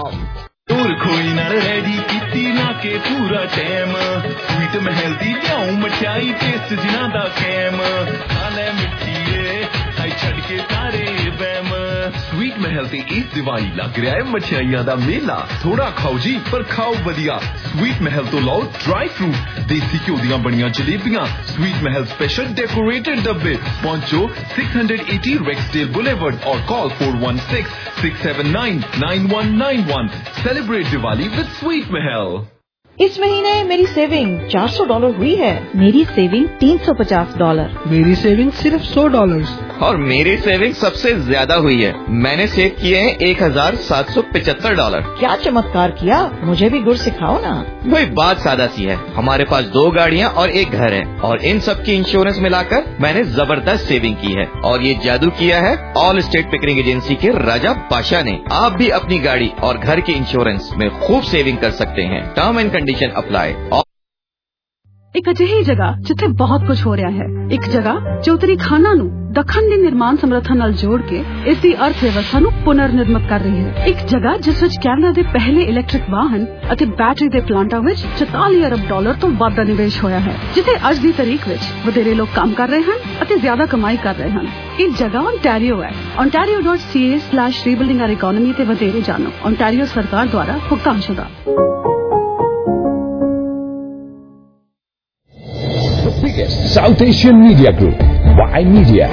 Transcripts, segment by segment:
दूर खोई ना रेडी किती ना के पूरा टाइम स्वीट महल दी लियाऊं मठियाई टेस्ट जिना दा कैम खाले मिठिए खाई छड़ के सारे वैम स्वीट महल ते इस दिवाली लग रहा है मठियाइयां दा मेला थोड़ा खाओ जी पर खाओ बढ़िया स्वीट महल तो लाओ ड्राई फ्रूट देसी घ्यो दियां बनियां जलेबियां स्वीट महल स्पेशल डेकोरेटेड डब्बे पहुंचो 680 रेक्सडेल बुलेवर्ड और call 416-679-9191 celebrate Diwali with sweet Mahal. इस महीने मेरी सेविंग $400 हुई है। मेरी सेविंग $350। मेरी सेविंग सिर्फ $100। और मेरी सेविंग सबसे ज्यादा हुई है। मैंने सेव किए हैं $1,775। क्या चमत्कार किया, मुझे भी गुर सिखाओ ना। वही बात सादा सी है, हमारे पास 2 गाड़ियाँ और 1 घर है और इन सब की इंश्योरेंस मिलाकर मैंने जबरदस्त सेविंग की है और ये जादू किया है ऑल स्टेट पिकरिंग एजेंसी के राजा बादशाह ने। आप भी अपनी गाड़ी और घर की इंश्योरेंस में खूब सेविंग कर सकते हैं। Term and condition apply. ਇੱਕ ਅਜਿਹੀ ਜਗ੍ਹਾ ਜਿੱਥੇ ਬਹੁਤ ਕੁਝ ਹੋ ਰਿਹਾ ਹੈ, ਇੱਕ ਜਗ੍ਹਾ ਜੋ ਉਤਰੀ ਖਾਨਾ ਨੂੰ ਦੱਖਣ ਦੀ ਨਿਰਮਾਣ ਸਮਰੱਥਾ ਨਾਲ ਜੋੜ ਕੇ ਇਸ ਦੀ ਅਰਥ ਵਿਵਸਥਾ ਨੂੰ ਪੁਨਰ ਨਿਰਮਿਤ ਕਰ ਰਹੀ ਹੈ। ਇੱਕ ਜਗ੍ਹਾ ਜਿਸ ਵਿੱਚ ਕੈਨੇਡਾ ਦੇ ਪਹਿਲੇ ਇਲੈਕਟ੍ਰਿਕ ਵਾਹਨ ਅਤੇ ਬੈਟਰੀ ਦੇ ਪਲਾਂਟਾਂ ਵਿੱਚ $44 ਅਰਬ ਤੋਂ ਵੱਧ ਦਾ ਨਿਵੇਸ਼ ਹੋਇਆ ਹੈ, ਜਿੱਥੇ ਅੱਜ ਦੀ ਤਾਰੀਖ ਵਿੱਚ ਵਧੇਰੇ ਲੋਕ ਕੰਮ ਕਰ ਰਹੇ ਹਨ ਅਤੇ ਜ਼ਿਆਦਾ ਕਮਾਈ ਕਰ ਰਹੇ ਹਨ। ਇਹ ਜਗ੍ਹਾ ਓਨਟਾਰੀਓ ਹੈ। ontario.ca/rebuilding our economy ਤੇ ਵਧੇਰੇ ਜਾਣੋ। ਓਨਟਾਰੀਓ ਸਰਕਾਰ ਦੁਆਰਾ ਭੁਗਤਾਨਸ਼ੁਦਾ। Biggest South Asian media group, Y Media.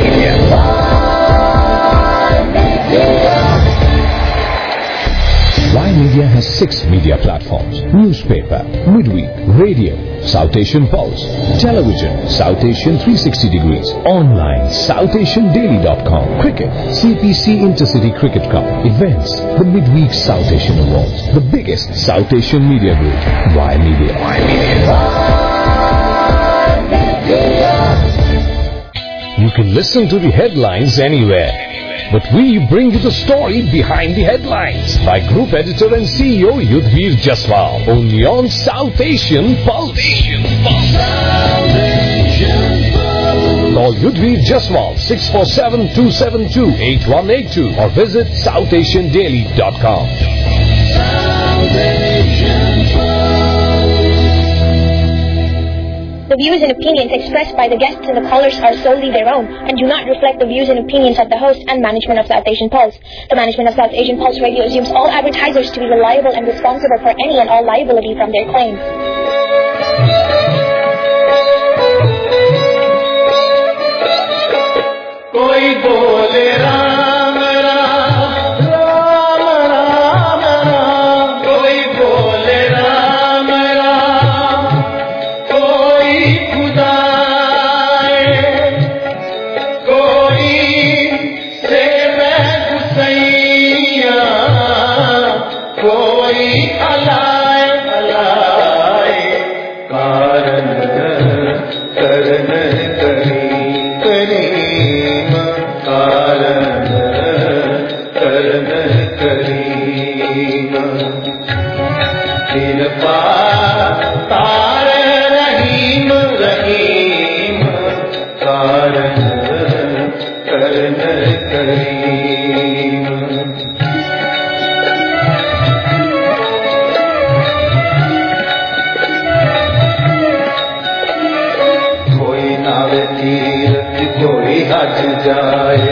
Y Media has 6 media platforms: newspaper, midweek, radio, South Asian Pulse, television, South Asian 360 degrees, online, SouthAsianDaily.com, cricket, CPC Intercity Cricket Cup, events, the midweek South Asian Awards, the biggest South Asian media group, Y Media. You can listen to the headlines anywhere, but we bring you the story behind the headlines by Group Editor and CEO Yudhvir Jaswal, only on South Asian Pulse. Call Yudhvir Jaswal 647-272-8182 or visit SouthAsianDaily.com. The views and opinions expressed by the guests and the callers are solely their own and do not reflect the views and opinions of the host and management of South Asian Pulse. The management of South Asian Pulse Radio assumes all advertisers to be reliable and responsible for any and all liability from their claims. कोई बोले राम राम राम राम राम, कोई बोले राम राम, कोई खुदा कोई से गुसैया, कोई अलाए अलाए कारण करन करी करीम, कारण करन करीम, कृपा तार रहीम रहीम, कारण करन करीम। कोई नावे तीरथ कोई हज जाए,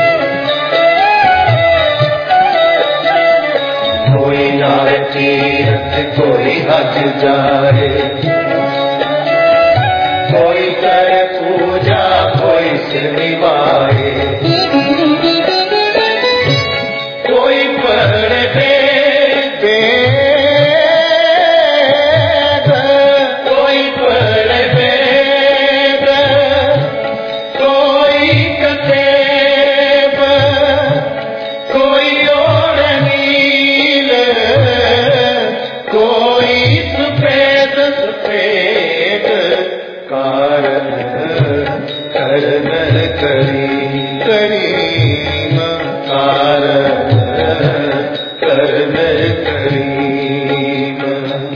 कोई नावे तीरथ कोई हज जाए, कोई करे पूजा कोई सिर निभाए, कोई पढ़े वेद, कोई पढ़े वेद, कोई कतेब, कोई ओढ़ नील, कोई सफेद सफेद, कारण करन करी करीम, कारण करन करीम,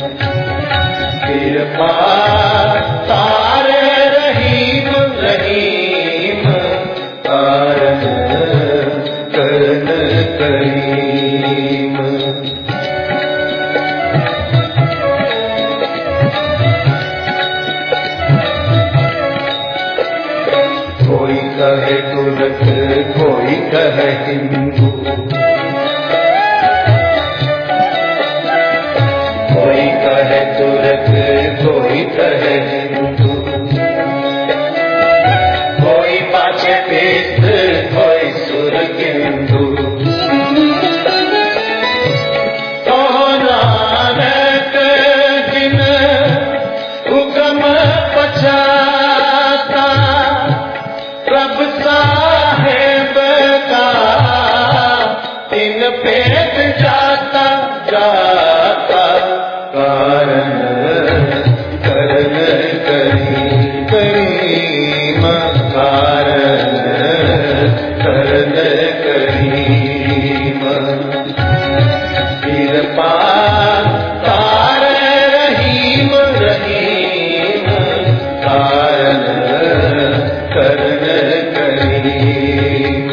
कृपा तार रहीम रहीम, कारण करन करीम। भेद जाता जाता कारण करण करीम कारण करण करीम कृपा तार रहीम रहीम कारण करण करीम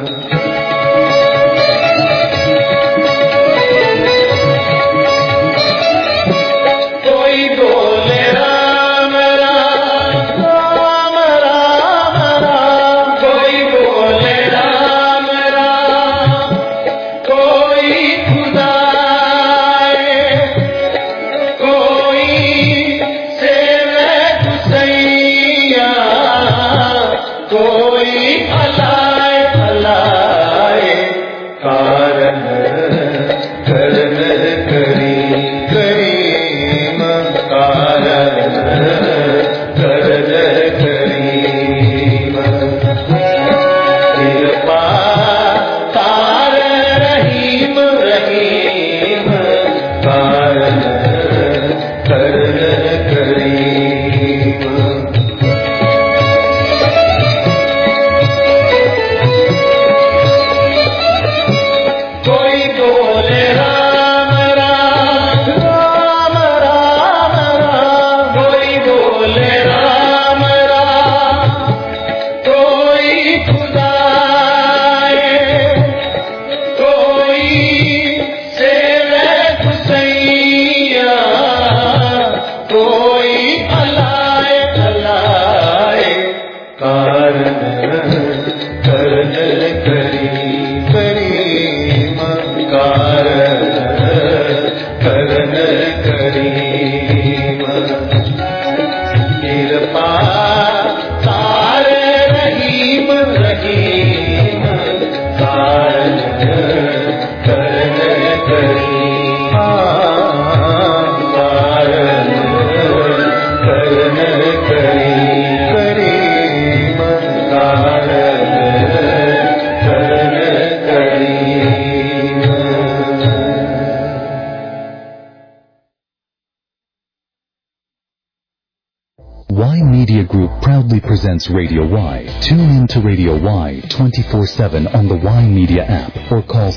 कोई बोले राम राम राम राम राम कोई बोले राम राम कोई खुदा कोई सेवे गुसैया कोई भलाए भलाए कारण करण करीम कारण करण करीम कृपा तार रहीम रहीम कारण करण करीम कोई बोले राम राम राम राम राम कोई बोले राम राम कोई खुदा कोई सेवे गुसैया कोई भलाए भलाए कारण करण करीम कारण करण करीम कृपा तार रहीम रहीम कारण करण करीम कारण करण करीम कारण करण करीम Y Media Group proudly presents Radio Y. Tune in to Radio Y 24/7 on the Y Media app or call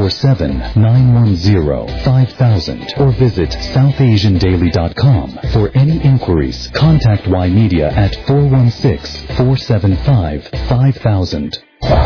647-910-5000 or visit southasiandaily.com. For any inquiries, contact Y Media at 416-475-5000.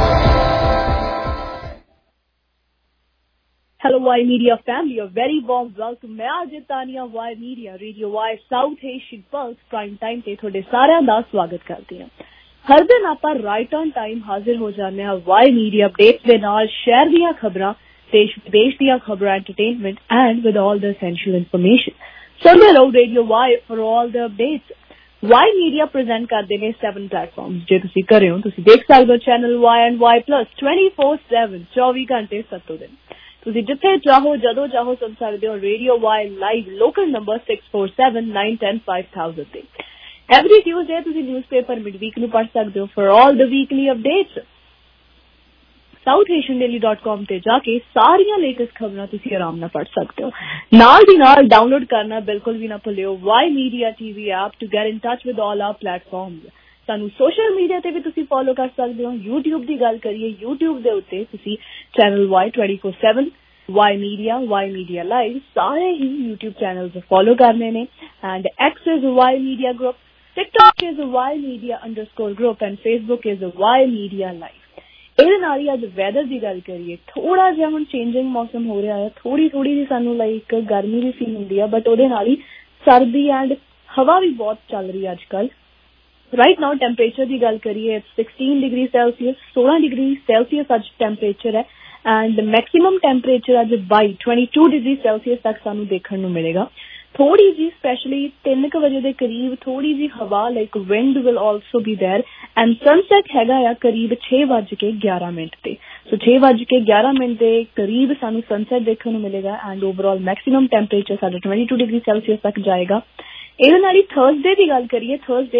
Hello Y Media family, a very warm welcome. मैं आज Tania Y Media radio Y south Asian pulse prime time ਤੇ ਤੁਹਾਡੇ ਸਾਰਿਆਂ ਦਾ ਸਵਾਗਤ ਕਰਦੀ ਹਾਂ। ਹਰ ਦਿਨ ਆਪਾਂ ਰਾਈਟ ਔਨ ਟਾਈਮ ਹਾਜ਼ਰ ਹੋ ਜਾਂਦੇ ਹਾਂ Y Media ਅਪਡੇਟਸ ਦੇ ਨਾਲ, ਸ਼ਹਿਰ ਦੀਆਂ ਖਬਰਾਂ, ਦੇਸ਼ ਵਿਦੇਸ਼ ਦੀਆਂ ਖਬਰਾਂ, entertainment and with all the essential information. ਸੁਣਦੇ ਰਹੋ radio Y for all the updates. Y Media present ਕਰਦੇ ਨੇ 7 ਪਲੇਟਫਾਰਮਸ। ਜੇ ਤੁਸੀਂ ਘਰੇ ਹੋ ਤੁਸੀਂ ਦੇਖ ਸਕਦੇ ਹੋ channel Y and Y Plus 24/7 24 ਘੰਟੇ 7 ਦਿਨ। ਤੁਸੀਂ ਜਿੱਥੇ ਚਾਹੋ ਜਦੋਂ ਚਾਹੋ ਸੁਣ ਸਕਦੇ ਹੋ radio Y live local number 647-910-5000 ਤੇ। ਐਵਰੀ ਟਿਊਜ਼ਡੇ ਤੁਸੀਂ ਨਿਊਜ਼ਪੇਪਰ ਮਿਡਵੀਕ ਨੂੰ ਪੜ੍ਹ ਸਕਦੇ ਹੋ for all the weekly updates. southasiandaily.com ਤੇ ਜਾ ਕੇ ਸਾਰੀਆਂ ਲੇਟੈਸਟ ਖਬਰਾਂ ਤੁਸੀਂ ਆਰਾਮ ਨਾਲ ਪੜ੍ਹ ਸਕਦੇ ਹੋ। ਨਾਲ ਦੀ ਨਾਲ ਡਾਊਨਲੋਡ ਕਰਨਾ ਬਿਲਕੁਲ ਵੀ ਨਾ ਭੁੱਲਿਓ Y Media TV app to get in touch with all our platforms. ਸਾਨੂੰ ਸੋਸ਼ਲ ਮੀਡੀਆ ਤੇ ਵੀ ਤੁਸੀਂ ਫੋਲੋ ਕਰ ਸਕਦੇ ਹੋ। YouTube ਦੀ ਗੱਲ ਕਰੀਏ, YouTube ਦੇ ਉੱਤੇ ਤੁਸੀਂ channel Y 24/7 Y Media Live ਸਾਰੇ ਹੀ YouTube ਚੈਨਲਸ ਫੋਲੋ ਕਰਨੇ ਨੇ। And X is Y Media Group, TikTok is Y Media_Group and Facebook is Y Media Live। ਇਹਦੇ ਨਾਲ ਹੀ ਅੱਜ ਵੈਦਰ ਦੀ ਗੱਲ ਕਰੀਏ, ਥੋੜਾ ਜਿਹਾ ਹੁਣ ਚੇਂਜਿੰਗ ਮੌਸਮ ਹੋ ਰਿਹਾ ਹੈ। ਥੋੜੀ ਜਿਹੀ ਸਾਨੂੰ ਲਾਈਕ ਗਰਮੀ ਵੀ ਫੀਲ ਹੁੰਦੀ ਆ, ਬਟ ਉਹਦੇ ਨਾਲ ਹੀ ਸਰਦੀ ਐਂਡ ਹਵਾ ਵੀ ਬਹੁਤ ਚੱਲ ਰਹੀ ਹੈ ਅੱਜ ਕੱਲ੍ਹ। ਰਾਈਟ ਨਾਓ ਟੈਂਪਰੇਚਰ ਦੀ ਗੱਲ ਕਰੀਏ 16 ਡਿਗਰੀ ਸੈਲਸੀਅਸ 16 ਡਿਗਰੀ ਸੈਲਸੀਅਸ ਅੱਜ ਟੈਂਪਰੇਚਰ ਹੈ। ਐਂਡ ਮੈਕਸਿਮਮ ਟੈਂਪਰੇਚਰ ਅੱਜ 22 ਡਿਗਰੀ ਸੈਲਸੀਅਸ ਤੱਕ ਸਾਨੂੰ ਦੇਖਣ ਨੂੰ ਮਿਲੇਗਾ। ਥੋੜੀ ਜੀ ਸਪੈਸ਼ਲੀ 3 ਵਜੇ ਦੇ ਕਰੀਬ ਥੋੜੀ ਜੀ ਹਵਾ like wind will also be there and sunset ਹੈਗਾ ਆ ਕਰੀਬ 6:11 ਤੇ। ਸੋ 6:11 ਦੇ ਕਰੀਬ ਸਾਨੂੰ ਸਨਸੈਟ ਦੇਖਣ ਨੂੰ ਮਿਲੇਗਾ। ਐਂਡ ਓਵਰਆਲ ਮੈਕਸਿਮਮ ਟੈਂਪਰੇਚਰ ਸਾਡਾ 22 ਡਿਗਰੀ ਸੈਲਸੀਅਸ ਤੱਕ ਜਾਏਗਾ। ਇਹਦੇ ਨਾਲ ਹੀ ਥਰਸਡੇ ਦੀ ਗੱਲ ਕਰੀਏ, ਥਰਸਡੇ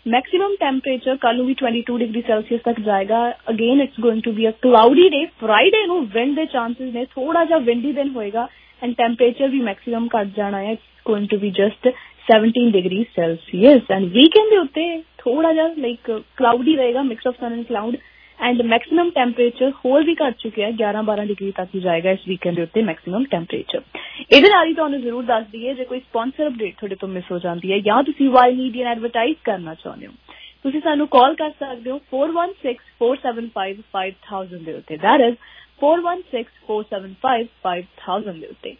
मैक्सिमम टेंपरेचर कल भी 22 डिग्री सेल्सियस तक जाएगा। Again it's going to be a cloudy day. Friday ਨੂੰ ਵਿੰਡ ਦੇ ਚਾਂਸਸ ਨੇ, ਥੋੜਾ ਜਿਹਾ ਵਿੰਡੀ ਦਿਨ ਹੋਏਗਾ ਐਂਡ ਟੈਂਪਰੇਚਰ ਵੀ ਮੈਕਸਿਮਮ ਘਟ ਜਾਣਾ ਹੈ। It's going to be just 17 degree Celsius and weekend ਦੇ ਉੱਤੇ ਥੋੜਾ ਜਿਹਾ ਲਾਈਕ ਕਲਾਉਡੀ ਰਹੇਗਾ, mix of sun and cloud and maximum temperature होर भी घट चुके हैं, 11-12 डिग्री तक ही जाएगा इस वीकेंड के उत्ते मैक्सिमम टेंपरेचर। ਇਹਦੇ ਨਾਲ ਹੀ ਤੁਹਾਨੂੰ ਜ਼ਰੂਰ ਦੱਸ ਦਈਏ ਜੇ ਕੋਈ ਸਪਾਂਸਰ ਅਪਡੇਟ ਤੁਹਾਡੇ ਤੋਂ ਮਿਸ ਹੋ ਜਾਂਦੀ ਹੈ ਜਾਂ ਤੁਸੀਂ ਵਾਈ ਮੀਡੀਆ ਐਡਵਰਟਾਈਜ਼ ਕਰਨਾ ਚਾਹੁੰਦੇ ਹੋ, ਤੁਸੀਂ ਸਾਨੂੰ ਕਾਲ ਕਰ ਸਕਦੇ ਹੋ 4164755000 ਦੇ ਉੱਤੇ। ਦੈਟ ਇਜ਼ 4164755000 ਦੇ ਉੱਤੇ।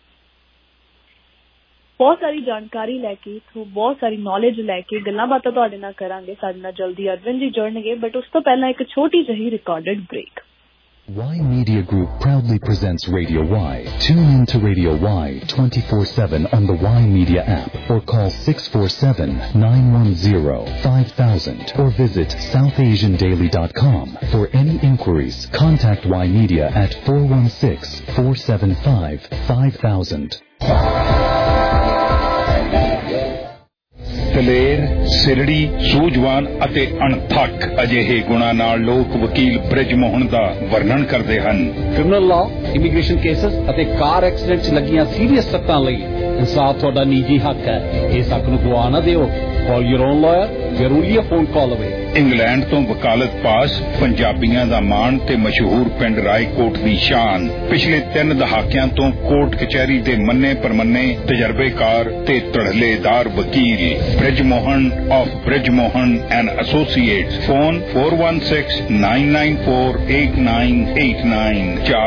ਬਹੁਤ ਸਾਰੀ ਜਾਣਕਾਰੀ ਲੈ ਕੇ, ਬਹੁਤ ਸਾਰੀ ਨੌਲੇਜ ਲੈ ਕੇ ਗੱਲਾਂ ਬਾਤਾਂ ਤੁਹਾਡੇ ਨਾਲ ਕਰਾਂਗੇ। ਸਾਡੇ ਨਾਲ ਜਲਦੀ ਅਰਵਿੰਦ ਜੀ ਜੁੜਨਗੇ, ਬਟ ਉਸ ਤੋਂ ਪਹਿਲਾਂ ਇੱਕ ਛੋਟੀ ਜਿਹੀ recorded break. Y Media Group proudly presents Radio Y. Tune in to Radio Y 24/7 on the Y Media app or call 647-910-5000 or visit southasiandaily.com. For any inquiries, contact Y Media at 416-475-5000. ਦਲੇਰ, ਸਿਰੜੀ, ਸੂਝਵਾਨ ਅਤੇ ਅਣਥੱਕ ਅਜਿਹੇ ਗੁਣਾਂ ਨਾਲ ਲੋਕ ਵਕੀਲ ਬ੍ਰਿਜ ਮੋਹਨ ਦਾ ਵਰਣਨ ਕਰਦੇ ਹਨ। ਕ੍ਰਿਮੀਨਲ ਲਾਅ, ਇਮੀਗ੍ਰੇਸ਼ਨ ਕੇਸਸ ਅਤੇ ਕਾਰ ਐਕਸੀਡੈਂਟ 'ਚ ਲੱਗੀਆਂ ਸੀਰੀਅਸ ਸੱਟਾਂ ਲਈ ਇਨਸਾਫ ਤੁਹਾਡਾ ਨਿੱਜੀ ਹੱਕ ਹੈ। ਇਸ ਹੱਕ ਨੂੰ ਗਵਾ ਨਾ ਦਿਓ। Call your own lawyer. We are only a phone call away. England ਤੋਂ ਵਕਾਲਤ ਪਾਸ, ਪੰਜਾਬੀਆਂ ਦਾ ਮਾਣ ਤੇ ਮਸ਼ਹੂਰ ਪਿੰਡ ਰਾਏਕੋਟ ਦੀ ਸ਼ਾਨ। ਪਿਛਲੇ 3 ਦਹਾਕਿਆਂ ਤੋਂ ਕੋਰਟ ਕਚਹਿਰੀ ਦੇ ਮੰਨੇ ਪਰਮੰਨੇ ਤਜਰਬੇਕਾਰ ਤੇ ਧੜਲੇਦਾਰ ਵਕੀਲ Brij Mohan of Brij Mohan and associates. Phone 4169948989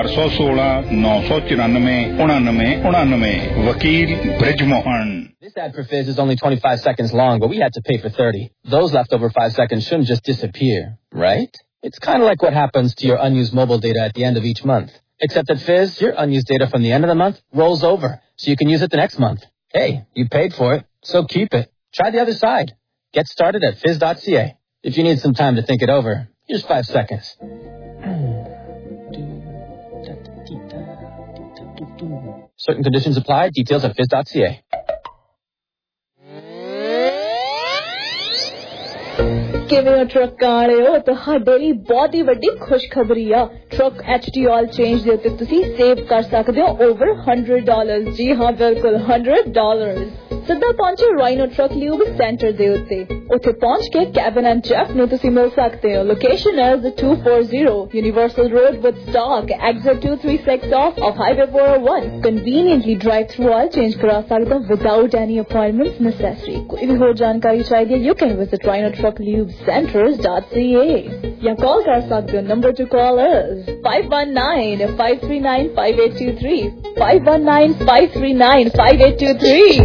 416-994-9999। ਵਕੀਲ Brij Mohan. This ad for Fizz is only 25 seconds long, but we had to pay for 30. Those leftover 5 seconds shouldn't just disappear, right? It's kind of like what happens to your unused mobile data at the end of each month. Except at Fizz, your unused data from the end of the month rolls over, so you can use it the next month. Hey, you paid for it, so keep it. Try the other side. Get started at fizz.ca. If you need some time to think it over, here's 5 seconds. Certain conditions apply. Details at fizz.ca. ਕਿਵੇਂ truck ਆ ਰਹੇ ਹੋ? ਤੁਹਾਡੇ ਲਈ ਬਹੁਤ ਹੀ ਵੱਡੀ ਖੁਸ਼ਖਬਰੀ ਆ। Truck HT oil change ਦੇ ਉੱਤੇ ਤੁਸੀਂ ਸੇਵ ਕਰ ਸਕਦੇ ਹੋ over $100। ਜੀ ਹਾਂ, ਬਿਲਕੁਲ $100। ਸਿੱਧਾ ਪਹੁੰਚੋ ਰਾਈਨੋ ਟਰੱਕ ਲਿਊਬ ਸੈਂਟਰ ਦੇ ਉੱਤੇ। ਉੱਥੇ ਪਹੁੰਚ ਕੇ ਕੈਬਨ ਐਂਡ ਚੈਫ ਨੂੰ ਤੁਸੀਂ ਮਿਲ ਸਕਦੇ ਹੋ। Location is 240 universal road Woodstock, exit 236 off highway 401। Conveniently drive through oil change ਕਰਾ ਸਕਦੇ ਹੋ ਵਿਦਾਊਟ ਐਨੀ ਅਪਾਇੰਟਮੈਂਟ ਨੈਸੈਸਰੀ। ਕੋਈ ਵੀ ਹੋਰ ਜਾਣਕਾਰੀ ਚਾਹੀਦੀ ਹੈ, you can visit Rhino Truck Lube centers.ca या कॉल कर सकते हो। Number to call is 519-539-5823 519-539-5823।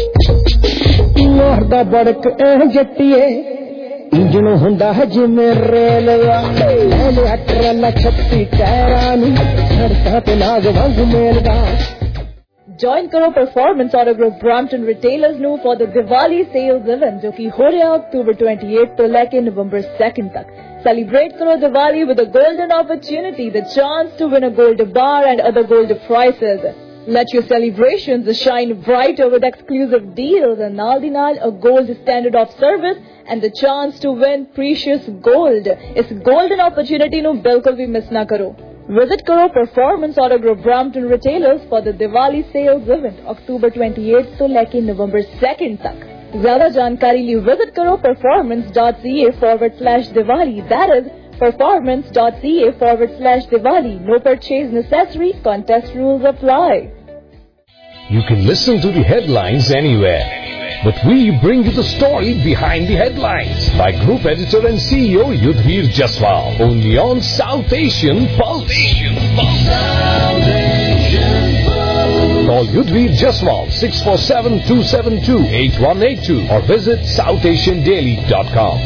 ਮਾਰਦਾ ਬੜਕ ਐ ਜੱਟੀਏ, ਇੰਜਣ ਹੁੰਦਾ ਹੈ ਜਿਵੇਂ ਰੇਲ ਦਾ। ਲੈ ਲਿਆ ਟਰੱਲਾ 36 ਟਾਇਰਾਂ ਨੂੰ, ਸੜਕਾਂ ਤੇ ਨਾਗ ਵਾਂਗ ਮੇਲਦਾ। ज्वाइन करो Performance Auto Group Brampton retailers नु for the Diwali sales event जो कि हो रहा है अक्टूबर 28 तो लेके नवंबर 2 तक। Celebrate करो Diwali with a golden opportunity, the chance to win a gold bar and other gold prizes. Let your celebrations shine brighter with exclusive deals and naal a gold standard of service and the chance to win precious gold. Is golden opportunity nu bilkul bhi miss na karo. Visit करो Performance Auto Group Brampton Retailers for the Diwali sales event October 28 to लेके November 2 तक। ज़्यादा जानकारी लिए visit करो performance.ca/Diwali. That is performance.ca/Diwali. No purchase necessary. Contest rules apply. You can listen to the headlines anywhere, but we bring you the story behind the headlines by Group Editor and CEO Yudhvir Jaswal, only on South Asian Pulse. Call Yudhvir Jaswal 647-272-8182 or visit southasiandaily.com.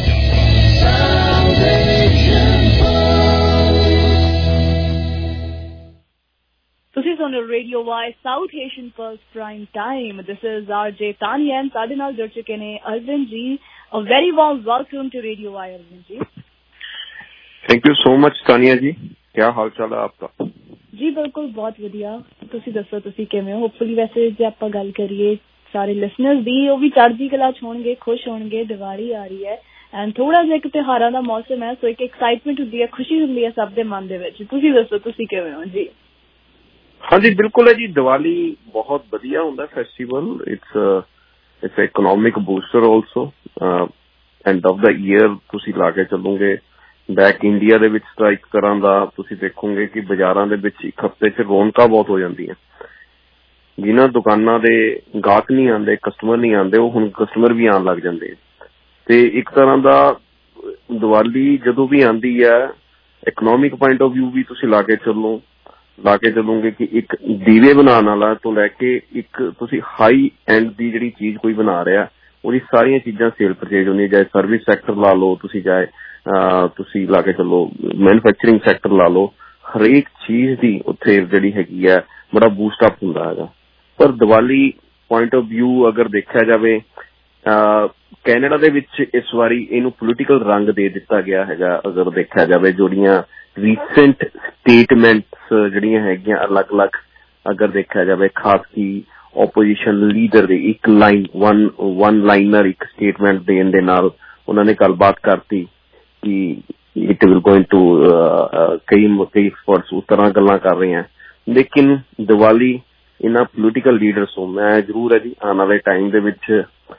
ਤੁਸੀਂ ਸੁਣ ਰਹੇ Radio Y South Asian plus prime time. This is RJ Tania and ਸਾਡੇ ਨਾਲ ਜੁੜ ਚੁੱਕੇ ਨੇ Arvind ji. A very warm welcome to Radio Y Arvind ji. Thank you so much Tania ji, ਕੀ ਹਾਲ ਚਾਲ ਹੈ ਆਪਕਾ? ਜੀ ਬਿਲਕੁਲ ਬਹੁਤ ਵਧੀਆ, ਤੁਸੀਂ ਦੱਸੋ ਤੁਸੀਂ ਕਿਵੇਂ ਹੋ? ਹੋਪਫੁਲੀ ਵੈਸੇ ਜੇ ਆਪਾਂ ਗੱਲ ਕਰੀਏ ਸਾਰੇ ਲਿਸਨਰਸ ਦੀ, ਉਹ ਵੀ ਚੜ੍ਹਦੀ ਕਲਾ ਚ ਹੋਣਗੇ, ਖੁਸ਼ ਹੋਣਗੇ। ਦੀਵਾਲੀ ਆ ਰਹੀ ਹੈ ਐਂਡ ਥੋੜਾ ਜਿਹਾ ਇੱਕ ਤਿਉਹਾਰਾਂ ਦਾ ਮੌਸਮ ਹੈ, ਸੋ ਇੱਕ ਐਕਸਾਈਟਮੈਂਟ ਹੁੰਦੀ ਹੈ, ਖੁਸ਼ੀ ਹੁੰਦੀ ਹੈ ਸਭ ਦੇ ਮਨ ਦੇ ਵਿੱਚ। ਤੁਸੀਂ ਦੱਸੋ ਤੁਸੀਂ ਕਿਵੇਂ ਹੋ ਜੀ? ਹਾਂਜੀ ਬਿਲਕੁਲ ਹੈ ਜੀ, ਦੀਵਾਲੀ ਬਹੁਤ ਵਧੀਆ ਹੁੰਦਾ festival. It's economic booster also. End of the year ਤੁਸੀਂ ਲਾ ਕੇ ਚੱਲੋਗੇ ਬੈਕ ਇੰਡੀਆ ਦੇ ਵਿੱਚ ਤਾਂ ਇੱਕ ਤਰ੍ਹਾਂ ਦਾ ਤੁਸੀਂ ਦੇਖੋਗੇ ਕਿ ਬਾਜ਼ਾਰਾਂ ਦੇ ਵਿੱਚ ਇੱਕ ਹਫ਼ਤੇ 'ਚ ਰੌਣਕਾਂ ਬਹੁਤ ਹੋ ਜਾਂਦੀਆਂ। ਜਿਨ੍ਹਾਂ ਦੁਕਾਨਾਂ ਦੇ ਗਾਹਕ ਨਹੀਂ ਆਉਂਦੇ, ਕਸਟਮਰ ਨਹੀਂ ਆਉਂਦੇ, ਉਹ ਹੁਣ ਕਸਟਮਰ ਵੀ ਆਉਣ ਲੱਗ ਜਾਂਦੇ। ਤੇ ਇੱਕ ਤਰ੍ਹਾਂ ਦਾ ਦੀਵਾਲੀ ਜਦੋਂ ਵੀ ਆਉਂਦੀ ਹੈ ਇਕਨੋਮਿਕ ਪੁਆਇੰਟ ਆਫ ਵਿਊ ਵੀ ਤੁਸੀਂ ਲਾ ਕੇ ਚੱਲੋਗੇ ਕਿ ਇੱਕ ਦੀਵੇ ਬਣਾਉਣ ਵਾਲਾ ਤੋਂ ਲੈ ਕੇ ਇੱਕ ਤੁਸੀਂ ਹਾਈ ਐਂਡ ਦੀ ਜਿਹੜੀ ਚੀਜ਼ ਕੋਈ ਬਣਾ ਰਿਹਾ ਉਹਦੀ ਸਾਰੀਆਂ ਚੀਜ਼ਾਂ ਸੇਲ ਪਰਚੇਜ ਹੁੰਦੀਆਂ। ਚਾਹੇ ਸਰਵਿਸ ਸੈਕਟਰ ਲਾ ਲਓ ਤੁਸੀਂ, ਚਾਹੇ ਤੁਸੀਂ ਲਾ ਕੇ ਚੱਲੋ ਮੈਨੂਫੈਕਚਰਿੰਗ ਸੈਕਟਰ ਲਾ ਲਓ, ਹਰੇਕ ਚੀਜ਼ ਦੀ ਉੱਥੇ ਜਿਹੜੀ ਹੈਗੀ ਹੈ ਬੜਾ ਬੂਸਟ ਅਪ ਹੁੰਦਾ ਹੈਗਾ। ਪਰ ਦੀਵਾਲੀ ਪੁਆਇੰਟ ਆਫ ਵਿਊ ਅਗਰ ਦੇਖਿਆ ਜਾਵੇ, ਕੈਨੇਡਾ ਦੇ ਵਿੱਚ ਇਸ ਵਾਰੀ ਇਹਨੂੰ ਪੋਲੀਟੀਕਲ ਰੰਗ ਦੇ ਦਿੱਤਾ ਗਿਆ ਹੈਗਾ। ਅਗਰ ਦੇਖਿਆ ਜਾਵੇ ਜਿਹੜੀਆਂ ਰੀਸੈਂਟ ਸਟੇਟਮੈਂਟਸ ਜਿਹੜੀਆਂ ਹੈਗੀਆਂ ਅਲੱਗ-ਅਲੱਗ, ਅਗਰ ਦੇਖਿਆ ਜਾਵੇ ਖਾਸ ਕੀ ਓਪੋਜੀਸ਼ਨ ਲੀਡਰ ਦੇ ਇੱਕ ਵਨ ਲਾਈਨਰ ਇੱਕ ਸਟੇਟਮੈਂਟ ਦੇਣ ਦੇ ਨਾਲ ਉਹਨਾਂ ਨੇ ਗੱਲਬਾਤ ਕਰਤੀ ਕਿ ਇਟ ਵਿਲ ਗੋਇੰਗ ਟੂ ਕਈ ਐਕਸਪਰਟਸ ਉਸ ਤਰ੍ਹਾਂ ਗੱਲਾਂ ਕਰ ਰਹੇ ਹਨ। ਲੇਕਿਨ ਦੀਵਾਲੀ ਇਹਨਾਂ ਪੋਲੀਟੀਕਲ ਲੀਡਰਸ ਨੂੰ ਮੈਂ ਜ਼ਰੂਰ ਹੈ ਜੀ ਆਉਣ ਵਾਲੇ ਟਾਈਮ ਦੇ ਵਿੱਚ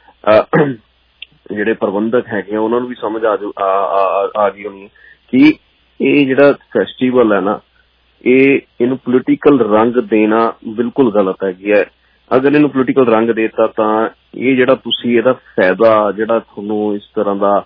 ਜਿਹੜੇ ਪ੍ਰਬੰਧਕ ਹੈਗੇ ਆ ਉਹਨਾਂ ਨੂੰ ਵੀ ਸਮਝ ਆ ਗਈ ਹੋਣੀ ਕਿ ਇਹ ਜਿਹੜਾ ਫੈਸਟੀਵਲ ਹੈ ਨਾ ਇਹਨੂੰ ਪੋਲੀਟੀਕਲ ਰੰਗ ਦੇਣਾ ਬਿਲਕੁਲ ਗਲਤ ਹੈਗੀ ਹੈ। ਅਗਰ ਇਹਨੂੰ ਪੋਲੀਟੀਕਲ ਰੰਗ ਦੇਤਾ ਤਾਂ ਇਹ ਜਿਹੜਾ ਤੁਸੀਂ ਇਹਦਾ ਫਾਇਦਾ ਜਿਹੜਾ ਤੁਹਾਨੂੰ ਇਸ ਤਰ੍ਹਾਂ ਦਾ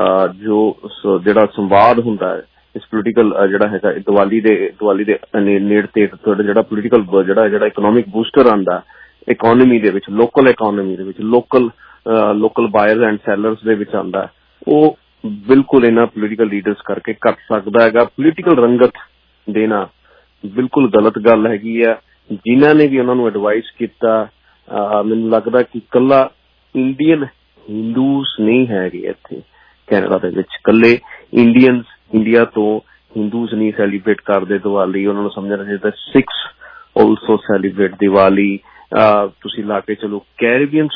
ਜਿਹੜਾ ਸੰਵਾਦ ਹੁੰਦਾ ਹੈ ਇਸ ਪੋਲੀਟੀਕਲ ਜਿਹੜਾ ਹੈਗਾ ਦੀਵਾਲੀ ਦੇ ਨੇੜੇ ਤੁਹਾਡਾ ਜਿਹੜਾ ਪੋਲੀਟੀਕਲ ਜਿਹੜਾ ਇਕਨੋਮਿਕ ਬੂਸਟਰ ਆਉਂਦਾ ਇਕੋਨਮੀ ਦੇ ਵਿੱਚ, ਲੋਕਲ ਇਕੋਨਮੀ ਦੇ ਵਿੱਚ, ਲੋਕਲ ਬਾਇਰਸ ਐਂਡ ਸੈਲਰਸ ਦੇ ਵਿੱਚ ਆਉਂਦਾ, ਉਹ ਬਿਲਕੁਲ ਇਹਨਾਂ ਪੋਲੀਟੀਕਲ ਲੀਡਰਸ ਕਰਕੇ ਘੱਟ ਸਕਦਾ ਹੈਗਾ। ਪੋਲੀਟੀਕਲ ਰੰਗਤ ਦੇਣਾ ਬਿਲਕੁਲ ਗਲਤ ਗੱਲ ਹੈਗੀ ਆ। ਜਿਨ੍ਹਾਂ ਨੇ ਵੀ ਉਹਨਾਂ ਨੂੰ ਐਡਵਾਈਸ ਕੀਤਾ, ਮੈਨੂੰ ਲੱਗਦਾ ਕਿ ਇਕੱਲਾ ਇੰਡੀਅਨ ਹਿੰਦੂਸ ਨਹੀਂ ਹੈਗੇ ਇੱਥੇ ਕੈਨੇਡਾ ਦੇ ਵਿੱਚ, ਇਕੱਲੇ ਇੰਡੀਆ ਤੋਂ ਹਿੰਦੂਸ ਨਹੀਂ ਸੈਲੀਬ੍ਰੇਟ ਕਰਦੇ ਦੀਵਾਲੀ। ਉਹਨਾਂ ਨੂੰ ਸਮਝਣਾ ਚਾਹੀਦਾ ਸਿੱਖਸ ਆਲਸੋ ਸੈਲੀਬ੍ਰੇਟ ਦੀਵਾਲੀ। ਤੁਸੀਂ ਲਾ ਕੇ ਚਲੋ ਕੈਰੀਬੀਅਨ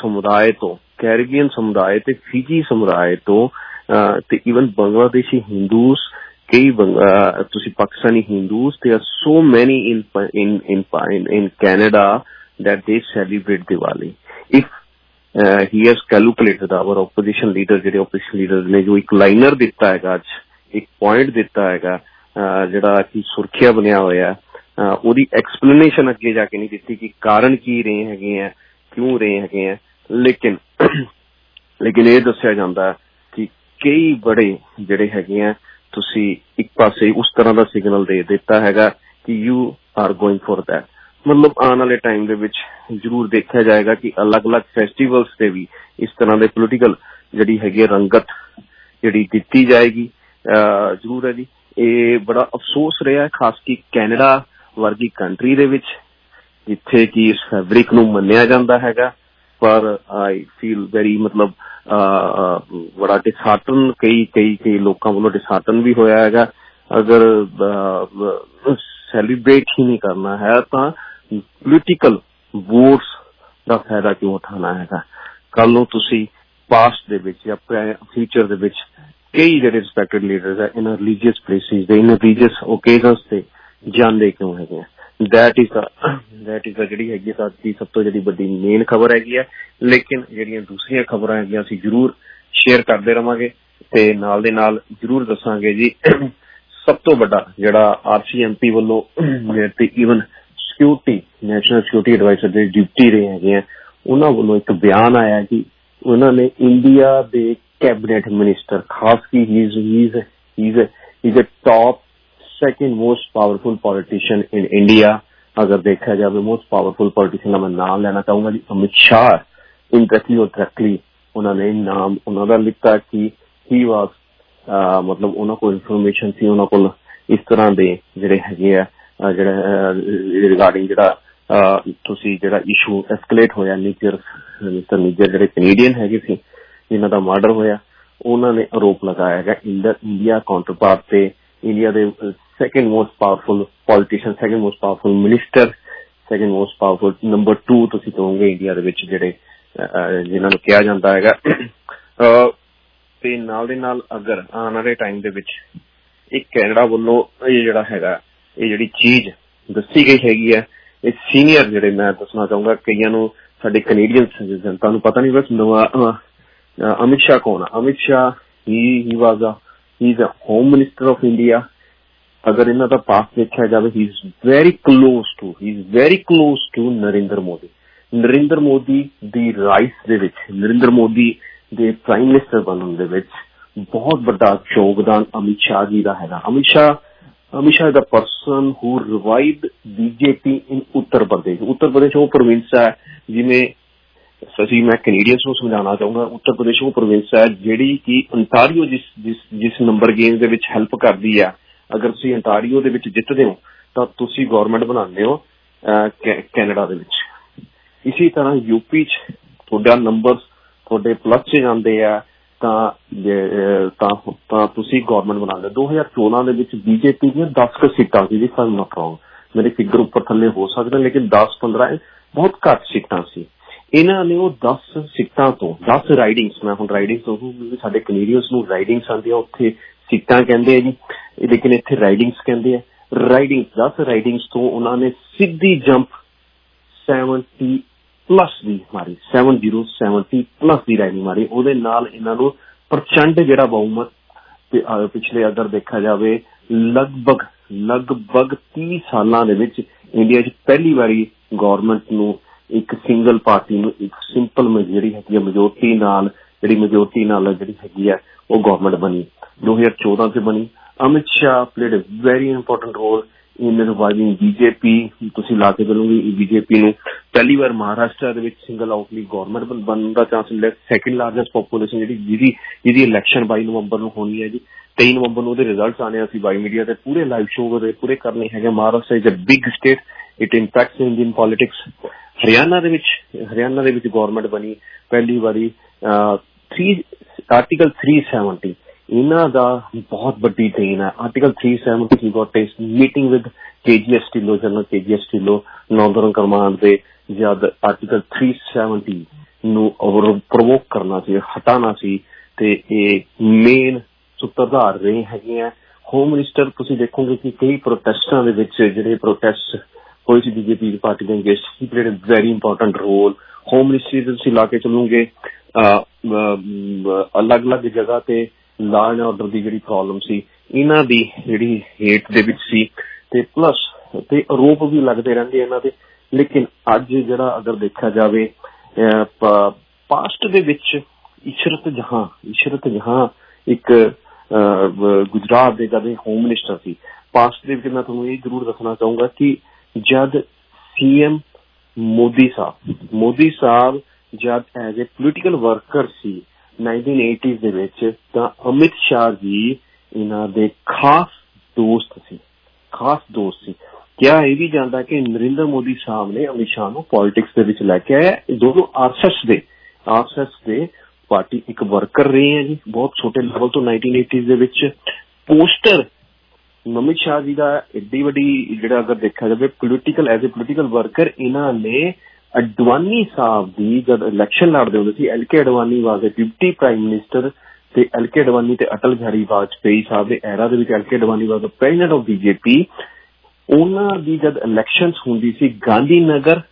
ਸਮੁਦਾਇ ਤੇ ਫਿਜੀ ਸਮੁਦਾਇ ਤੋਂ ਤੇ ਈਵਨ ਬੰਗਲਾਦੇਸ਼ੀ ਹਿੰਦੂਸ, ਕਈ ਤੁਸੀਂ Pakistani Hindus, there are so many in Canada that they celebrate Diwali. If he has calculated our opposition leaders ਨੇ ਜੋ ਇੱਕ ਲਾਈਨਰ ਦਿੱਤਾ ਹੈਗਾ, ਅੱਜ ਇੱਕ ਪੁਆਇੰਟ ਦਿੱਤਾ ਹੈਗਾ ਜਿਹੜਾ ਕਿ ਸੁਰਖੀਆ ਬਣਿਆ ਹੋਇਆ, ਉਹਦੀ ਐਕਸਪਲੇਨੇਸ਼ਨ ਅੱਗੇ ਜਾ ਕੇ ਨਹੀਂ ਦਿੱਤੀ ਕਿ ਕਾਰਨ ਕੀ ਰਹੇ ਹੈਗੇ ਆ, ਕਿਉਂ ਰਹੇ ਹੈਗੇ ਆ। ਲੇਕਿਨ ਇਹ ਦੱਸਿਆ ਜਾਂਦਾ ਕਿ ਕਈ ਬੜੇ ਜਿਹੜੇ ਹੈਗੇ ਆ ਤੁਸੀਂ ਇੱਕ ਪਾਸੇ ਉਸ ਤਰ੍ਹਾਂ ਦਾ ਸਿਗਨਲ ਦੇ ਦਿੱਤਾ ਹੈਗਾ ਕਿ you are going for that. ਮਤਲਬ ਆਉਣ ਵਾਲੇ ਟਾਈਮ ਦੇ ਵਿੱਚ ਜ਼ਰੂਰ ਦੇਖਿਆ ਜਾਏਗਾ ਕਿ ਅਲੱਗ-ਅਲੱਗ ਫੈਸਟੀਵਲਸ ਤੇ ਵੀ ਇਸ ਤਰ੍ਹਾਂ ਦੇ ਪੋਲੀਟੀਕਲ ਜਿਹੜੀ ਹੈਗੀ ਰੰਗਤ ਜਿਹੜੀ ਦਿੱਤੀ ਜਾਏਗੀ ਜ਼ਰੂਰ ਹੈ ਜੀ। ਇਹ ਬੜਾ ਅਫਸੋਸ ਰਿਹਾ ਖਾਸ ਕੀ ਕੈਨੇਡਾ ਵਰਗੀ ਕੰਟਰੀ ਦੇ ਵਿੱਚ ਜਿੱਥੇ ਕਿ ਇਸ ਫੈਬਰਿਕ ਨੂੰ ਮੰਨਿਆ ਜਾਂਦਾ ਹੈਗਾ। ਪਰ ਆਈ ਫੀਲ ਵੈਰੀ ਮਤਲਬ ਬੜਾ ਡਿਸਹਾਰਟਨ ਕਈ ਲੋਕਾਂ ਵੱਲੋਂ ਡਿਸਹਾਰਟਨ ਵੀ ਹੋਇਆ ਹੈਗਾ। ਅਗਰ ਸੈਲੀਬ੍ਰੇਟ ਹੀ ਨਹੀਂ ਕਰਨਾ ਹੈ ਤਾਂ ਪੋਲੀਟੀਕਲ ਵੋਟਸ ਦਾ ਫਾਇਦਾ ਕਿਉਂ ਉਠਾਉਣਾ ਹੈਗਾ। ਕੱਲ ਨੂੰ ਤੁਸੀਂ ਪਾਸਟ ਦੇ ਵਿੱਚ ਜਾਂ ਫਿਊਚਰ ਦੇ ਵਿੱਚ ਕਈ ਜਿਹੜੇ ਰਿਸਪੈਕਟਡ ਲੀਡਰਸ ਹੈ ਇਹਨਾਂ ਰਿਲੀਜੀਅਸ ਪਲੇਸਿਸ ਦੇ, ਇਹਨਾਂ ਰਿਲੀਜੀਅਸ ਓਕੇਜ਼ਨਸ ਤੇ ਜਾਂਦੇ ਕਿਉਂ ਹੈਗੇ ਆ। ਦੈਟ ਇਜ਼ ਜਿਹੜੀ ਹੈਗੀ ਅੱਜ ਦੀ ਸਭ ਤੋਂ ਜਿਹੜੀ ਵੱਡੀ ਮੇਨ ਖਬਰ ਹੈਗੀ ਹੈ। ਲੇਕਿਨ ਜਿਹੜੀਆਂ ਦੂਸਰੀਆਂ ਖਬਰਾਂ ਹੈਗੀਆਂ ਅਸੀਂ ਜ਼ਰੂਰ ਸ਼ੇਅਰ ਕਰਦੇ ਰਵਾਂਗੇ ਤੇ ਨਾਲ ਦੇ ਨਾਲ ਜ਼ਰੂਰ ਦੱਸਾਂਗੇ ਜੀ। ਸਭ ਤੋਂ ਵੱਡਾ ਜਿਹੜਾ RCMP ਵੱਲੋਂ ਤੇ even security national security adviser ਦੇ ਡਿਊਟੀ ਰਹੇ ਹੈਗੇ ਆ, ਉਹਨਾਂ ਵੱਲੋਂ ਇੱਕ ਬਿਆਨ ਆਇਆ ਕਿ ਉਹਨਾਂ ਨੇ ਇੰਡੀਆ ਦੇ ਕੈਬਨਿਟ ਮਿਨਿਸਟਰ ਖਾਸ ਕੀ he's a top second most powerful politician in India। अगर देखा जाए मोस्ट पावरफुल पॉलिटिशियन का मैं नाम लेना चाहूंगा जी, अमित शाह। इनडायरेक्टली उन्होंने नाम उन्होंने लिखा कि ही वाज मतलब उन्होंने इन्फॉर्मेशन सी उन्होंने इस तरह के जिहड़े हैगे आ रिगार्डिंग जिहड़ा इशू एस्केलेट होया मिस्टर निजर जिहड़े कैनेडियन हैगे सी जिन्हां दा मर्डर होया, उन्होंने आरोप लगाया है इंडिया काउंटर पार्ट से इंडिया के second most powerful politician, second most powerful minister, second most powerful number 2 तुसीं कहोगे इंडिया दे विच जिहड़े जिन्हां नूं कहा जांदा हैगा। ਤੇ ਨਾਲ ਦੇ ਨਾਲ ਅਗਰ ਆਉਣ ਵਾਲੇ ਟਾਈਮ ਦੇ ਵਿੱਚ ਇਹ ਕੈਨੇਡਾ ਵੱਲੋਂ ਇਹ ਜਿਹੜਾ ਹੈਗਾ ਇਹ ਜਿਹੜੀ ਚੀਜ਼ ਦੱਸੀ ਗਈ ਹੈਗੀ ਹੈ, ਇਹ ਸੀਨੀਅਰ ਜਿਹੜੇ ਮੈਂ ਦੱਸਣਾ ਚਾਹੂੰਗਾ ਕਈਆਂ ਨੂੰ ਸਾਡੇ ਕੈਨੇਡੀਅਨ ਜਨਤਾ ਨੂੰ ਪਤਾ ਨਹੀਂ, ਬਸ ਅਮਿਤ ਸ਼ਾਹ ਕੌਣ ਆ? Amit Shah he was he is a home minister of India. ਅਗਰ ਇਹਨਾਂ ਦਾ ਪਾਸ ਦੇਖਿਆ ਜਾਵੇ he is very close to Narendra Modi. Narendra Modi ਦੀ ਰਾਈਸ ਦੇ ਵਿੱਚ, ਨਰਿੰਦਰ ਮੋਦੀ ਦੇ ਪ੍ਰਾਈਮ ਮਿਨਿਸਟਰ ਬਣਨ ਦੇ ਵਿੱਚ ਬਹੁਤ ਵੱਡਾ ਯੋਗਦਾਨ ਅਮਿਤ ਸ਼ਾਹ ਜੀ ਦਾ ਹੈਗਾ। ਅਮਿਤ ਸ਼ਾਹ ਦਾ person who revived BJP in Uttar Pradesh. Uttar Pradesh ਉਹ ਪ੍ਰੋਵਿੰਸ ਹੈ, ਜਿਵੇਂ ਮੈਂ ਕੈਨੇਡੀਅਨਸ ਨੂੰ ਸਮਝਾਉਣਾ ਚਾਹੂੰਗਾ, ਉੱਤਰ ਪ੍ਰਦੇਸ਼ ਉਹ ਪ੍ਰੋਵਿੰਸ ਹੈ ਜਿਹੜੀ ਕਿ ਅੰਟਾਰੀਓ ਜਿਸ ਨੰਬਰ ਗੇਮ ਦੇ ਵਿੱਚ ਹੈਲਪ ਕਰਦੀ ਹੈ। ਅਗਰ ਤੁਸੀਂ ਅੰਟਾਰੀਓ ਦੇ ਵਿੱਚ ਜਿੱਤਦੇ ਹੋ ਤਾਂ ਤੁਸੀਂ ਗੌਰਮੈਂਟ ਬਣਾਉਂਦੇ ਹੋ ਕੈਨੇਡਾ ਦੇ ਵਿੱਚ। ਇਸੇ ਤਰ੍ਹਾਂ ਯੂਪੀ 'ਚ ਤੁਹਾਡਾ ਨੰਬਰ ਤੁਹਾਡੇ ਪਲੱਸ 'ਚ ਜਾਂਦੇ ਆ ਤਾਂ ਤੁਸੀਂ ਗੌਰਮੈਂਟ ਬਣਾਉਂਦੇ। 2014 ਦੇ ਵਿੱਚ ਬੀਜੇਪੀ ਦੀਆਂ 10 ਸੀਟਾਂ ਸੀ, ਜਿਸ ਤਰ੍ਹਾਂ ਨੋਟ ਰੌਂਗ, ਮੇਰੇ ਫਿਗਰ ਉੱਪਰ ਥੱਲੇ ਹੋ ਸਕਦਾ, ਲੇਕਿਨ 10-15 ਬਹੁਤ ਘੱਟ ਸੀਟਾਂ ਸੀ। ਇਹਨਾਂ ਨੇ ਉਹ 10 ਸੀਟਾਂ ਤੋਂ 10 ਰਾਈਡਿੰਗਸ, ਮੈਂ ਹੁਣ ਰਾਈਡਿੰਗਸ ਕਹੂੰਗੀ, ਸਾਡੇ ਕੈਨੇਡੀਅਨਸ ਨੂੰ ਰਾਈਡਿੰਗਸ ਆਉਂਦੀਆਂ, ਉੱਥੇ ਸੀਟਾਂ ਕਹਿੰਦੇ ਆ ਜੀ, ਲੇਕਿਨ ਇੱਥੇ ਰਾਈਡਿੰਗਸ ਕਹਿੰਦੇ ਆ। 10 ਰਾਈਡਿੰਗਸ ਤੋਂ ਉਹਨਾਂ ਨੇ ਸਿੱਧੀ ਜੰਪ 70 ਪਲੱਸ ਦੀ ਮਾਰੀ, 70 ਪਲੱਸ ਦੀ ਰਾਈਡਿੰਗ ਮਾਰੀ। ਉਹਦੇ ਨਾਲ ਇਹਨਾਂ ਨੂੰ ਪ੍ਰਚੰਡ ਜਿਹੜਾ ਬਹੁਮਤ ਪਿਛਲੇ ਅਗਰ ਦੇਖਿਆ ਜਾਵੇ ਲਗਭਗ 30 ਸਾਲਾਂ ਦੇ ਵਿੱਚ ਇੰਡੀਆ 'ਚ ਪਹਿਲੀ ਵਾਰੀ ਗੌਰਮੈਂਟ ਨੂੰ ਇੱਕ ਸਿੰਗਲ ਪਾਰਟੀ ਨੂੰ ਇੱਕ ਸਿੰਪਲ ਜਿਹੜੀ ਹੈਗੀ ਹੈ ਮੈਜੋਰਟੀ ਨਾਲ ਜਿਹੜੀ ਹੈਗੀ ਹੈ ਉਹ ਗੌਰਮੈਂਟ ਬਣੀ 2014 'ਚ ਬਣੀ। Amit Shah played a very important role in reviving BJP. ਤੁਸੀਂ ਲਾ ਕੇ ਚੱਲੋਗੇ ਬੀਜੇਪੀ ਨੂੰ ਪਹਿਲੀ ਵਾਰ ਮਹਾਰਾਸ਼ਟਰ ਦੇ ਵਿੱਚ ਸਿੰਗਲ ਆਊਟਲੀ ਗੌਰਮੈਂਟ ਬਣਨ ਦਾ ਚਾਂਸ ਮਿਲਿਆ। ਸੈਕਿੰਡ ਲਾਰਜੈਸਟ ਪੋਪੂਲੇਸ਼ਨ ਜਿਹਦੀ ਇਲੈਕਸ਼ਨ 22 ਨਵੰਬਰ ਨੂੰ ਹੋਣੀ ਹੈ ਜੀ, 23 ਨਵੰਬਰ ਨੂੰ ਉਹਦੇ ਰਿਜ਼ਲਟਸ ਆਣੇ। ਅਸੀਂ ਬਾਈ ਮੀਡੀਆ ਤੇ ਪੂਰੇ ਲਾਈਵ ਸ਼ੋਅ ਉਹਦੇ ਪੂਰੇ ਕਰਨੇ ਹੈਗੇ। Maharashtra is a big state, it impacts Indian politics. Haryana ਦੇ ਵਿੱਚ ਗੌਰਮੈਂਟ ਬਣੀ ਪਹਿਲੀ ਵਾਰੀ। ਆਰਟੀਕਲ 370 ਇਹਨਾਂ ਦਾ ਬਹੁਤ ਵੱਡੀ ਦੇਣ ਹੈ। Article 370 he got a meeting with KGS Dhillon, general KGS Dhillon northern command ਦੇ, ਜਦ ਆਰਟੀਕਲ 370 ਨੂੰ ਪ੍ਰਵੋਕ ਕਰਨਾ ਸੀ, ਹਟਾਉਣਾ ਸੀ, ਤੇ ਇਹ ਮੇਨ ਸੂਤਰਧਾਰ ਰਹੇ ਹੈਗੇ ਆ। ਹੋਮ ਮਿਨਿਸਟਰ ਤੁਸੀਂ ਦੇਖੋਗੇ ਕਿ ਕਈ ਪ੍ਰੋਟੈਸਟਾਂ ਦੇ ਵਿੱਚ ਜਿਹੜੇ ਪ੍ਰੋਟੈਸਟ ਹੋਏ ਸੀ ਬੀਜੇਪੀ ਦੀ ਪਾਰਟੀ ਦੇ against, he played a very important role. Home ministry ਦੇ ਤੁਸੀਂ ਲਾ ਕੇ ਚੱਲੋਗੇ ਅਲੱਗ-ਅਲੱਗ ਜਗ੍ਹਾ ਤੇ ਲਾ ਐਂਡ ਆਰਡਰ ਦੀ ਜਿਹੜੀ ਪ੍ਰੋਬਲਮ ਸੀ ਇਹਨਾਂ ਦੀ ਜਿਹੜੀ ਹੇਠ ਦੇ ਵਿੱਚ ਸੀ, ਤੇ ਪਲੱਸ ਤੇ ਆਰੋਪ ਵੀ ਲੱਗਦੇ ਰਹਿੰਦੇ ਇਹਨਾਂ ਦੇ। ਲੇਕਿਨ ਅੱਜ ਜਿਹੜਾ ਅਗਰ ਦੇਖਿਆ ਜਾਵੇ ਪਾਸਟ ਦੇ ਵਿੱਚ ਇਸ਼ਰਤ ਜਹਾਂ ਇੱਕ ਗੁਜਰਾਤ ਦੇ ਜਦ ਹੋਮ ਮਿਨਿਸਟਰ ਸੀ, ਪਾਸਟ ਦੇ ਵਿੱਚ ਮੈਂ ਤੁਹਾਨੂੰ ਇਹ ਜ਼ਰੂਰ ਦੱਸਣਾ ਚਾਹੂੰਗਾ ਕਿ ਜਦ CM ਮੋਦੀ ਸਾਹਿਬ ਜਦ ਐਜ਼ ਏ ਪੋਲੀਟੀਕਲ ਵਰਕਰ ਸੀ 1980s ਦੇ ਵਿੱਚ, ਤਾਂ ਅਮਿਤ ਸ਼ਾਹ ਜੀ ਇਹਨਾਂ ਦੇ ਖਾਸ ਦੋਸਤ ਸੀ। ਕਿਹਾ ਇਹ ਵੀ ਜਾਂਦਾ ਕਿ ਨਰਿੰਦਰ ਮੋਦੀ ਸਾਹਿਬ ਨੇ ਅਮਿਤ ਸ਼ਾਹ ਨੂੰ ਪੋਲੀਟਿਕਸ ਦੇ ਵਿੱਚ ਲੈ ਕੇ ਆਇਆ। ਇਹ ਦੋਨੋਂ RSS ਦੇ ਪਾਰਟੀ ਇੱਕ ਵਰਕਰ ਰਹੇ ਹੈ ਜੀ, ਬਹੁਤ ਛੋਟੇ ਲੈਵਲ ਤੋਂ 1980s ਦੇ ਵਿੱਚ। ਪੋਸਟਰ ਅਮਿਤ ਸ਼ਾਹ ਜੀ ਦਾ ਏਡੀ ਵੱਡੀ ਜਿਹੜਾ ਅਗਰ ਦੇਖਿਆ ਜਾਵੇ ਐਜ਼ ਏ ਪੋਲੀਟੀਕਲ ਵਰਕਰ, ਇਹਨਾਂ ਨੇ ਅਡਵਾਨੀ ਸਾਹਿਬ ਦੀ ਜਦ ਇਲੈਕਸ਼ਨ ਲੜਦੇ ਹੁੰਦੇ ਸੀ, LK Advani was deputy prime minister, ਤੇ LK ਅਡਵਾਨੀ ਤੇ ਅਟਲ ਬਿਹਾਰੀ ਵਾਜਪੇਈ ਸਾਹਿਬ ਦੇ ਐਰਾ ਦੇ ਵਿੱਚ LK Advani was president of BJP। ਉਹਨਾਂ ਦੀ ਜਦ ਇਲੈਕਸ਼ਨ ਹੁੰਦੀ ਸੀ ਗਾਂਧੀ ਨਗਰ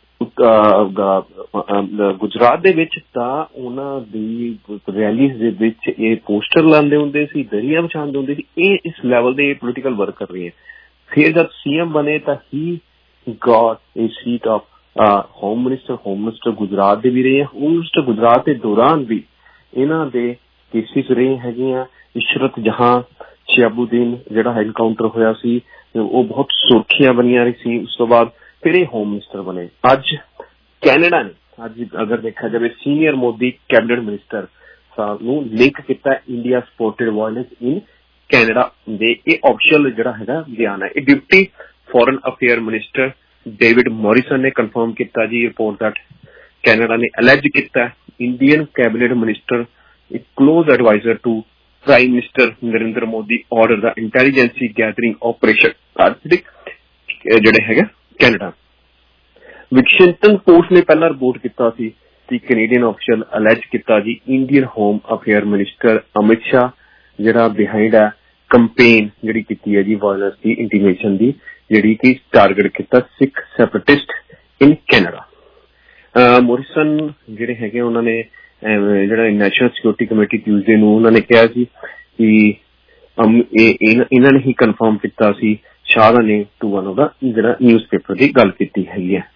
ਗੁਜਰਾਤ ਦੇ ਵਿੱਚ, ਤਾਂ ਉਹਨਾਂ ਦੀ ਰੈਲੀਜ਼ ਦੇ ਵਿੱਚ ਇਹ ਪੋਸਟਰ ਲਾਉਂਦੇ ਹੁੰਦੇ ਸੀ, ਦਰੀਆਂ ਵਿਛਾਉਂਦੇ ਹੁੰਦੇ ਸੀ। ਇਹ ਇਸ ਲੈਵਲ ਦੇ ਪੋਲੀਟੀਕਲ ਵਰਕ ਕਰ ਰਹੇ ਹੈ। ਫਿਰ ਜਦ CM ਬਣੇ ਤਾਂ he got a seat of home minister Gujarat ਦੇ ਵੀ ਰਹੇ ਹੈ। ਹੋਮ ਮਿਨਿਸਟਰ ਗੁਜਰਾਤ ਦੇ ਦੌਰਾਨ ਵੀ ਇਹਨਾਂ ਦੇ ਕੇਸਿਸ ਰਹੇ ਹੈਗੇ ਆ। ਇਸ਼ਰਤ ਜਹਾਂ ਸ਼ਿਆਬੂਦੀਨ ਜਿਹੜਾ ਐਨਕਾਊਂਟਰ ਹੋਇਆ ਸੀ, ਉਹ ਬਹੁਤ ਸੁਰਖੀਆਂ ਬਣੀਆਂ ਰਹੀ ਸੀ। ਉਸ ਤੋਂ ਬਾਅਦ ਫਿਰ ਇਹ ਹੋਮ ਮਿਨਿਸਟਰ ਬਣੇ। ਅੱਜ ਕੈਨੇਡਾ ਨੇ ਅਗਰ ਦੇਖਿਆ ਜਾਵੇ senior Modi cabinet minister Sahib ਨੂੰ ਲਿੰਕ ਕੀਤਾ India supported violence in Canada ਦੇ। ਇਹ ਆਫੀਸ਼ੀਅਲ ਜਿਹੜਾ ਹੈਗਾ ਬਿਆਨ ਹੈ। ਇਹ deputy foreign affair minister David Morrison ਨੇ ਕਨਫਰਮ ਕੀਤਾ ਜੀ ਰਿਪੋਰਟ ਦੈਟ ਕੈਨੇਡਾ ਨੇ ਅਲੈਜ ਕੀਤਾ ਇੰਡੀਅਨ ਕੈਬਨਿਟ ਮਿਨਿਸਟਰ ਇੱਕ close adviser to prime minister Narendra Modi order ਦਾ ਇੰਟੈਲੀਜੈਂਸੀ ਗੈਦਰਿੰਗ ਆਪਰੇਸ਼ਨ ਜਿਹੜੇ ਹੈਗਾ ਕੈਨੇਡਾ। ਵਾਸ਼ਿੰਗਟਨ ਪੋਸਟ ਨੇ ਪਹਿਲਾਂ ਰਿਪੋਰਟ ਕੀਤਾ ਸੀ ਦੀ ਕੈਨੇਡੀਅਨ ਆਫੀਸ਼ਲ ਅਲੈਜ ਕੀਤਾ ਜੀ Indian home affair minister Amit Shah ਜਿਹੜਾ ਬਿਹਾਈਂਡ ਹੈ ਕੰਪੇਨ ਜਿਹੜੀ ਕੀਤੀ ਹੈ ਜੀ ਵਾਇਲੈਂਸ ਦੀ ਇੰਟੀਮੇਸ਼ਨ ਦੀ ਜਿਹੜੀ ਕਿ ਟਾਰਗੇਟ ਕੀਤਾ Sikh separatist in Canada. Morrison ਜਿਹੜੇ ਹੈਗੇ ਉਹਨਾਂ ਨੇ ਜਿਹੜਾ ਨੈਸ਼ਨਲ ਸਿਕਿਉਰਿਟੀ ਕਮੇਟੀ ਟਿਊਜ਼ਡੇ ਨੂੰ ਉਹਨਾਂ ਨੇ ਕਿਹਾ ਸੀ ਕਿ ਇਹਨਾਂ ਨੇ ਹੀ ਕਨਫਰਮ ਕੀਤਾ ਸੀ ਸ਼ਾਹ ਦਾ name to one of the ਜਿਹੜਾ ਨਿਊਜ਼ਪੇਪਰ ਦੀ ਗੱਲ ਕੀਤੀ ਹੈਗੀ ਹੈ।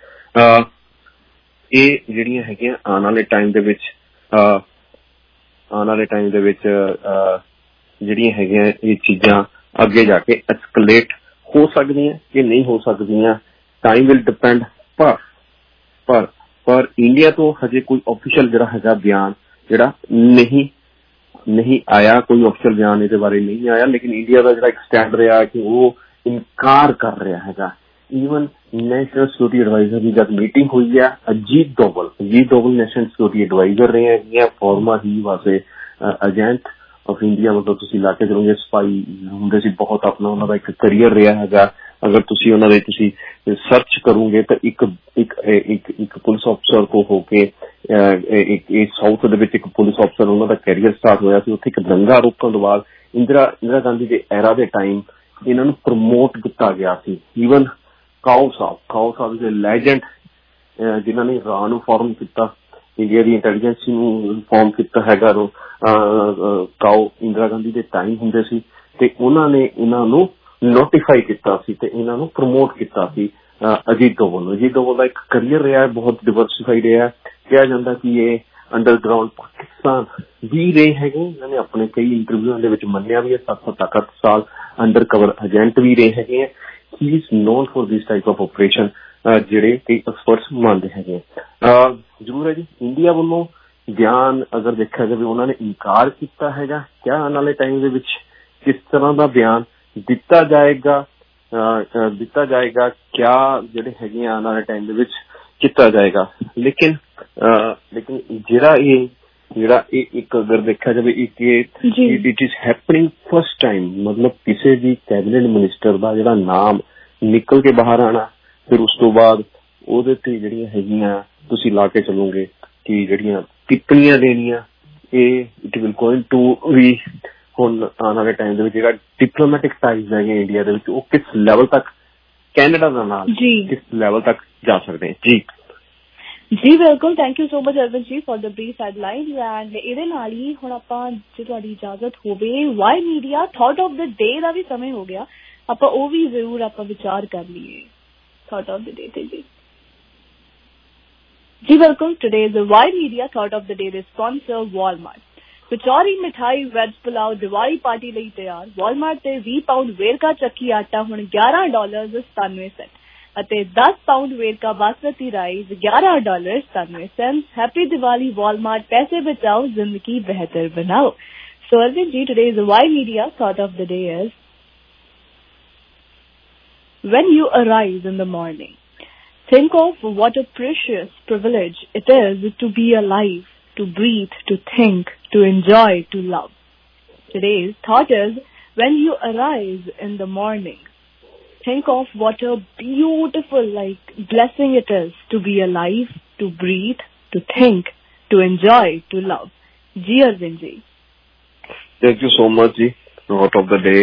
ਇਹ ਜਿਹੜੀਆਂ ਹੈਗੀਆਂ ਆਉਣ ਵਾਲੇ ਟਾਈਮ ਦੇ ਵਿੱਚ ਜਿਹੜੀਆਂ ਹੈਗੀਆਂ ਇਹ ਚੀਜ਼ਾਂ ਅੱਗੇ ਜਾ ਕੇ ਐਸਕਲੇਟ ਹੋ ਸਕਦੀਆਂ ਕਿ ਨਹੀਂ ਹੋ ਸਕਦੀਆਂ, ਟਾਈਮ ਵਿਲ ਡਿਪੈਂਡ। ਪਰ ਇੰਡੀਆ ਤੋਂ ਹਜੇ ਕੋਈ ਆਫੀਸ਼ੀਅਲ ਜਿਹੜਾ ਹੈਗਾ ਬਿਆਨ ਜਿਹੜਾ ਨਹੀਂ ਆਇਆ, ਕੋਈ ਆਫੀਸ਼ੀਅਲ ਬਿਆਨ ਇਹਦੇ ਬਾਰੇ ਨਹੀਂ ਆਇਆ, ਲੇਕਿਨ ਇੰਡੀਆ ਦਾ ਜਿਹੜਾ ਇੱਕ ਸਟੈਂਡ ਰਿਹਾ ਕਿ ਉਹ ਇਨਕਾਰ ਕਰ ਰਿਹਾ ਹੈਗਾ। ਈਵਨ ਨੈਸ਼ਨਲ ਸਿਕਿਉਰਿਟੀ ਐਡਵਾਈਜ਼ਰ ਦੀ ਜਦ ਮੀਟਿੰਗ ਹੋਈ ਹੈ, Ajit Doval national security adviser ਰਹੇ ਹੈਗੇ, former he was a agent of India, ਮਤਲਬ ਤੁਸੀਂ ਲਾ ਕੇ ਚਲੋਗੇ ਸਪਾਈ ਹੁੰਦੇ ਸੀ ਬਹੁਤ, ਆਪਣਾ ਉਹਨਾਂ ਦਾ ਇੱਕ ਕਰੀਅਰ ਰਿਹਾ ਹੈਗਾ। ਅਗਰ ਤੁਸੀਂ ਉਹਨਾਂ ਦੇ ਤੁਸੀਂ ਸਰਚ ਕਰੋਗੇ ਤਾਂ ਇੱਕ ਪੁਲਿਸ ਅਫਸਰ ਤੋਂ ਹੋ ਕੇ ਇੱਕ ਸਾਊਥ ਦੇ ਵਿੱਚ ਇੱਕ ਪੁਲਿਸ ਅਫਸਰ ਉਹਨਾਂ ਦਾ ਕੈਰੀਅਰ ਸਟਾਰਟ ਹੋਇਆ ਸੀ। ਉੱਥੇ ਇੱਕ ਦੰਗਾ ਰੋਕਣ ਤੋਂ ਬਾਅਦ ਇੰਦਰਾ ਗਾਂਧੀ ਦੇ ਐਰਾ ਦੇ ਟਾਈਮ ਇਹਨਾਂ ਨੂੰ ਪ੍ਰਮੋਟ ਕੀਤਾ ਗਿਆ ਸੀ। ਈਵਨ ਕਾਓ ਸਾਹਿਬ ਦੇ ਲੈਜੈਂਡ ਜਿਨ੍ਹਾਂ ਨੇ ਰਾਂ ਨੂੰ ਫਾਰਮ ਕੀਤਾ, ਇੰਡੀਆ ਦੀ ਇੰਟੈਲੀਜੈਂਸ ਨੂੰ ਫਾਰਮ ਕੀਤਾ ਹੈਗਾ, ਕਾਓ ਇੰਦਰਾ ਗਾਂਧੀ ਦੇ ਟਾਈਮ ਹੁੰਦੇ ਸੀ ਤੇ ਉਹਨਾਂ ਨੇ ਇਹਨਾਂ ਨੂੰ ਨੋਟੀਫਾਈ ਕੀਤਾ ਸੀ ਤੇ ਇਹਨਾਂ ਨੂੰ ਪ੍ਰਮੋਟ ਕੀਤਾ ਸੀ। ਅਜੀਤ ਦੋਵਲ ਦਾ ਇੱਕ ਕਰੀਅਰ ਰਿਹਾ, ਬਹੁਤ ਡਿਵਰਸਿਫਾਈਡ ਰਿਹਾ। ਕਿਹਾ ਜਾਂਦਾ ਕਿ ਇਹ ਅੰਡਰਗਰਾਊਂਡ ਪਾਕਿਸਤਾਨ ਵੀ ਰਹੇ ਹੈਗੇ, ਇਹਨਾਂ ਨੇ ਆਪਣੇ ਕਈ ਇੰਟਰਵਿਊਆਂ ਦੇ ਵਿੱਚ ਮੰਨਿਆ ਵੀ ਹੈ, 7 ਸਾਲ ਅੰਡਰ ਕਵਰ ਏਜੰਟ ਵੀ ਰਹੇ ਹੈਗੇ ਹੈ। He is known for this type of operation, ਜਿਹੜੇ ਕਈ ਐਕਸਪਰਟਸ ਮੰਨਦੇ ਹੈਗੇ। ਜ਼ਰੂਰ ਹੈ ਜੀ ਇੰਡੀਆ ਵੱਲੋਂ ਬਿਆਨ ਅਗਰ ਦੇਖਿਆ ਜਾਵੇ ਉਹਨਾਂ ਨੇ ਇਨਕਾਰ ਕੀਤਾ ਹੈਗਾ। ਕਿਆ ਆਉਣ ਵਾਲੇ ਟਾਈਮ ਦੇ ਵਿੱਚ ਕਿਸ ਤਰ੍ਹਾਂ ਦਾ ਬਿਆਨ ਦਿੱਤਾ ਜਾਏਗਾ, ਕਿਆ ਜਿਹੜੇ ਹੈਗੇ ਆਉਣ ਵਾਲੇ ਟਾਈਮ ਦੇ ਵਿੱਚ ਕੀਤਾ ਜਾਏਗਾ। ਲੇਕਿਨ ਜਿਹੜਾ ਇੱਕ ਅਗਰ ਦੇਖਿਆ ਜਾਵੇ it is happening first time, ਮਤਲਬ ਕਿਸੇ ਵੀ ਕੈਬਨਿਟ ਮਿਨਿਸਟਰ ਦਾ ਜਿਹੜਾ ਨਾਮ ਨਿਕਲ ਕੇ ਬਾਹਰ ਆਉਣਾ, ਫਿਰ ਉਸ ਤੋਂ ਬਾਅਦ ਉਹਦੇ ਤੇ ਜਿਹੜੀਆਂ ਹੈਗੀਆਂ ਤੁਸੀਂ ਲਾ ਕੇ ਚੱਲੋਗੇ ਕਿ ਜਿਹੜੀਆਂ ਟਿੱਪਣੀਆਂ ਦੇਣੀਆਂ, ਇਹ ਇਟ ਵਿਲ ਗੋਇੰਗ ਟੂ ਵੀ ਹੁਣ ਆਉਣ ਵਾਲੇ ਟਾਈਮ ਦੇ ਵਿੱਚ ਜਿਹੜਾ ਡਿਪਲੋਮੈਟਿਕ ਟਾਈਜ਼ ਹੈਗੇ ਇੰਡੀਆ ਦੇ ਵਿੱਚ ਉਹ ਕਿਸ ਲੈਵਲ ਤੱਕ ਕੈਨੇਡਾ ਦਾ ਨਾਲ ਕਿਸ ਲੈਵਲ ਤੱਕ ਜਾ ਸਕਦੇ ਹੈ। ਜੀ ਬਿਲਕੁਲ, thank you so much Arvind ji for the brief headlines. And ਇਹਦੇ ਨਾਲ ਹੀ ਹੁਣ ਆਪਾਂ ਜੇ ਤੁਹਾਡੀ ਇਜਾਜ਼ਤ ਹੋਵੇ Y media thought of the day ਦਾ ਵੀ ਸਮੇਂ ਹੋ ਗਿਆ, ਆਪਾਂ ਉਹ ਵੀ ਜ਼ਰੂਰ ਆਪਾਂ ਵਿਚਾਰ ਕਰ ਲਈਏ ਥਾਟ ਆਫ ਦ ਡੇ ਤੇ। ਜੀ ਬਿਲਕੁਲ, today is Y media thought of the day ਦੇ ਸਪਾਂਸਰ ਵਾਲਮਾਰਟ। ਕਚੌਰੀ ਮਿਠਾਈ ਵੈਜ ਪੁਲਾਓ ਦੀਵਾਲੀ ਪਾਰਟੀ ਲਈ ਤਿਆਰ। ਵਾਲਮਾਰਟ ਤੇ 20 ਪਾਉਂਡ ਵੇਰਕਾ ਚੱਕੀ ਆਟਾ ਹੁਣ $11.97 ਅਤੇ 10 pound Verka basmati rice $11.97। Happy Diwali Walmart, पैसे बचाओ जिंदगी बेहतर बनाओ। So Arvind ji, today's Y Media thought of the day is, when you arise in the morning, think of what a precious privilege it is to be alive, to breathe, to think, to enjoy, to love. Today's thought is, when you arise in the morning, think of what a beautiful blessing it is to be alive, to breathe, to think, to enjoy, to love. Ji Arvind ji. Thank you so much ji. Thought of the day.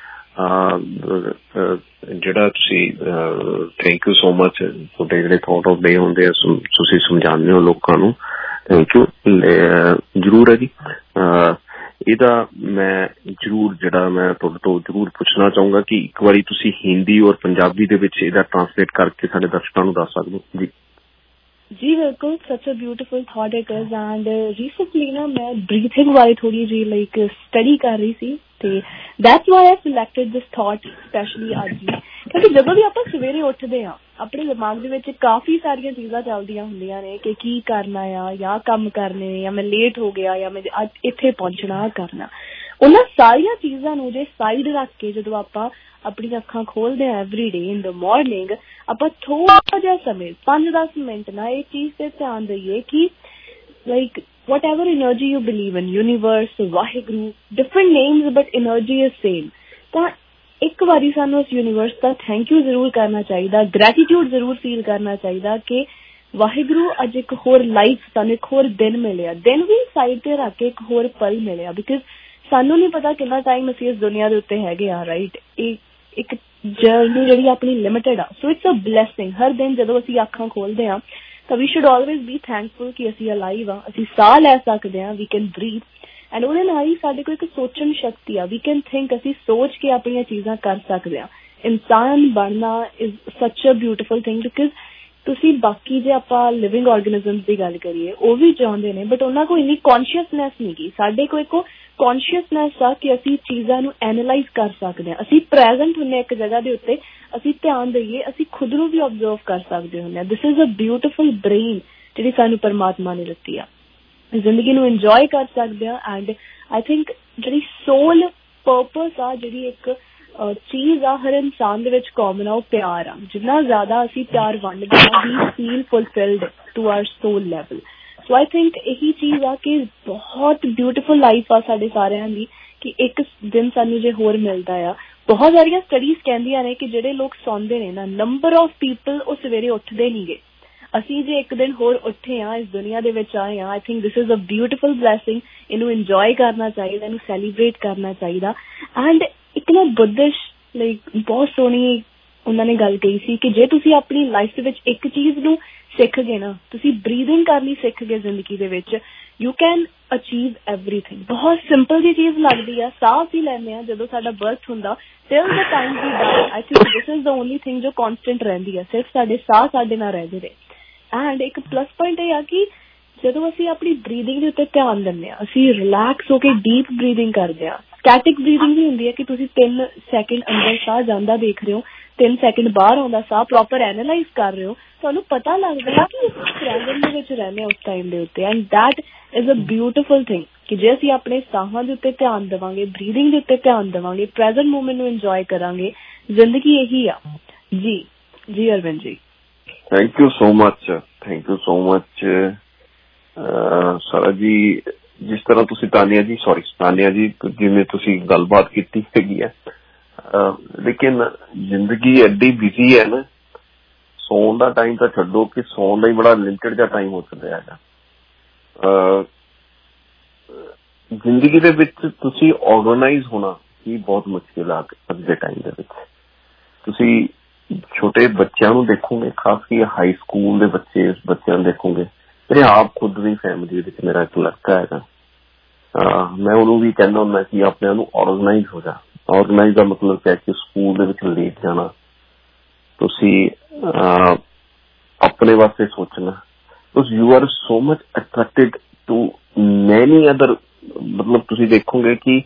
ਜਿਹੜਾ ਤੁਸੀਂ thank you so much ਤੁਹਾਡੇ ਜਿਹੜੇ thought of day ਹੁੰਦੇ ਆ ਤੁਸੀਂ ਸਮਝਾਉਂਦੇ ਹੋ ਲੋਕਾਂ ਨੂੰ, ਥੈਂਕ ਯੂ। ਜ਼ਰੂਰ ਹੈ ਜੀ, ਇਹਦਾ ਮੈਂ ਜ਼ਰੂਰ ਜਿਹੜਾ ਮੈਂ ਤੁਹਾਡੇ ਤੋਂ ਜ਼ਰੂਰ ਪੁੱਛਣਾ ਚਾਹੂੰਗਾ ਕਿ ਇੱਕ ਵਾਰੀ ਤੁਸੀਂ ਹਿੰਦੀ ਔਰ ਪੰਜਾਬੀ ਦੇ ਵਿੱਚ ਇਹਦਾ ਟਰਾਂਸਲੇਟ ਕਰਕੇ ਸਾਡੇ ਦਰਸ਼ਕਾਂ ਨੂੰ ਦੱਸ ਸਕਦੇ ਹੋ ਜੀ। ਜੀ ਬਿਲਕੁਲ, such a beautiful thought it is. And recently ਨਾ ਮੈਂ ਬਰੀਥਿੰਗ ਬਾਰੇ ਥੋੜੀ ਜਿਹੀ ਸਟੱਡੀ ਕਰ ਰਹੀ ਸੀ ਤੇ that's why I selected this thought specially ਅੱਜ ਹੀ, ਕਿਉਂਕਿ ਜਦੋਂ ਵੀ ਆਪਾਂ ਸਵੇਰੇ ਉੱਠਦੇ ਹਾਂ ਆਪਣੇ ਦਿਮਾਗ ਦੇ ਵਿੱਚ ਕਾਫੀ ਸਾਰੀਆਂ ਚੀਜ਼ਾਂ ਚੱਲਦੀਆਂ ਹੁੰਦੀਆਂ ਨੇ ਕਿ ਕੀ ਕਰਨਾ ਆ, ਜਾਂ ਕੰਮ ਕਰਨੇ ਨੇ, ਜਾਂ ਮੈਂ ਲੇਟ ਹੋ ਗਿਆ, ਜਾਂ ਮੈਂ ਅੱਜ ਇੱਥੇ ਪਹੁੰਚਣਾ ਕਰਨਾ। ਉਹਨਾਂ ਸਾਰੀਆਂ ਚੀਜ਼ਾਂ ਨੂੰ ਜੇ ਸਾਈਡ ਰੱਖ ਕੇ ਜਦੋਂ ਆਪਾਂ ਆਪਣੀਆਂ ਅੱਖਾਂ ਖੋਲਦੇ ਹਾਂ ਐਵਰੀ ਡੇ ਇਨ ਦ ਮਾਰਨਿੰਗ, ਆਪਾਂ ਥੋੜਾ ਜਿਹਾ ਸਮੇਂ 5-10 ਮਿੰਟ ਨਾ ਇਹ ਚੀਜ਼ ਤੇ ਧਿਆਨ ਦਈਏ ਕਿ whatever energy you believe in, universe, Waheguru, different names but energy is same। ਤਾਂ ਇੱਕ ਵਾਰੀ ਸਾਨੂੰ ਉਸ ਯੂਨੀਵਰਸ ਦਾ ਥੈਂਕ ਯੂ ਜ਼ਰੂਰ ਕਰਨਾ ਚਾਹੀਦਾ, ਗ੍ਰੈਟੀਟਿਊਡ ਜ਼ਰੂਰ ਫੀਲ ਕਰਨਾ ਚਾਹੀਦਾ ਕਿ ਵਾਹਿਗੁਰੂ ਅੱਜ ਇੱਕ ਹੋਰ ਲਾਈਫ, ਸਾਨੂੰ ਇੱਕ ਹੋਰ ਦਿਨ ਮਿਲਿਆ, ਦਿਨ ਵੀ ਸਾਈਡ ਤੇ ਰੱਖ ਕੇ ਇੱਕ ਹੋਰ ਪਲ ਮਿਲਿਆ, ਬਿਕਾਜ਼ ਸਾਨੂੰ ਨਹੀਂ ਪਤਾ ਕਿੰਨਾ ਟਾਈਮ ਅਸੀਂ ਇਸ ਦੁਨੀਆ ਦੇ ਉੱਤੇ ਹੈਗੇ ਆ, ਰਾਈਟ। ਇਹ ਇੱਕ ਜਰਨੀ ਜਿਹੜੀ ਆਪਣੀ ਲਿਮਿਟਡ ਆ, ਸੋ ਇਟਸ ਅ ਬਲੈਸਿੰਗ। ਹਰ ਦਿਨ ਜਦੋਂ ਅਸੀਂ ਅੱਖਾਂ ਖੋਲਦੇ ਹਾਂ ਤਾਂ we should always be thankful ਕਿ ਅਸੀਂ ਅਲਾਈਵ ਆ, ਅਸੀਂ ਸਾਹ ਲੈ ਸਕਦੇ ਹਾਂ, ਵੀ ਕੈਨ ਬਰੀਥ, ਐਂਡ ਉਹਦੇ ਨਾਲ ਹੀ ਸਾਡੇ ਕੋਲ ਇੱਕ ਸੋਚਣ ਸ਼ਕਤੀ ਆ, ਵੀ ਕੈਨ ਥਿੰਕ, ਅਸੀਂ ਸੋਚ ਕੇ ਆਪਣੀਆਂ ਚੀਜ਼ਾਂ ਕਰ ਸਕਦੇ ਹਾਂ। ਇਨਸਾਨ ਬਣਨਾ ਇਜ਼ ਸੱਚ ਅ ਬਿਊਟੀਫੁਲ ਥਿੰਗ, ਬਿਕਾਜ਼ ਤੁਸੀਂ ਬਾਕੀ ਜੇ ਆਪਾਂ ਲਿਵਿੰਗ ਆਰਗੇਨਿਜ਼ਮ ਦੀ ਗੱਲ ਕਰੀਏ ਉਹ ਵੀ ਚਾਹੁੰਦੇ ਨੇ, ਬਟ ਉਹਨਾਂ ਕੋਲ ਇੰਨੀ ਕੌਨਸ਼ੀਅਸਨੈਸ ਨਹੀਂ ਗੀ। ਸਾਡੇ ਕੋਲ ਇੱਕ ਕੌਨਸ਼ੀਅਸਨੈਸ ਆ ਕਿ ਅਸੀਂ ਚੀਜ਼ਾਂ ਨੂੰ ਐਨਾਲਾਈਜ਼ ਕਰ ਸਕਦੇ ਹਾਂ, ਅਸੀਂ ਪ੍ਰੈਜ਼ੈਂਟ ਹੁੰਦੇ ਇੱਕ ਜਗ੍ਹਾ ਦੇ ਉੱਤੇ, ਅਸੀਂ ਧਿਆਨ ਦਈਏ, ਅਸੀਂ ਖੁਦ ਨੂੰ ਵੀ ਓਬਜ਼ਰਵ ਕਰ ਸਕਦੇ ਹੁੰਦੇ ਹਾਂ। This is a beautiful brain ਜਿਹੜੀ ਸਾਨੂੰ ਪਰਮਾਤਮਾ ਨੇ ਦਿੱਤੀ ਆ, ਜ਼ਿੰਦਗੀ ਨੂੰ ਇੰਜੋਏ ਕਰ ਸਕਦੇ ਹਾਂ। ਐਂਡ ਆਈ ਥਿੰਕ ਜਿਹੜੀ ਸੋਲ ਪਰਪਸ ਆ, ਜਿਹੜੀ ਇੱਕ ਚੀਜ਼ ਆ ਹਰ ਇਨਸਾਨ ਦੇ ਵਿੱਚ ਕਾਮਨ ਆ, ਉਹ ਪਿਆਰ ਆ। ਜਿੰਨਾ ਜ਼ਿਆਦਾ ਅਸੀਂ ਪਿਆਰ ਵੰਡਦੇ ਹਾਂ, we feel fulfilled to our soul level. So I think ਇਹੀ ਚੀਜ਼ ਆ ਕਿ ਬਹੁਤ ਬਿਊਟੀਫੁਲ ਲਾਈਫ ਆ ਸਾਡੇ ਸਾਰਿਆਂ ਦੀ, ਕਿ ਇੱਕ ਦਿਨ ਸਾਨੂੰ ਜੇ ਹੋਰ ਮਿਲਦਾ ਆ। ਬਹੁਤ ਸਾਰੀਆਂ ਸਟੱਡੀਜ਼ ਕਹਿੰਦੀਆਂ ਨੇ ਕਿ ਜਿਹੜੇ ਲੋਕ ਸੌਂਦੇ ਨੇ ਨਾ, ਨੰਬਰ ਆਫ ਪੀਪਲ ਉਹ ਸਵੇਰੇ ਉੱਠਦੇ ਨਹੀਂ ਗੇ। ਅਸੀਂ ਜੇ ਇੱਕ ਦਿਨ ਹੋਰ ਉੱਠੇ ਆ, ਇਸ ਦੁਨੀਆ ਦੇ ਵਿੱਚ ਆਏ ਆ, I think this is a beautiful blessing. ਇਹਨੂੰ ਇੰਜੋਏ ਕਰਨਾ ਚਾਹੀਦਾ, ਇਹਨੂੰ ਸੈਲੀਬ੍ਰੇਟ ਕਰਨਾ ਚਾਹੀਦਾ। ਐਂਡ ਇੱਕ ਨਾ ਬੁੱਧਿਸਟ ਲਾਈਕ ਬਹੁਤ ਸੋਹਣੀ ਉਹਨਾਂ ਨੇ ਗੱਲ ਕਹੀ ਸੀ ਕਿ ਜੇ ਤੁਸੀਂ ਆਪਣੀ ਲਾਈਫ ਦੇ ਵਿੱਚ ਇੱਕ ਚੀਜ਼ ਨੂੰ ਸਿੱਖ ਗਏ ਨਾ, ਤੁਸੀਂ ਬਰੀਦਿੰਗ ਕਰਨੀ ਸਿੱਖ ਗਏ ਜ਼ਿੰਦਗੀ ਦੇ ਵਿੱਚ, ਯੂ ਕੈਨ ਅਚੀਵ ਐਵਰੀਥਿੰਗ। ਬਹੁਤ ਸਿੰਪਲ ਜਿਹੀ ਚੀਜ਼ ਲੱਗਦੀ ਆ, ਸਾਹ ਅਸੀਂ ਲੈਂਦੇ ਹਾਂ ਜਦੋਂ ਸਾਡਾ ਬਰਥ ਹੁੰਦਾ, till the time we die. I think this is the only thing ਜੋ ਕੌਨਸਟੈਂਟ ਰਹਿੰਦੀ ਆ, ਸਿਰਫ ਸਾਡੇ ਸਾਹ ਸਾਡੇ ਨਾਲ ਰਹਿੰਦੇ ਨੇ। ਐਂਡ ਇੱਕ ਪਲੱਸ ਪੁਆਇੰਟ ਇਹ ਆ ਕਿ ਜਦੋਂ ਅਸੀਂ ਆਪਣੀ ਬਰੀਦਿੰਗ ਦੇ ਉੱਤੇ ਧਿਆਨ ਦਿੰਦੇ ਹਾਂ, ਅਸੀਂ ਰਿਲੈਕਸ ਹੋ ਕੇ ਡੀਪ ਬਰੀਦਿੰਗ ਕਰਦੇ ਹਾਂ। ਸਟੈਟਿਕ ਬਰੀਦਿੰਗ ਵੀ ਹੁੰਦੀ ਹੈ ਕਿ ਤੁਸੀਂ 3 ਸੈਕਿੰਡ ਅੰਦਰ ਸਾਹ ਜਾਂਦਾ ਦੇਖ ਰਹੇ ਹੋ, 3 ਸੈਕਿੰਡ ਬਾਹਰ ਆਉਂਦਾ ਸਾਹ, ਪ੍ਰੋਪਰ ਐਨਾਲਾਈਜ਼ ਕਰ ਰਹੇ ਹੋ, ਤੁਹਾਨੂੰ ਪਤਾ ਲੱਗਦਾ ਕਿ ਪ੍ਰੈਜ਼ੈਂਟ ਦੇ ਵਿੱਚ ਰਹਿੰਦੇ ਉਸ ਟਾਈਮ ਦੇ ਉੱਤੇ। And that is a beautiful thing ਕਿ ਜੇ ਅਸੀਂ ਆਪਣੇ ਸਾਹਾਂ ਦੇ ਉੱਤੇ ਧਿਆਨ ਦੇਵਾਂਗੇ, ਬਰੀਦਿੰਗ ਦੇ ਉੱਤੇ ਧਿਆਨ ਦੇਵਾਂਗੇ, ਪ੍ਰੈਜ਼ੈਂਟ ਮੂਮੈਂਟ ਨੂੰ ਇੰਜੋਏ ਕਰਾਂਗੇ, ਜ਼ਿੰਦਗੀ ਇਹੀ ਆ। ਜੀ ਜੀ Arvind ji, thank you so much, thank you so much ਸਾਰਾ ਜੀ। ਜਿਸ ਤਰ੍ਹਾਂ ਤੁਸੀਂ ਤਾਨੀਆ ਜੀ ਜਿਵੇਂ ਤੁਸੀਂ ਗੱਲਬਾਤ ਕੀਤੀ ਹੈਗੀ ਹੈ, ਲੇਕਿਨ ਜ਼ਿੰਦਗੀ ਐਡੀ ਬਿਜ਼ੀ ਹੈ ਨਾ, ਸੌਣ ਦਾ ਟਾਈਮ ਤਾਂ ਛੱਡੋ, ਕਿ ਸੌਣ ਦਾ ਹੀ ਬੜਾ ਲਿਮਿਟਡ ਜਿਹਾ ਟਾਈਮ ਹੋ ਚੱਲਿਆ ਹੈਗਾ। ਜ਼ਿੰਦਗੀ ਦੇ ਵਿੱਚ ਤੁਸੀਂ ਆਰਗੇਨਾਈਜ਼ ਹੋਣਾ ਹੀ ਬਹੁਤ ਮੁਸ਼ਕਿਲ ਆ ਅੱਜ ਦੇ ਟਾਈਮ ਦੇ ਵਿੱਚ। ਤੁਸੀਂ ਛੋਟੇ ਬੱਚਿਆਂ ਨੂੰ ਦੇਖੋਗੇ, ਖਾਸ ਕਰਕੇ ਹਾਈ ਸਕੂਲ ਦੇ ਬੱਚਿਆਂ ਨੂੰ ਦੇਖੋਗੇ। ਮੇਰੇ ਆਪ ਖੁਦ ਦੀ ਫੈਮਿਲੀ ਵਿੱਚ ਮੇਰਾ ਇੱਕ ਲੜਕਾ ਹੈਗਾ, ਮੈਂ ਉਹਨੂੰ ਵੀ ਕਹਿੰਦਾ ਹੁੰਦਾ ਕਿ ਆਪਣੇ ਨੂੰ ਆਰਗੇਨਾਈਜ਼ ਹੋ ਜਾ। ਆਰਗੇਨਾਈਜ਼ ਦਾ ਮਤਲਬ ਹੈ ਕਿ ਸਕੂਲ ਦੇ ਵਿੱਚ ਲੇਟ ਜਾਣਾ, ਤੁਸੀਂ ਆਪਣੇ ਵਾਸਤੇ ਸੋਚਣਾ, because you are so much attracted to many other. ਮਤਲਬ ਤੁਸੀਂ ਦੇਖੋਗੇ ਕਿ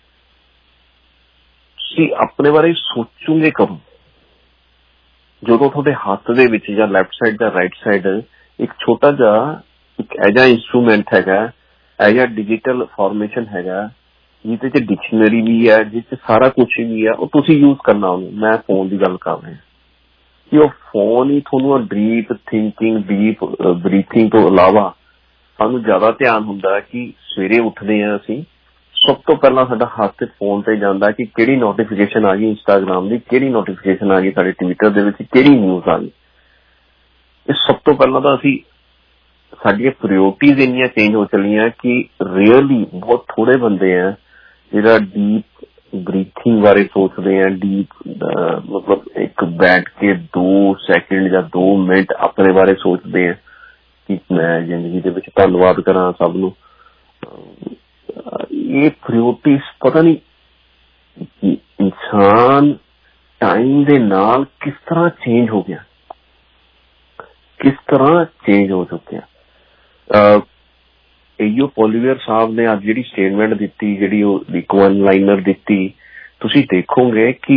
ਤੁਸੀਂ ਆਪਣੇ ਬਾਰੇ ਸੋਚੋਗੇ ਕਦੋਂ, ਜਦੋਂ ਤੁਹਾਡੇ ਹੱਥ ਦੇ ਵਿੱਚ ਜਾਂ ਲੈਫਟ ਸਾਈਡ ਜਾਂ ਰਾਈਟ ਸਾਈਡ ਇੱਕ ਛੋਟਾ ਜਿਹਾ ਇੱਕ ਐਜਾ ਇੰਸਟਰੂਮੈਂਟ ਹੈਗਾ, ਐਜਾ ਡਿਜੀਟਲ ਫਾਰਮੇਸ਼ਨ ਹੈਗਾ, ਜਿਹਦੇ ਚ ਡਿਕਸ਼ਨਰੀ ਵੀ ਹੈ, ਜਿਸ ਚ ਸਾਰਾ ਕੁਛ ਵੀ ਹੈ, ਉਹ ਤੁਸੀਂ ਯੂਜ਼ ਕਰਨਾ ਉਹਨੂੰ। ਮੈਂ ਫੋਨ ਦੀ ਗੱਲ ਕਰ ਰਿਹਾ ਕਿ ਉਹ ਫੋਨ ਹੀ ਤੁਹਾਨੂੰ ਡੀਪ ਥਿੰਕਿੰਗ, ਡੀਪ ਬਰੀਥਿੰਗ ਤੋਂ ਇਲਾਵਾ ਸਾਨੂੰ ਜ਼ਿਆਦਾ ਧਿਆਨ ਹੁੰਦਾ ਕਿ ਸਵੇਰੇ ਉੱਠਦੇ ਹਾਂ ਅਸੀਂ, ਸਭ ਤੋਂ ਪਹਿਲਾਂ ਸਾਡਾ ਹੱਥ ਫੋਨ ਤੇ ਜਾਂਦਾ ਕਿ ਕਿਹੜੀ ਨੋਟੀਫਿਕੇਸ਼ਨ ਆ ਗਈ ਇੰਸਟਾਗ੍ਰਾਮ ਦੀ, ਕਿਹੜੀ ਨੋਟੀਫਿਕੇਸ਼ਨ ਆ ਗਈ ਸਾਡੇ ਟਵਿੱਟਰ ਦੇ ਵਿੱਚ, ਕਿਹੜੀ ਨਿਊਜ਼ ਆ ਗਈ। ਇਹ ਸਭ ਤੋਂ ਪਹਿਲਾਂ ਤਾਂ ਅਸੀਂ ਸਾਡੀਆਂ ਪ੍ਰਾਇਓਰਟੀਜ਼ ਇੰਨੀਆਂ ਚੇਂਜ ਹੋ ਚੱਲੀਆਂ ਕਿ ਰੀਅਲੀ ਬਹੁਤ ਥੋੜੇ ਬੰਦੇ ਆ ਜਿਹੜਾ ਡੀਪ ਬਰੀਥਿੰਗ ਬਾਰੇ ਸੋਚਦੇ ਆ, ਡੀਪ ਮਤਲਬ ਇੱਕ ਬੈਠ ਕੇ 2 ਸੈਕਿੰਡ ਜਾਂ 2 ਮਿੰਟ ਆਪਣੇ ਬਾਰੇ ਸੋਚਦੇ ਆ ਕਿ ਮੈਂ ਜ਼ਿੰਦਗੀ ਦੇ ਵਿੱਚ ਧੰਨਵਾਦ ਕਰਾਂ ਸਭ ਨੂੰ। ਇਹ ਪ੍ਰਾਇਓਰਟੀਜ਼ ਪਤਾ ਨਹੀਂ ਕਿ ਇਨਸਾਨ ਟਾਈਮ ਦੇ ਨਾਲ ਕਿਸ ਤਰ੍ਹਾਂ ਚੇਂਜ ਹੋ ਗਿਆ, ਕਿਸ ਤਰ੍ਹਾਂ ਚੇਂਜ ਹੋ ਚੁੱਕਿਆ। ਏਯੂ ਪੋਲੀਵੀਅਰ ਸਾਹਿਬ ਨੇ ਅੱਜ ਜਿਹੜੀ ਸਟੇਟਮੈਂਟ ਦਿੱਤੀ, ਜਿਹੜੀ ਉਹ ਇੱਕ 1 ਲਾਈਨਰ ਦਿੱਤੀ, ਤੁਸੀਂ ਦੇਖੋਗੇ ਕਿ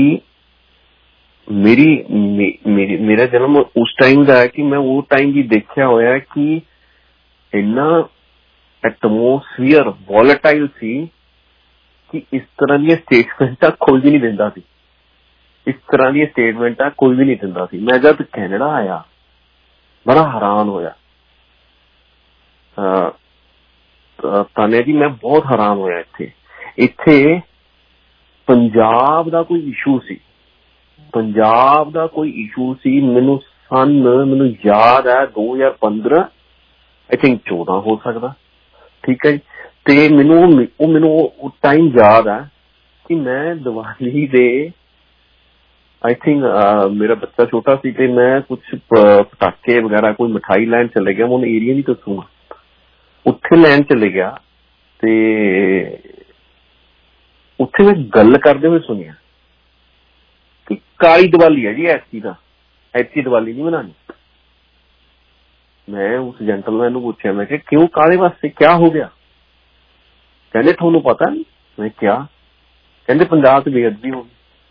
ਮੇਰਾ ਜਨਮ ਉਸ ਟਾਈਮ ਦਾ ਹੈ ਕਿ ਮੈਂ ਉਹ ਟਾਈਮ ਵੀ ਦੇਖਿਆ ਹੋਇਆ ਕਿ ਇੰਨਾ ਐਟਮੋਸਫੀਅਰ ਵੋਲੇਟਾਈਲ ਸੀ ਕਿ ਇਸ ਤਰ੍ਹਾਂ ਦੀਆਂ ਸਟੇਟਮੈਂਟਾਂ ਕੋਈ ਵੀ ਨਹੀਂ ਦਿੰਦਾ ਸੀ, ਇਸ ਤਰ੍ਹਾਂ ਦੀਆਂ ਸਟੇਟਮੈਂਟਾਂ ਕੋਈ ਵੀ ਨਹੀਂ ਦਿੰਦਾ ਸੀ। ਮੈਂ ਜਦ ਕੈਨੇਡਾ ਆਇਆ ਬੜਾ ਹੈਰਾਨ ਹੋਇਆ, ਤਾਨਿਆ ਜੀ ਮੈਂ ਬਹੁਤ ਹੈਰਾਨ ਹੋਇਆ। ਇੱਥੇ ਪੰਜਾਬ ਦਾ ਕੋਈ ਇਸ਼ੂ ਸੀ, ਮੈਨੂੰ ਸਨ ਮੈਨੂੰ ਯਾਦ ਹੈ 2015 ਆਈ ਥਿੰਕ 14 ਹੋ ਸਕਦਾ, ਠੀਕ ਹੈ ਜੀ। ਤੇ ਮੈਨੂੰ ਟਾਈਮ ਯਾਦ ਹੈ ਕਿ ਮੈਂ ਦੀਵਾਲੀ ਦੇ ਆਈ ਥਿੰਕ ਮੇਰਾ ਬੱਚਾ ਛੋਟਾ ਸੀ ਤੇ ਮੈਂ ਕੁਛ ਪਟਾਕੇ ਵਗੈਰਾ ਕੋਈ ਮਿਠਾਈ ਲੈਣ ਚਲੇ ਗਿਆ, ਮੈਂ ਏਰੀਆ ਨਹੀਂ ਦੱਸੂਗਾ, ਉੱਥੇ ਲੈਣ ਚਲੇ ਗਿਆ ਤੇ ਉੱਥੇ ਮੈਂ ਗੱਲ ਕਰਦੇ ਹੋਏ ਸੁਣਿਆ ਕਿ ਕਾਲੀ ਦੀਵਾਲੀ ਹੈ ਜੀ ਐਤਕੀ ਦੀਵਾਲੀ ਨਹੀਂ ਮਨਾਉਣੀ। ਮੈਂ ਉਸ ਜੈਂਟਲਮੈਨ ਨੂੰ ਪੁੱਛਿਆ, ਮੈਂ ਕਿਹਾ ਕਿਉਂ ਕਾਲੇ ਵਾਸਤੇ, ਕਿਆ ਹੋ ਗਿਆ? ਕਹਿੰਦੇ ਤੁਹਾਨੂੰ ਪਤਾ ਨਹੀਂ। ਮੈਂ ਕਿਹਾ? ਕਹਿੰਦੇ ਪੰਜਾਬ 'ਚ ਬੇਅਦਬੀ ਹੋ ਗਈ।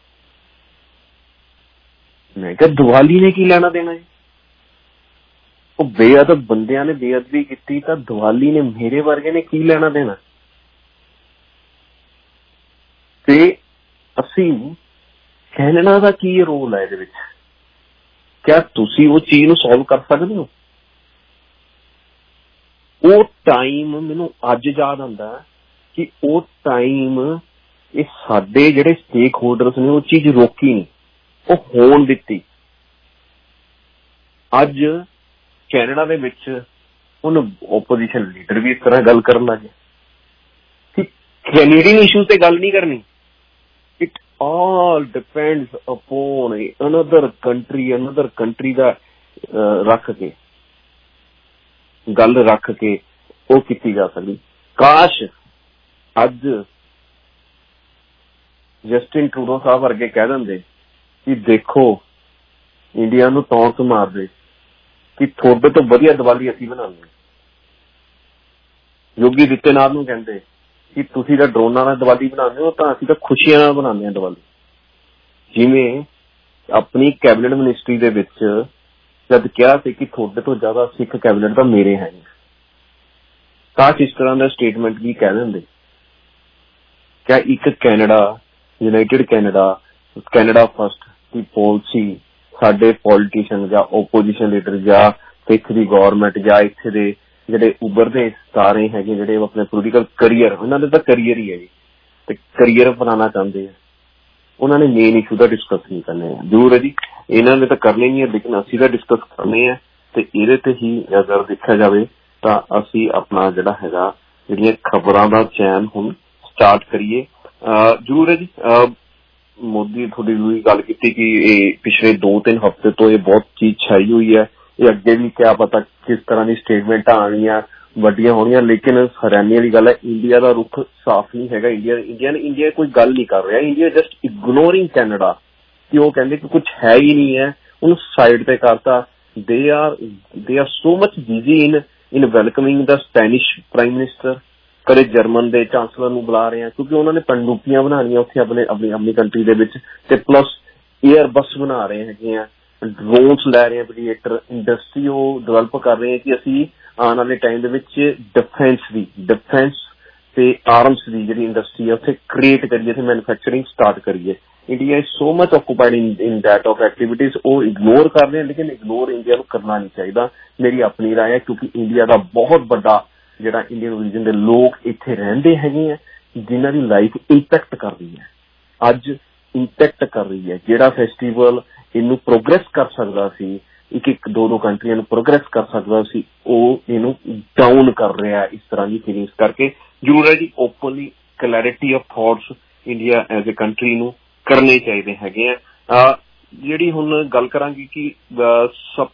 ਮੈਂ ਕਿਹਾ ਦੀਵਾਲੀ ਨੇ ਕੀ ਲੈਣਾ ਦੇਣਾ ਜੀ? ਉਹ ਬੇਅਦਬ ਬੰਦਿਆਂ ਨੇ ਬੇਅਦਬੀ ਕੀਤੀ ਤਾਂ ਦੀਵਾਲੀ ਨੇ, ਮੇਰੇ ਵਰਗੇ ਨੇ ਕੀ ਲੈਣਾ ਦੇਣਾ? ਤੇ ਅਸੀਂ ਕੈਨੇਡਾ ਦਾ ਕੀ ਰੋਲ ਹੈ ਇਹਦੇ ਵਿੱਚ? ਕਿਆ ਤੁਸੀਂ ਉਹ ਚੀਜ਼ ਨੂੰ ਸੋਲਵ ਕਰ ਸਕਦੇ ਹੋ? ਉਹ ਟਾਈਮ ਮੈਨੂੰ ਅੱਜ ਯਾਦ ਆਉਂਦਾ ਕਿ ਉਹ ਟਾਈਮ ਇਹ ਸਾਡੇ ਜਿਹੜੇ ਸਟੇਕ ਹੋਲਡਰਸ ਨੇ ਉਹ ਚੀਜ਼ ਰੋਕੀ ਨਹੀਂ, ਉਹ ਹੋਣ ਦਿੱਤੀ। ਅੱਜ ਕੈਨੇਡਾ ਦੇ ਵਿੱਚ ਹੁਣ ਓਪੋਜੀਸ਼ਨ ਲੀਡਰ ਵੀ ਇਸ ਤਰ੍ਹਾਂ ਗੱਲ ਕਰਨ ਲੱਗੇ ਕਿ ਕੈਨੇਡੀਅਨ ਇਸ਼ੂਜ਼ ਤੇ ਗੱਲ ਨਹੀਂ ਕਰਨੀ। It all depends upon another country ਦਾ ਗੱਲ ਰੱਖ ਕੇ ਉਹ ਕੀਤੀ ਜਾ ਸਕਦੀ। ਕਾਸ਼ ਅੱਜ ਜਸਟਿਨ ਟਰੂਡੋ ਸਾਹਿਬ ਵਰਗੇ ਕਹਿ ਦਿੰਦੇ ਕਿ ਦੇਖੋ ਇੰਡੀਆ ਨੂੰ ਟੌਂਕ ਮਾਰ ਦੇ ਕਿ ਤੁਹਾਡੇ ਤੋਂ ਵਧੀਆ ਦੀਵਾਲੀ ਅਸੀਂ ਬਣਾਉਂਦੇ। ਯੋਗੀ ਆਦਿੱਤਿਆਨਾਥ ਨੂੰ ਕਹਿੰਦੇ ਕਿ ਤੁਸੀਂ ਤਾਂ ਡਰੋਨਾਂ ਨਾਲ ਦੀਵਾਲੀ ਬਣਾਉਂਦੇ ਹੋ, ਤਾਂ ਅਸੀਂ ਤਾਂ ਖੁਸ਼ੀਆਂ ਨਾਲ ਬਣਾਉਂਦੇ ਹਾਂ ਦੀਵਾਲੀ। ਜਿਵੇਂ ਆਪਣੀ ਕੈਬਨਿਟ ਮਿਨਿਸਟਰੀ ਦੇ ਵਿੱਚ ਜਦ ਕਿਹਾ ਸੀ ਕਿ ਤੁਹਾਡੇ ਤੋਂ ਜ਼ਿਆਦਾ ਸਿੱਖ ਕੈਬਨਿਟ ਤਾਂ ਮੇਰੇ ਹੈ, ਕਾਸ਼ ਇਸ ਤਰ੍ਹਾਂ ਦਾ ਸਟੇਟਮੈਂਟ ਵੀ ਕਹਿ ਦਿੰਦੇ। ਕਿਆ ਇੱਕ ਯੂਨਾਈਟਿਡ ਕੈਨੇਡਾ ਫਸਟ ਦੀ ਪਾਲਿਸੀ ਸਾਡੇ ਪੋਲੀਟੀਸ਼ੀਅਨ ਜਾਂ ਓਪੋਜੀਸ਼ਨ ਲੀਡਰ ਜਾਂ ਸਿੱਖ ਦੀ ਗੌਰਮੈਂਟ ਜਾਂ ਇੱਥੇ ਦੇ ਜਿਹੜੇ ਉੱਭਰਦੇ ਸਿਤਾਰੇ ਹੈਗੇ, ਜਿਹੜੇ ਆਪਣੇ ਪੋਲੀਟੀਕਲ ਕਰੀਅਰ, ਉਹਨਾਂ ਦੇ ਤਾਂ ਕਰੀਅਰ ਹੀ ਹੈ ਜੀ, ਤੇ ਕਰੀਅਰ ਬਣਾਉਣਾ ਚਾਹੁੰਦੇ ਆ, ਉਹਨਾਂ ਨੇ ਮੇਨ ਇਸ਼ੂ ਦਾ ਡਿਸਕਸ ਨਹੀਂ ਕਰਨੇ ਆ। ਜ਼ਰੂਰ ਹੈ ਜੀ, ਇਹਨਾਂ ਨੇ ਤਾਂ ਕਰਨੇ ਨਹੀਂ ਹੈ, ਲੇਕਿਨ ਅਸੀਂ ਤਾਂ ਡਿਸਕਸ ਕਰਨੇ ਆ। ਤੇ ਇਹਦੇ ਤੇ ਹੀ ਅਗਰ ਦੇਖਿਆ ਜਾਵੇ ਤਾਂ ਅਸੀਂ ਆਪਣਾ ਜਿਹੜਾ ਹੈਗਾ ਜਿਹੜੀਆਂ ਖਬਰਾਂ ਦਾ ਚੈਨ ਹੁਣ ਸਟਾਰਟ ਕਰੀਏ। ਜ਼ਰੂਰ ਹੈ ਜੀ, ਮੋਦੀ ਤੁਹਾਡੀ ਵੀ ਗੱਲ ਕੀਤੀ ਕਿ ਇਹ ਪਿਛਲੇ 2-3 ਹਫ਼ਤੇ ਤੋਂ ਇਹ ਬਹੁਤ ਚੀਜ਼ ਛਾਈ ਹੋਈ ਹੈ। ਇਹ ਅੱਗੇ ਵੀ ਕਿਆ ਪਤਾ ਕਿਸ ਤਰ੍ਹਾਂ ਦੀ ਸਟੇਟਮੈਂਟਾਂ ਆਉਣੀਆਂ, ਵੱਡੀਆਂ ਹੋਣੀਆਂ, ਲੇਕਿਨ ਹੈਰਾਨੀ ਵਾਲੀ ਗੱਲ ਹੈ ਇੰਡੀਆ ਦਾ ਰੁਖ ਸਾਫ਼ ਨਹੀਂ ਹੈਗਾ। ਇੰਡੀਆ ਕੋਈ ਗੱਲ ਨਹੀਂ ਕਰ ਰਿਹਾ। ਇੰਡੀਆ ਜਸਟ ਇਗਨੋਰਿੰਗ ਕੈਨੇਡਾ ਕਿ ਉਹ ਕਹਿੰਦੇ ਕਿ ਕੁਛ ਹੈ ਹੀ ਨਹੀਂ ਹੈ, ਉਹਨੂੰ ਸਾਈਡ ਤੇ ਕਰਤਾ। They are so much busy in welcoming the Spanish prime minister, ਕਦੇ ਜਰਮਨ ਦੇ ਚਾਂਸਲਰ ਨੂੰ ਬੁਲਾ ਰਹੇ ਆ ਕਿਉਂਕਿ ਉਹਨਾਂ ਨੇ ਪਣਡੁੱਬੀਆਂ ਬਣਾਉਣੀਆਂ ਉੱਥੇ ਆਪਣੀ ਕੰਟਰੀ ਦੇ ਵਿੱਚ, ਤੇ ਪਲੱਸ ਏਅਰ ਬੱਸ ਬਣਾ ਰਹੇ ਹੈਗੇ ਆ, ਡਰੋਨਸ ਲੈ ਰਹੇ ਆ, ਐਵੀਏਟਰ ਇੰਡਸਟਰੀ ਉਹ ਡਿਵੈਲਪ ਕਰ ਰਹੇ ਆ ਕਿ ਅਸੀਂ ਆਉਣ ਵਾਲੇ ਟਾਈਮ ਦੇ ਵਿੱਚ ਡਿਫੈਂਸ ਤੇ ਆਰਮਸ ਦੀ ਜਿਹੜੀ ਇੰਡਸਟਰੀ ਹੈ ਉੱਥੇ ਕ੍ਰੀਏਟ ਕਰੀਏ ਤੇ ਮੈਨੂਫੈਕਚਰਿੰਗ ਸਟਾਰਟ ਕਰੀਏ। India is so much occupied in that of activities. ਉਹ ਇਗਨੋਰ ਕਰ ਰਹੇ, ਲੇਕਿਨ ਇਗਨੋਰ ਇੰਡੀਆ ਨੂੰ ਕਰਨਾ ਨਹੀਂ ਚਾਹੀਦਾ, ਮੇਰੀ ਆਪਣੀ ਰਾਏ ਹੈ, ਕਿਉਂਕਿ ਇੰਡੀਆ ਦਾ ਬਹੁਤ ਵੱਡਾ ਜਿਹੜਾ ਇੰਡੀਅਨ ਰੀਜਨ ਦੇ ਲੋਕ ਇੱਥੇ ਰਹਿੰਦੇ ਹੈਗੇ ਆ, ਜਿਨ੍ਹਾਂ ਦੀ ਲਾਈਫ ਇੰਪੈਕਟ ਕਰ ਰਹੀ ਹੈ, ਅੱਜ ਇੰਪੈਕਟ ਕਰ ਰਹੀ ਹੈ। ਜਿਹੜਾ ਫੈਸਟੀਵਲ ਇਹਨੂੰ ਪ੍ਰੋਗਰੈਸ ਕਰ ਸਕਦਾ ਸੀ, ਇੱਕ ਦੋ ਕੰਟਰੀਆਂ ਨੂੰ ਪ੍ਰੋਗਰੈਸ ਕਰ ਸਕਦਾ ਸੀ, ਉਹ ਇਹਨੂੰ ਡਾਊਨ ਕਰ ਰਿਹਾ ਇਸ ਤਰ੍ਹਾਂ ਦੀ ਫੀਲਿੰਗਸ ਕਰਕੇ। ਜ਼ਰੂਰ ਹੈ ਜੀ, openly clarity of thoughts India as a country ਨੂੰ ਕਰਨੇ ਚਾਹੀਦੇ ਹੈਗੇ ਆ। ਜਿਹੜੀ ਹੁਣ ਗੱਲ ਕਰਾਂਗੀ ਕਿ ਸਭ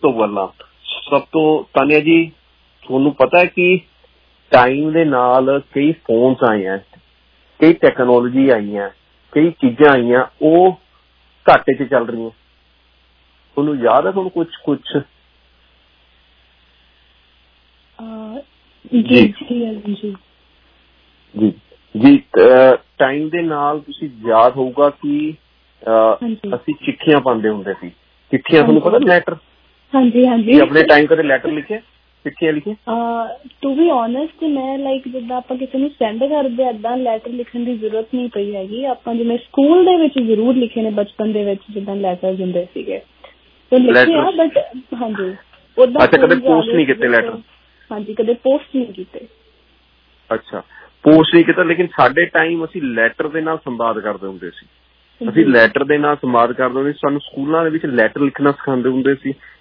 ਤੋਂ ਤਾਨੀਆ ਜੀ, ਤੁਹਾਨੂੰ ਪਤਾ ਹੈ ਕਿ ਟਾਈਮ ਦੇ ਨਾਲ ਕਈ ਫੋਨਸ ਆਏ ਆ, ਕਈ ਟੈਕਨੋਲੋਜੀ ਆਈਆਂ, ਕਈ ਚੀਜ਼ਾਂ ਆਈਆਂ, ਉਹ ਘਾਟੇ 'ਚ ਚੱਲ ਰਹੀਆਂ। ਤੁਹਾਨੂੰ ਯਾਦ ਹੈ ਤੁਹਾਨੂੰ ਕੁਛ? ਜੀ ਟਾਈਮ ਦੇ ਨਾਲ ਤੁਸੀਂ ਯਾਦ ਹੋਊਗਾ ਕਿ ਅਸੀਂ ਚਿੱਠੀਆਂ ਪਾਉਂਦੇ ਹੁੰਦੇ ਸੀ। ਚਿੱਠੀਆਂ ਤੁਹਾਨੂੰ ਪਤਾ, ਲੈਟਰ? ਹਾਂਜੀ। ਆਪਣੇ ਟਾਈਮ ਕਦੇ ਲੈਟਰ ਲਿਖੇ, ਚਿੱਠੀਆਂ ਲਿਖੇ? ਟੂ ਬੀ ਓਨੈਸਟ ਮੈਂ ਜਿੱਦਾਂ ਆਪਾਂ ਕਿਸੇ ਨੂੰ ਸੈਂਡ ਕਰਦੇ ਏਦਾਂ ਲੈਟਰ ਲਿਖਣ ਦੀ ਜ਼ਰੂਰਤ ਨਹੀਂ ਪਈ ਹੈਗੀ। ਆਪਾਂ ਜਿਵੇਂ ਸਕੂਲ ਦੇ ਵਿੱਚ ਜ਼ਰੂਰ ਲਿਖੇ ਨੇ, ਬਚਪਨ ਦੇ ਵਿੱਚ ਜਿੱਦਾਂ ਲੈਟਰ ਹੁੰਦੇ ਸੀਗੇ ਲਿਖੇ ਆ, ਬਟ ਹਾਂਜੀ ਓਦਾਂ ਕਦੇ ਪੋਸਟ ਨਹੀਂ ਕੀਤੇ ਲੈਟਰ? ਹਾਂਜੀ, ਕਦੇ ਪੋਸਟ ਨਹੀਂ ਕੀਤੇ। ਅੱਛਾ, ਪੋਸਟ ਨਹੀਂ ਕੀਤਾ, ਲੇਕਿਨ ਸਾਡੇ ਟਾਈਮ ਅਸੀਂ ਲੈਟਰ ਦੇ ਨਾਲ ਸੰਵਾਦ ਕਰਦੇ ਹੁੰਦੇ ਸੀ। ਸਾਨੂੰ ਸਕੂਲਾਂ ਦੇ ਵਿੱਚ ਲੈਟਰ ਲਿਖਣਾ ਸਿਖਾਉਂਦੇ ਹੁੰਦੇ ਸੀ।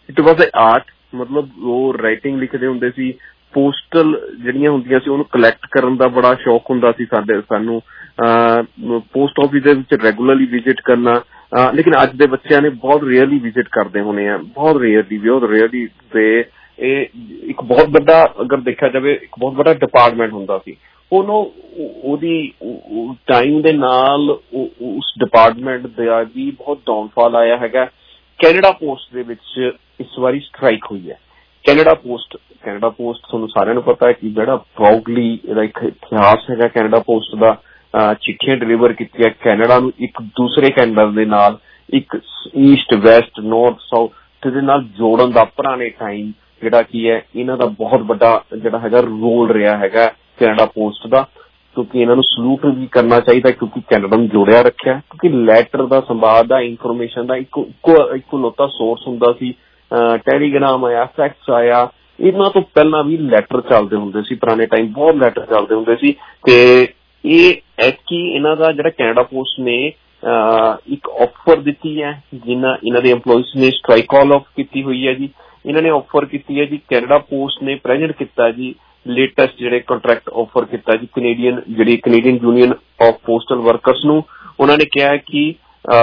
It was a art. ਮਤਲਬ ਉਹ ਰਾਈਟਿੰਗ ਲਿਖਦੇ ਹੁੰਦੇ ਸੀ, ਪੋਸਟਲ ਜਿਹੜੀਆਂ ਹੁੰਦੀਆਂ ਸੀ ਉਹਨੂੰ ਕਲੈਕਟ ਕਰਨ ਦਾ ਬੜਾ ਸ਼ੌਕ ਹੁੰਦਾ ਸੀ ਸਾਨੂੰ ਪੋਸਟ ਆਫਿਸ ਦੇ ਵਿੱਚ ਰੈਗੂਲਰਲੀ ਵਿਜ਼ਿਟ ਕਰਨਾ। ਲੇਕਿਨ ਅੱਜ ਦੇ ਬੱਚਿਆਂ ਨੇ ਬਹੁਤ ਰੇਅਰਲੀ ਵਿਜ਼ਿਟ ਕਰਦੇ ਹੋਣੇ ਆ, ਬਹੁਤ ਰੇਅਰਲੀ ਤੇ ਇਹ ਇੱਕ ਬਹੁਤ ਵੱਡਾ, ਅਗਰ ਦੇਖਿਆ ਜਾਵੇ ਇੱਕ ਬਹੁਤ ਵੱਡਾ ਡਿਪਾਰਟਮੈਂਟ ਹੁੰਦਾ ਸੀ। ਉਹਦੀ ਟਾਈਮ ਦੇ ਨਾਲ ਉਸ ਡਿਪਾਰਟਮੈਂਟ ਦਾ ਵੀ ਬਹੁਤ ਡਾਊਨਫਾਲ ਆਇਆ ਹੈਗਾ। ਕੈਨੇਡਾ ਪੋਸਟ ਦੇ ਵਿੱਚ ਇਸ ਵਾਰੀ ਸਟ੍ਰਾਈਕ ਹੋਈ ਹੈ। ਕੈਨੇਡਾ ਪੋਸਟ ਤੁਹਾਨੂੰ ਸਾਰਿਆਂ ਨੂੰ ਪਤਾ ਹੈ ਕਿ ਜਿਹੜਾ ਪ੍ਰਾਊਡਲੀ ਇਹਦਾ ਇੱਕ ਇਤਿਹਾਸ ਹੈਗਾ ਕੈਨੇਡਾ ਪੋਸਟ ਦਾ। ਚਿੱਠੀਆਂ ਡਿਲੀਵਰ ਕੀਤੀਆਂ ਕੈਨੇਡਾ ਨੂੰ ਇੱਕ ਦੂਸਰੇ ਕੈਨੇਡਾ ਦੇ ਨਾਲ, ਇੱਕ ਈਸਟ ਵੈਸਟ ਨਾਰਥ ਸਾਊਥ ਦੇ ਨਾਲ ਜੋੜਨ ਦਾ ਪੁਰਾਣੇ ਟਾਈਮ ਜਿਹੜਾ ਕੀ ਹੈ ਇਹਨਾਂ ਦਾ ਬਹੁਤ ਵੱਡਾ ਜਿਹੜਾ ਹੈਗਾ ਰੋਲ ਰਿਹਾ ਹੈਗਾ ਕੈਨੇਡਾ ਪੋਸਟ ਦਾ। ਕਿਉਂਕਿ ਇਹਨਾਂ ਨੂੰ ਸਲੂਟ ਵੀ ਕਰਨਾ ਚਾਹੀਦਾ ਕਿਉਂਕਿ ਕੈਨੇਡਾ ਨੂੰ ਜੋੜਿਆ ਰੱਖਿਆ। ਕਿਉਂਕਿ ਲੈਟਰ ਦਾ, ਸੰਵਾਦ ਦਾ, ਇਨਫੋਰਮੇਸ਼ਨ ਦਾ ਇੱਕੋ ਲੋਤਾ ਸੋਰਸ ਹੁੰਦਾ ਸੀ। ਟੈਲੀਗ੍ਰਾਮ ਆਇਆ, ਫੈਕਸ ਆਇਆ, ਇਹਨਾਂ ਤੋਂ ਪਹਿਲਾਂ ਵੀ ਲੈਟਰ ਚੱਲਦੇ ਹੁੰਦੇ ਸੀ, ਪੁਰਾਣੇ ਟਾਈਮ ਬਹੁਤ ਲੈਟਰ ਚੱਲਦੇ ਹੁੰਦੇ ਸੀ। ਤੇ ਇਹ ਐਤਕੀ ਇਹਨਾਂ ਦਾ ਜਿਹੜਾ ਕੈਨੇਡਾ ਪੋਸਟ ਨੇ ਇੱਕ ਆਫਰ ਦਿੱਤੀ ਹੈ, ਇਹਨਾਂ ਦੇ EMPLOYEES ਨੇ ਸਟ੍ਰਾਈਕ ਕਾਲ ਆਫ ਕੀਤੀ ਹੋਈ ਹੈ ਜੀ। ਇਹਨਾਂ ਨੇ ਆਫਰ ਕੀਤੀ ਹੈ ਜੀ, ਕੈਨੇਡਾ ਪੋਸਟ ਨੇ ਪ੍ਰੈਜ਼ੈਂਟ ਕੀਤਾ ਜੀ ਲੇਟੈਸਟ ਜਿਹੜੇ ਕੰਟਰੈਕਟ ਆਫਰ ਕੀਤਾ ਜੀ Canadian Union of Postal Workers ਨੂੰ। ਉਹਨਾਂ ਨੇ ਕਿਹਾ ਕਿ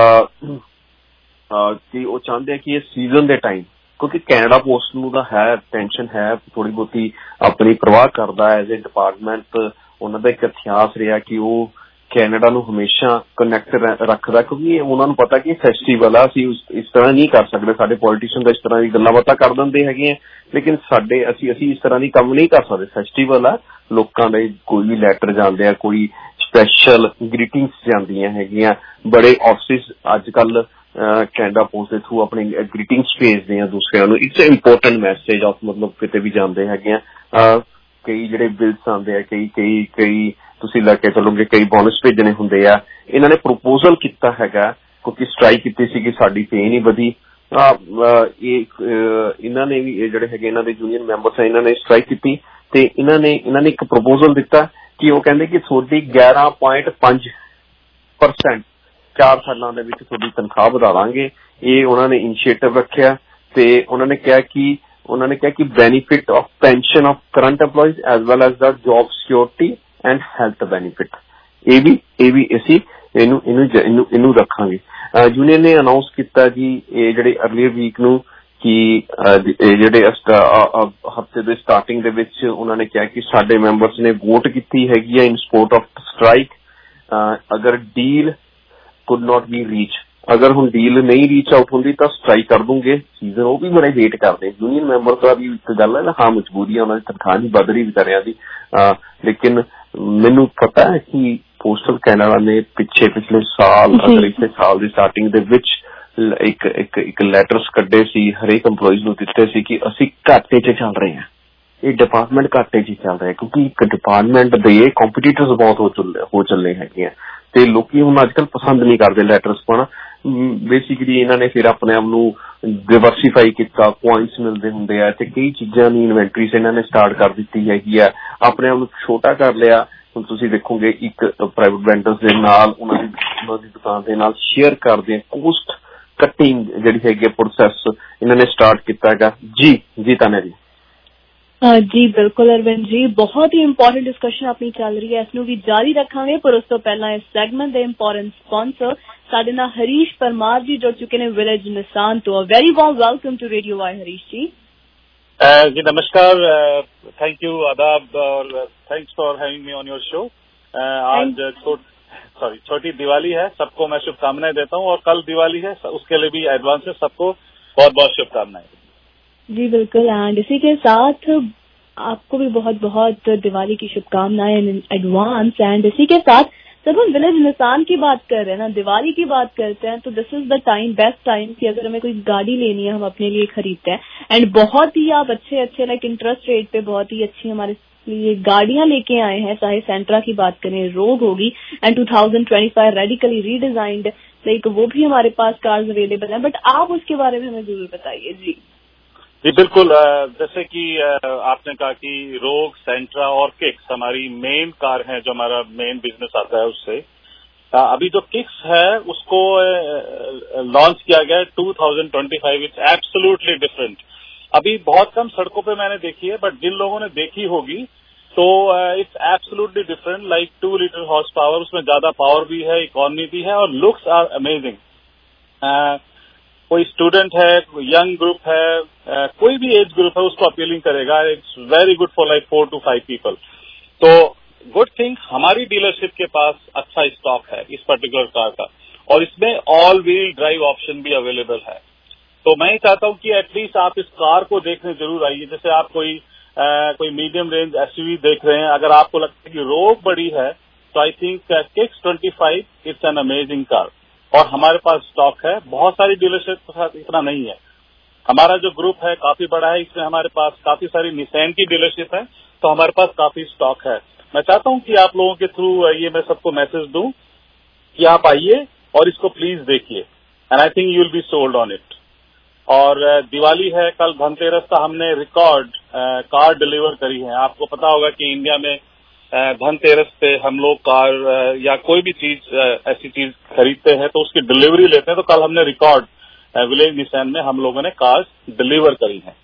ਉਹ ਚਾਹੁੰਦੇ ਆ ਕਿ ਇਹ ਸੀਜ਼ਨ ਦੇ ਟਾਈਮ, ਕਿਉਂਕਿ ਕੈਨੇਡਾ ਪੋਸਟ ਨੂੰ ਤਾਂ ਹੈ ਟੈਨਸ਼ਨ ਹੈ, ਥੋੜੀ ਬਹੁਤੀ ਆਪਣੀ ਪਰਵਾਹ ਕਰਦਾ ਐਜ਼ ਏ ਡਿਪਾਰਟਮੈਂਟ। ਉਹਨਾਂ ਦਾ ਇੱਕ ਇਤਿਹਾਸ ਰਿਹਾ ਕਿ ਉਹ ਕੈਨੇਡਾ ਨੂੰ ਹਮੇਸ਼ਾ ਕਨੈਕਟ ਰੱਖਦਾ, ਕਿਉਂਕਿ ਉਹਨਾਂ ਨੂੰ ਪਤਾ ਕਿ ਫੈਸਟੀਵਲ ਆ, ਅਸੀਂ ਇਸ ਤਰ੍ਹਾਂ ਨਹੀਂ ਕਰ ਸਕਦੇ। ਸਾਡੇ ਪੋਲੀਟੀਸ਼ੀਅਨ ਦਾ ਇਸ ਤਰ੍ਹਾਂ ਦੀ ਗੱਲਾਂ ਬਾਤਾਂ ਕਰ ਦਿੰਦੇ ਹੈਗੇ ਆ, ਲੇਕਿਨ ਅਸੀਂ ਇਸ ਤਰ੍ਹਾਂ ਦੀ ਕੰਮ ਨਹੀਂ ਕਰ ਸਕਦੇ। ਫੈਸਟੀਵਲ ਆ, ਲੋਕਾਂ ਦੇ ਕੋਈ ਵੀ ਲੈਟਰ ਜਾਂਦੇ ਆ, ਕੋਈ ਸਪੈਸ਼ਲ ਗ੍ਰੀਟਿੰਗਸ ਜਾਂਦੀਆਂ ਹੈਗੀਆਂ। ਬੜੇ ਆਫਿਸ ਅੱਜ ਕੱਲ ਕੈਨੇਡਾ ਪੋਸਟ ਦੇ ਥਰੂ ਆਪਣੀ ਗ੍ਰੀਟਿੰਗਸ ਭੇਜਦੇ ਆ ਦੂਸਰਿਆਂ ਨੂੰ। ਇਟਸ ਇੰਪੋਰਟੈਂਟ ਮੈਸੇਜ ਆਫ, ਮਤਲਬ ਕਿਤੇ ਵੀ ਜਾਂਦੇ ਹੈਗੇ ਆ। ਕਈ ਜਿਹੜੇ ਬਿਲਸ ਆਉਂਦੇ ਆ, ਕਈ ਤੁਸੀਂ ਲੈ ਕੇ ਚੱਲੋਗੇ, ਕਈ ਬੋਨਸ ਭੇਜਣੇ ਹੁੰਦੇ ਆ। ਇਹਨਾਂ ਨੇ ਪ੍ਰਪੋਜ਼ਲ ਕੀਤਾ ਹੈਗਾ ਕਿਉਂਕਿ ਸਟ੍ਰਾਈਕ ਕੀਤੀ ਸੀ ਕਿ ਸਾਡੀ ਪੇ ਨਹੀਂ ਵਧੀ। ਇਹਨਾਂ ਨੇ ਵੀ ਜਿਹੜੇ ਹੈਗੇ ਇਹਨਾਂ ਦੇ ਯੂਨੀਅਨ ਮੈਂਬਰਸ ਆ, ਇਹਨਾਂ ਨੇ ਸਟ੍ਰਾਈਕ ਕੀਤੀ ਤੇ ਇਹਨਾਂ ਨੇ ਇੱਕ ਪ੍ਰਪੋਜ਼ਲ ਦਿੱਤਾ ਕਿ ਉਹ ਕਹਿੰਦੇ ਕਿ ਤੁਹਾਡੀ 11.5% 4 ਸਾਲਾਂ ਦੇ ਵਿੱਚ ਤੁਹਾਡੀ ਤਨਖਾਹ ਵਧਾ ਦਾਂਗੇ। ਇਹ ਉਹਨਾਂ ਨੇ ਇਨੀਸ਼ੀਏਟਿਵ ਰੱਖਿਆ ਤੇ ਉਹਨਾਂ ਨੇ ਕਿਹਾ ਕਿ benefit of pension of current EMPLOYEES as well as the job security and health benefit, ਇਹ ਵੀ ਅਸੀਂ ਇਹਨੂੰ ਰੱਖਾਂਗੇ। ਯੂਨੀਅਨ ਨੇ ਅਨਾਊਂਸ ਕੀਤਾ ਜੀ ਇਹ ਜਿਹੜੇ ਅਰਲੀਅਰ ਵੀਕ ਨੂੰ ਕਿ ਜਿਹੜੇ ਹਫ਼ਤੇ ਦੇ ਸਟਾਰਟਿੰਗ ਦੇ ਵਿੱਚ ਉਹਨਾਂ ਨੇ ਕਿਹਾ ਕਿ ਸਾਡੇ ਮੈਂਬਰਸ ਨੇ ਵੋਟ ਕੀਤੀ ਹੈਗੀ ਹੈ ਇਨ ਸਪੋਰਟ ਆਫ ਸਟ੍ਰਾਈਕ। ਅਗਰ deal could not be reach, ਅਗਰ ਹੁਣ ਡੀਲ ਨਹੀਂ ਰੀਚ ਆਊਟ ਹੁੰਦੀ ਤਾਂ ਸਟ੍ਰਾਈਕ ਕਰ ਦੂੰਗੇ ਸੀਜ਼ਨ। ਉਹ ਵੀ ਬੜੇ ਵੇਟ ਕਰਦੇ ਯੂਨੀਅਨ ਮੈਂਬਰ ਦਾ ਵੀ ਇੱਕ ਗੱਲ ਹੈ ਨਾ, ਹਾਂ ਮਜਬੂਰੀ ਹੈ, ਉਹਨਾਂ ਦੀ ਤਨਖਾਹ ਨਹੀਂ ਵੱਧ ਰਹੀ ਵਿਚਾਰਿਆਂ ਦੀ। ਲੇਕਿਨ ਮੈਨੂੰ ਪਤਾ ਹੈ ਕਿ ਪੋਸਟਲ ਕੈਨੇਡਾ ਨੇ ਪਿਛਲੇ ਸਾਲ, ਅਗਰ ਇਸੇ ਸਾਲ ਦੀ ਸਟਾਰਟਿੰਗ ਦੇ ਵਿੱਚ ਇੱਕ ਲੈਟਰਸ ਕੱਢੇ ਸੀ, ਹਰੇਕ EMPLOYEES ਨੂੰ ਦਿੱਤੇ ਸੀ ਕਿ ਅਸੀਂ ਘਾਟੇ 'ਚ ਚੱਲ ਰਹੇ ਹਾਂ, ਇਹ ਡਿਪਾਰਟਮੈਂਟ ਘਾਟੇ 'ਚ ਚੱਲ ਰਿਹਾ ਕਿਉਂਕਿ ਇੱਕ ਡਿਪਾਰਟਮੈਂਟ ਦੇ ਕੰਪੀਟੀਟਰਸ ਬਹੁਤ ਹੋ ਚੱਲੇ ਹੈਗੇ ਆ ਤੇ ਲੋਕੀ ਹੁਣ ਅੱਜ ਕੱਲ੍ਹ ਪਸੰਦ ਨਹੀਂ ਕਰਦੇ ਲੈਟਰਸ ਪਾਉਣਾ। ਬੇਸਿਕਲੀ ਇਹਨਾਂ ਨੇ ਫਿਰ ਆਪਣੇ ਆਪ ਨੂੰ ਡਿਵਰਸੀਫਾਈ ਕੀਤਾ, ਪੁਆਇੰਟਸ ਮਿਲਦੇ ਹੁੰਦੇ ਆ ਤੇ ਕਈ ਚੀਜ਼ਾਂ ਦੀ ਇਨਵੈਂਟਰੀਜ਼ ਇਹਨਾਂ ਨੇ ਸਟਾਰਟ ਕਰ ਦਿੱਤੀ ਹੈਗੀ ਆ, ਆਪਣੇ ਆਪ ਨੂੰ ਛੋਟਾ ਕਰ ਲਿਆ। ਹੁਣ ਤੁਸੀਂ ਦੇਖੋਗੇ ਇੱਕ ਪ੍ਰਾਈਵੇਟ ਵੈਂਡਰਸ ਦੇ ਨਾਲ ਉਹਨਾਂ ਦੀ ਦੁਕਾਨ ਦੇ ਨਾਲ ਸ਼ੇਅਰ ਕਰਦੇ ਆ, ਕੋਸਟ ਕਟਿੰਗ ਜਿਹੜੀ ਹੈਗੀ ਪ੍ਰੋਸੈਸ ਇਹਨਾਂ ਨੇ ਸਟਾਰਟ ਕੀਤਾ ਹੈਗਾ। ਜੀ ਤਾਨਿਆ ਜੀ। ਜੀ ਬਿਲਕੁਲ ਅਰਵਿੰਦ ਜੀ, ਬਹੁਤ ਹੀ ਇੰਪੋਰਟੈਂਟ ਡਿਸਕਸ਼ਨ ਆਪਣੀ ਚੱਲ ਰਹੀ ਹੈ, ਇਸ ਨੂੰ ਵੀ ਜਾਰੀ ਰੱਖਾਂਗੇ। ਪਰ ਉਸ ਤੋਂ ਪਹਿਲਾਂ ਇਸ ਸੈਗਮੈਂਟ ਦੇ ਇੰਪੋਰਟੈਂਟ ਸਪਾਂਸਰ ਸਾਡੇ ਨਾਲ ਹਰੀਸ਼ ਪਰਮਾਰ ਜੀ ਜੁੜ ਚੁੱਕੇ ਨੇ ਵਿਲੇਜ ਨਿਸਾਨ ਤੋਂ। Very warm welcome to radio Y Harish ji. जी नमस्कार, थैंक यू, आदाब और thanks for having me on your show. आज छोटी दिवाली है, सबको मैं शुभकामनाएं देता हूं और कल दिवाली है, उसके लिए भी एडवांस से सबको बहुत बहुत शुभकामनाएं। जी बिल्कुल, एंड इसी के साथ आपको भी बहुत बहुत दिवाली की शुभकामनाएं इन एडवांस। एंड इसी के साथ जब हम विलेज निसान की बात कर रहे हैं ना, दिवाली की बात करते हैं, तो this is the time, best time कि अगर हमें कोई गाड़ी लेनी है हम अपने लिए खरीदते हैं एंड बहुत ही आप अच्छे लाइक इंटरेस्ट रेट पे बहुत ही अच्छी हमारे लिए गाड़ियां लेके आए हैं। चाहे सेंट्रा की बात करें, रोग होगी एंड 2025 रेडिकली रीडिजाइंड, लाइक वो भी हमारे पास कार्स अवेलेबल है। बट आप उसके बारे में हमें जरूर बताइए। जी बिल्कुल, जैसे कि आपने कहा कि रोग, सेंट्रा और किक्स हमारी मेन कार हैं जो हमारा मेन बिजनेस आता है उससे। अभी जो किक्स है उसको लॉन्च किया गया है 2025. It's absolutely different. अभी बहुत कम सड़कों पे मैंने देखी है, बट जिन लोगों ने देखी होगी तो it's absolutely different. Like 2 litre horse power, उसमें ज्यादा पावर भी है, इकोनॉमी भी है, और लुक्स आर अमेजिंग. कोई स्टूडेंट है, यंग ग्रुप है, कोई भी एज ग्रुप है, उसको अपीलिंग करेगा. It's very good for like 4 to 5 people. तो गुड थिंग हमारी डीलरशिप के पास अच्छा स्टॉक है इस पर्टिकुलर कार का, और इसमें ऑल व्हील ड्राइव ऑप्शन भी अवेलेबल है. तो मैं चाहता हूं कि एटलीस्ट आप इस कार को देखने जरूर आइए. जैसे आप कोई मीडियम रेंज एसयूवी देख रहे हैं, अगर आपको लगता है कि रोग बड़ी है, तो I think Kicks 25 it's an amazing car, और हमारे पास स्टॉक है. बहुत सारी डीलरशिप के साथ इतना नहीं है. हमारा जो ग्रुप है काफी बड़ा है, इसमें हमारे पास काफी सारी निसान की डीलरशिप है, तो हमारे पास काफी स्टॉक है. मैं चाहता हूं कि आप लोगों के थ्रू ये मैं सबको मैसेज दूं कि आप आइए और इसको प्लीज देखिए, and I think you will be sold on it. और दिवाली है, कल धनतेरस का हमने रिकॉर्ड कार डिलीवर करी है. आपको पता होगा कि इंडिया में धनतेरस पे हम लोग कार या कोई भी चीज ऐसी चीज खरीदते हैं तो उसकी डिलीवरी लेते हैं. तो कल हमने रिकॉर्ड विलेज निसान में हम लोगों ने कार्स डिलीवर करी हैं.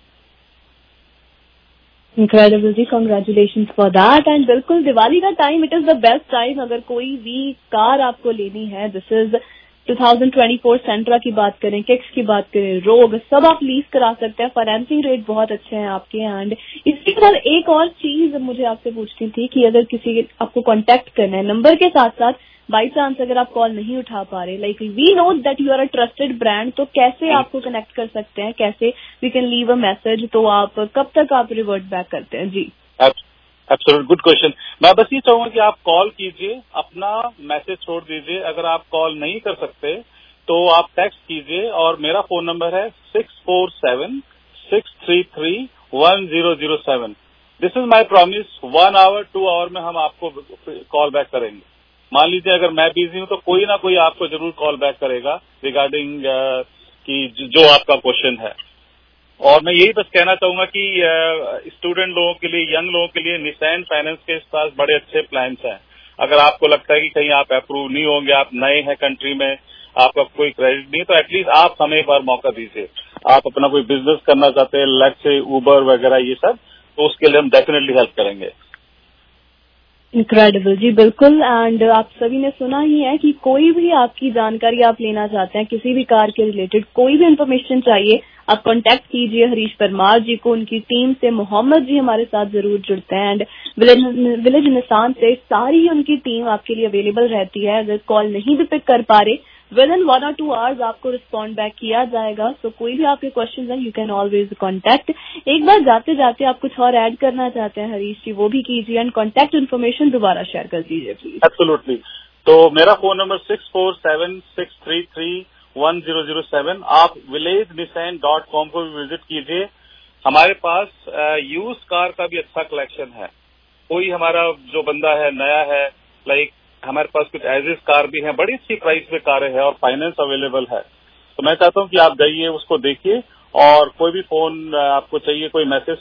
Incredible ji, congratulations for that. And बिल्कुल दिवाली का time, it is the best time. अगर कोई भी कार आपको लेनी है, दिस इज 2024 सेंट्रा की बात करें, किक्स की बात करें, रोग, सब आप लीज करा सकते हैं. फाइनेंसिंग रेट बहुत अच्छे हैं आपके. एंड इसके साथ एक और चीज मुझे आपसे पूछनी थी कि अगर किसी आपको कांटेक्ट करना है नंबर के साथ साथ, बाई चांस अगर आप कॉल नहीं उठा पा रहे, like we know that you are a trusted brand, तो कैसे आपको कनेक्ट कर सकते हैं, कैसे we can leave a message, तो आप कब तक आप रिवर्ट बैक करते हैं? जी एब्सोल्यूट गुड क्वेश्चन. मैं बस ये चाहूंगा कि आप कॉल कीजिए, अपना मैसेज छोड़ दीजिए. अगर आप कॉल नहीं कर सकते तो आप टेक्स्ट कीजिए, और मेरा फोन नंबर है 647-633-1007. This is my promise. 1 hour 2 hour में हम आपको कॉल बैक करेंगे. मान लीजिए अगर मैं बिजी हूं तो कोई ना कोई आपको जरूर कॉल बैक करेगा रिगार्डिंग कि जो आपका क्वेश्चन है. और मैं यही बस कहना चाहूंगा कि स्टूडेंट लोगों के लिए, यंग लोगों के लिए निसान फाइनेंस के पास बड़े अच्छे प्लान्स हैं. अगर आपको लगता है कि कहीं आप अप्रूव नहीं होंगे, आप नए हैं कंट्री में, आपका कोई क्रेडिट नहीं, तो एटलीस्ट आप हमें एक बार मौका दीजिए. आप अपना कोई बिजनेस करना चाहते हैं, लेट्स से उबर वगैरह ये सब, तो उसके लिए हम डेफिनेटली हेल्प करेंगे. इनक्रेडिबल जी, बिल्कुल. एंड आप सभी ने सुना ही है कि कोई भी आपकी जानकारी आप लेना चाहते हैं, किसी भी कार के रिलेटेड कोई भी इन्फॉर्मेशन चाहिए, आप कांटेक्ट कीजिए हरीश परमार जी को. उनकी टीम से मोहम्मद जी हमारे साथ जरूर जुड़ते हैं, एंड विलेज निसान से सारी ही उनकी टीम आपके लिए अवेलेबल रहती है. अगर कॉल नहीं भी पिक कर पा रहे, विद इन 1 or 2 hours आपको रिस्पॉन्ड बैक किया जाएगा. सो कोई भी आपके क्वेश्चन हैं, यू कैन ऑलवेज कॉन्टैक्ट. एक बार जाते जाते आप कुछ और ऐड करना चाहते हैं हरीश जी, वो भी कीजिए, एंड कॉन्टैक्ट इन्फॉर्मेशन दोबारा शेयर कर दीजिए प्लीज. एब्सोल्युटली. तो मेरा फोन नंबर 647-633-1007. आप villagenissan.com को भी विजिट कीजिए. हमारे पास यूज कार का भी अच्छा कलेक्शन है. कोई हमारा जो बंदा है नया है, लाइक हमारे पास कुछ एज इज कार भी हैं, बड़ी अच्छी प्राइस पे कारें हैं और फाइनेंस अवेलेबल है. तो मैं चाहता हूं कि आप जाइए, उसको देखिए, और कोई भी फोन आपको चाहिए, कोई मैसेज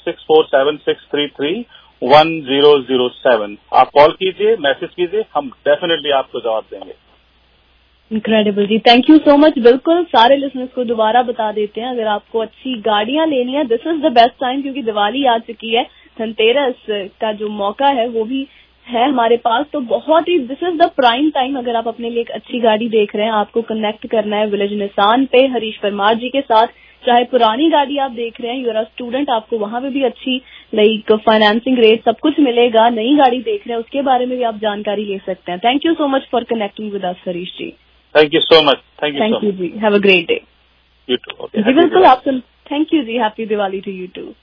647-633-1007. आप कॉल कीजिए, मैसेज कीजिए, हम डेफिनेटली आपको जवाब देंगे. इनक्रेडिबल जी, थैंक यू सो मच. बिल्कुल सारे लिसनर्स को दोबारा बता देते हैं, अगर आपको अच्छी गाड़ियां लेनी है, this is the best time, क्योंकि दिवाली आ चुकी है, धनतेरस का जो मौका है वो भी है हमारे पास. तो बहुत ही this is the prime time. अगर आप अपने लिए एक अच्छी गाड़ी देख रहे हैं, आपको कनेक्ट करना है विलेज निसान पे हरीश परमार जी के साथ. चाहे पुरानी गाड़ी आप देख रहे हैं, यूर अ स्टूडेंट, आपको वहां पे भी अच्छी लाइक फाइनेंसिंग रेट सब कुछ मिलेगा. नई गाड़ी देख रहे हैं, उसके बारे में भी आप जानकारी ले सकते हैं. Thank you so much for connecting with us Harish ji. Thank you so much. Thank you जी. Have a great day. You too. Okay जी बिल्कुल. आप सुन. थैंक यू जी. Happy Diwali to you too.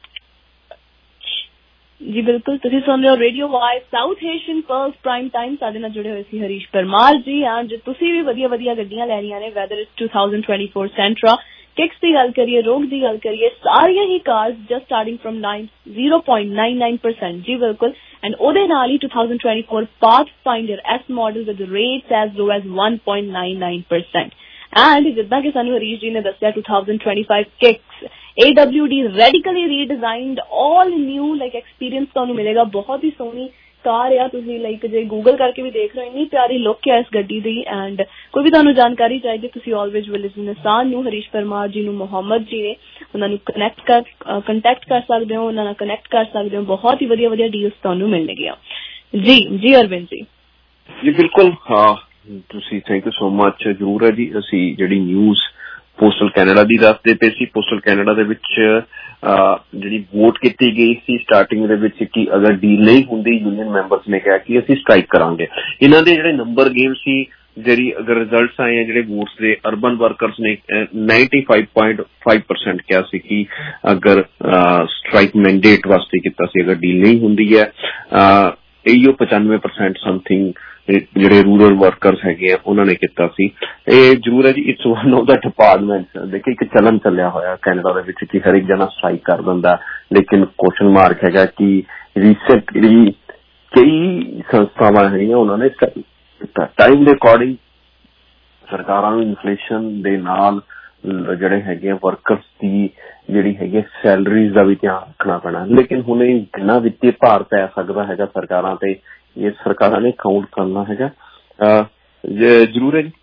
जी बिल्कुल. ਤੁਸੀਂ ਸੁਣ ਰਹੇ ਹੋ radio Y South Asian plus prime time. ਸਾਡੇ ਨਾਲ ਜੁੜੇ ਹੋਏ ਸੀ ਹਰੀਸ਼ ਪਰਮਾਰ ਜੀ. ਜੇ ਤੁਸੀਂ ਵੀ ਵਧੀਆ ਗੱਡੀਆਂ ਲੈਣੀਆਂ ਨੇ, ਵੈਦਰ ਇਟਸ 2024 ਸੈਂਟਰਾ, किक्स की गल करिए, रोग की गल करिए, सारियां ही कार्स जस्ट स्टार्टिंग फ्रॉम 0.99%. जी बिल्कुल. एंड ओदे नाल ही 2024 Pathfinder S model with rates as low as 1.99%. एंड जिद्दां कि सानू हरीश जी ने दस्सिया 2025 Kicks AWD radically redesigned all new like experience तुहानू मिलेगा. बहुत ही सोहनी ਕਾਰ ਆ, ਤੁਸੀਂ ਲਾਈਕ ਜੇ ਗੂਗਲ ਕਰਕੇ ਵੀ ਦੇਖ ਰਹੇ ਹੋ, ਇੰਨੀ ਪਿਆਰੀ ਲੁੱਕ ਆ ਇਸ ਗੱਡੀ ਦੀ। ਐਂਡ ਕੋਈ ਵੀ ਤੁਹਾਨੂੰ ਜਾਣਕਾਰੀ ਚਾਹੀਦੀ ਤੁਸੀਂ ਆਲਵੇਜ਼ ਵਿਲ ਲਿਸਨ ਨਿਸਾਨ ਨੂੰ, ਹਰੀਸ਼ ਪਰਮਾਰ ਜੀ ਨੂੰ, ਮੁਹੰਮਦ ਜੀ ਨੇ, ਉਹਨਾਂ ਨੂੰ ਕੰਟੈਕਟ ਕਰ ਸਕਦੇ ਹੋ, ਉਹਨਾਂ ਨਾਲ ਕਨੈਕਟ ਕਰ ਸਕਦੇ ਹੋ। ਬਹੁਤ ਹੀ ਵਧੀਆ ਵਧੀਆ ਡੀਲਸ ਤੁਹਾਨੂੰ ਮਿਲਣਗੀਆਂ। ਜੀ ਅਰਵਿੰਦ ਜੀ। ਜੀ ਬਿਲਕੁਲ, ਹਾਂ ਤੁਸੀਂ ਥੈਂਕ ਯੂ ਸੋ ਮਚ। ਜ਼ਰੂਰ ਹੈ ਜੀ, ਅਸੀਂ ਜਿਹੜੀ ਨਿਊਜ਼ ਪੋਸਟਲ ਕੈਨੇਡਾ ਦੀ ਦੱਸਦੇ ਪਏ ਸੀ। ਪੋਸਟਲ ਕੈਨੇਡਾ ਦੇ ਵਿੱਚ ਜਿਹੜੀ ਵੋਟ ਕੀਤੀ ਗਈ ਸੀ ਸਟਾਰਟਿੰਗ ਦੇ ਵਿੱਚ ਕਿ ਅਗਰ ਡੀਲ ਨਹੀਂ ਹੁੰਦੀ, ਯੂਨੀਅਨ ਮੈਂਬਰਸ ਨੇ ਕਿਹਾ ਕਿ ਅਸੀਂ ਸਟ੍ਰਾਈਕ ਕਰਾਂਗੇ। ਇਹਨਾਂ ਦੇ ਜਿਹੜੇ ਨੰਬਰ ਗੇਮ ਸੀ, ਜਿਹੜੀ ਅਗਰ ਰਿਜ਼ਲਟਸ ਆਏ ਆ ਜਿਹੜੇ ਵੋਟਸ ਦੇ, ਅਰਬਨ ਵਰਕਰਸ ਨੇ 95.5% ਕਿਹਾ ਸੀ ਕਿ ਅਗਰ ਸਟ੍ਰਾਈਕ ਮੈਂਡੇਟ ਵਾਸਤੇ ਕੀਤਾ ਸੀ ਅਗਰ ਡੀਲ ਨਹੀਂ ਹੁੰਦੀ ਹੈ। ਇਹੋ 95% ਸਮਥਿੰਗ ਜਿਹੜੇ ਰੂਰਲ ਵਰਕਰਸ ਹੈਗੇ ਆ ਉਹਨਾਂ ਨੇ ਕੀਤਾ ਸੀ। ਇਹ ਜ਼ਰੂਰ ਹੈ ਜੀ, it's one of the department. ਦੇਖੋ ਇੱਕ ਚਲਨ ਚੱਲਿਆ ਹੋਇਆ ਕੈਨੇਡਾ ਦੇ ਵਿੱਚ ਕਿ ਹਰ ਇੱਕ ਜਣਾ ਸਟ੍ਰਾਈਕ ਕਰ ਦਿੰਦਾ, ਲੇਕਿਨ ਕੁਐਸਚਨ ਮਾਰਕ ਹੈਗਾ ਕਿ ਰੀਸੈਂਟਲੀ ਕਈ ਸੰਸਥਾਵਾਂ ਹੈਗੀਆਂ ਉਹਨਾਂ ਨੇ ਟਾਈਮ ਦੇ ਅਕੋਰਡਿੰਗ ਸਰਕਾਰਾਂ ਨੂੰ ਇਨਫਲੇਸ਼ਨ ਦੇ ਨਾਲ ਜਿਹੜੇ ਹੈਗੇ ਆ ਵਰਕਰਸ ਦੀ ਜਿਹੜੀ ਹੈਗੀ ਸੈਲਰੀਜ਼ ਦਾ ਵੀ ਧਿਆਨ ਰੱਖਣਾ ਪੈਣਾ। ਲੇਕਿਨ ਹੁਣ ਇਹ ਕਿੰਨਾ ਵਿੱਤੀ ਭਾਰ ਪੈ ਸਕਦਾ ਹੈਗਾ ਸਰਕਾਰਾਂ ਤੇ, ਇਹ ਸਰਕਾਰਾਂ ਨੇ ਕਾਊਂਟ ਕਰਨਾ ਹੈਗਾ। ਜ਼ਰੂਰ ਹੈ ਜੀ,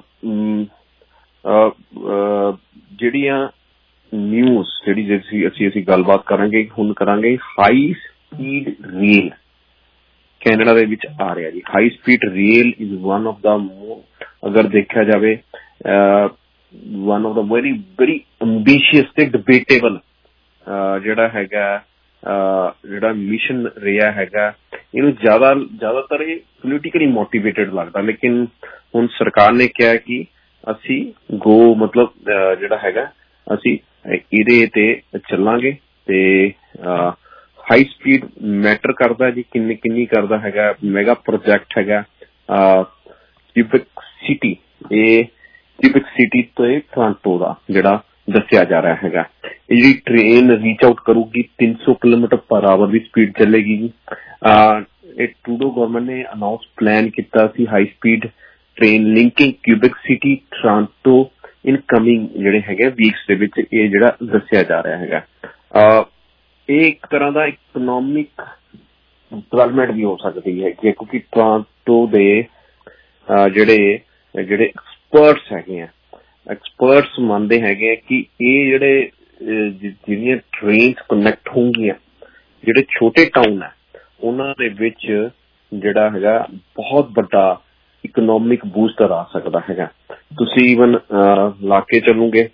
ਜਿਹੜੀਆਂ ਨਿਊਜ਼ ਜਿਹੜੀ ਅਸੀਂ ਗੱਲਬਾਤ ਕਰਾਂਗੇ ਹੁਣ ਕਰਾਂਗੇ, ਹਾਈ ਸਪੀਡ ਰੇਲ ਕੈਨੇਡਾ ਦੇ ਵਿੱਚ ਆ ਰਿਹਾ ਜੀ। High speed rail is one of the, ਅਗਰ ਦੇਖਿਆ ਜਾਵੇ one of the very ambitious ਤੇ ਡਿਬੇਟੇਬਲ ਜਿਹੜਾ ਹੈਗਾ ਜਿਹੜਾ ਮਿਸ਼ਨ ਰਿਹਾ ਹੈਗਾ। ਇਹਨੂੰ ਜ਼ਿਆਦਾਤਰ ਇਹ ਪੋਲੀਟੀਕਲੀ ਮੋਟੀਵੇਟਡ ਲੱਗਦਾ, ਲੇਕਿਨ ਹੁਣ ਸਰਕਾਰ ਨੇ ਕਿਹਾ ਕਿ ਅਸੀਂ ਮਤਲਬ ਜਿਹੜਾ ਹੈਗਾ ਅਸੀਂ ਇਹਦੇ ਤੇ ਚੱਲਾਂਗੇ। ਤੇ ਹਾਈ ਸਪੀਡ ਮੈਟਰ ਕਰਦਾ ਜੀ, ਕਿੰਨੀ ਕਰਦਾ ਹੈਗਾ। ਮੈਗਾ ਪ੍ਰੋਜੈਕਟ ਹੈਗਾ ਕਿਊਬਿਕ ਸਿਟੀ, ਇਹ ਕਿਊਬਿਕ ਸਿਟੀ ਤੇ ਟੋਰਾਂਟੋ ਦਾ ਜਿਹੜਾ ਦੱਸਿਆ ਜਾ ਰਿਹਾ ਹੈਗਾ। ਇਹ ਜਿਹੜੀ ਟ੍ਰੇਨ ਰੀਚ ਆਊਟ ਕਰੂਗੀ 300 ਕਿਲੋਮੀਟਰ ਪਰ ਆਵਰ ਦੀ ਸਪੀਡ ਚੱਲੇਗੀ ਜੀ। ਇਹ ਟਰੂਡੋ ਗਵਰਨਮੈਂਟ ਨੇ ਅਨਾਉਂਸ ਪਲਾਨ ਕੀਤਾ ਸੀ high speed train linking Quebec city Toronto in coming ਜਿਹੜੇ ਹੈਗੇ ਵੀਕਸ ਦੇ ਵਿੱਚ, ਇਹ ਜਿਹੜਾ ਦੱਸਿਆ ਜਾ ਰਿਹਾ ਹੈਗਾ। ਇਹ ਇੱਕ ਤਰ੍ਹਾਂ ਦਾ ਇਕਨੋਮਿਕ ਡਿਵੈਲਪਮੈਂਟ ਵੀ ਹੋ ਸਕਦੀ ਹੈ ਕਿਉਂਕਿ ਟੋਰਾਂਟੋ ਦੇ ਜਿਹੜੇ ਐਕਸਪਰਟਸ ਹੈਗੇ ਆ, ਐਕਸਪਰਟਸ ਮੰਨਦੇ ਹੈਗੇ ਕਿ ਇਹ ਜਿਹੜੀਆਂ ਟ੍ਰੇਨਸ ਕਨੈਕਟ ਹੋਣਗੀਆਂ ਜਿਹੜੇ ਛੋਟੇ ਟਾਊਨ ਹੈ ਉਹਨਾਂ ਦੇ ਵਿੱਚ ਜਿਹੜਾ ਹੈਗਾ ਬਹੁਤ ਵੱਡਾ ਇਕਨੋਮਿਕ ਬੂਸਟਰ ਆ ਸਕਦਾ ਹੈਗਾ। ਤੁਸੀਂ ਈਵਨ ਲਾ ਕੇ ਚੱਲੋਗੇ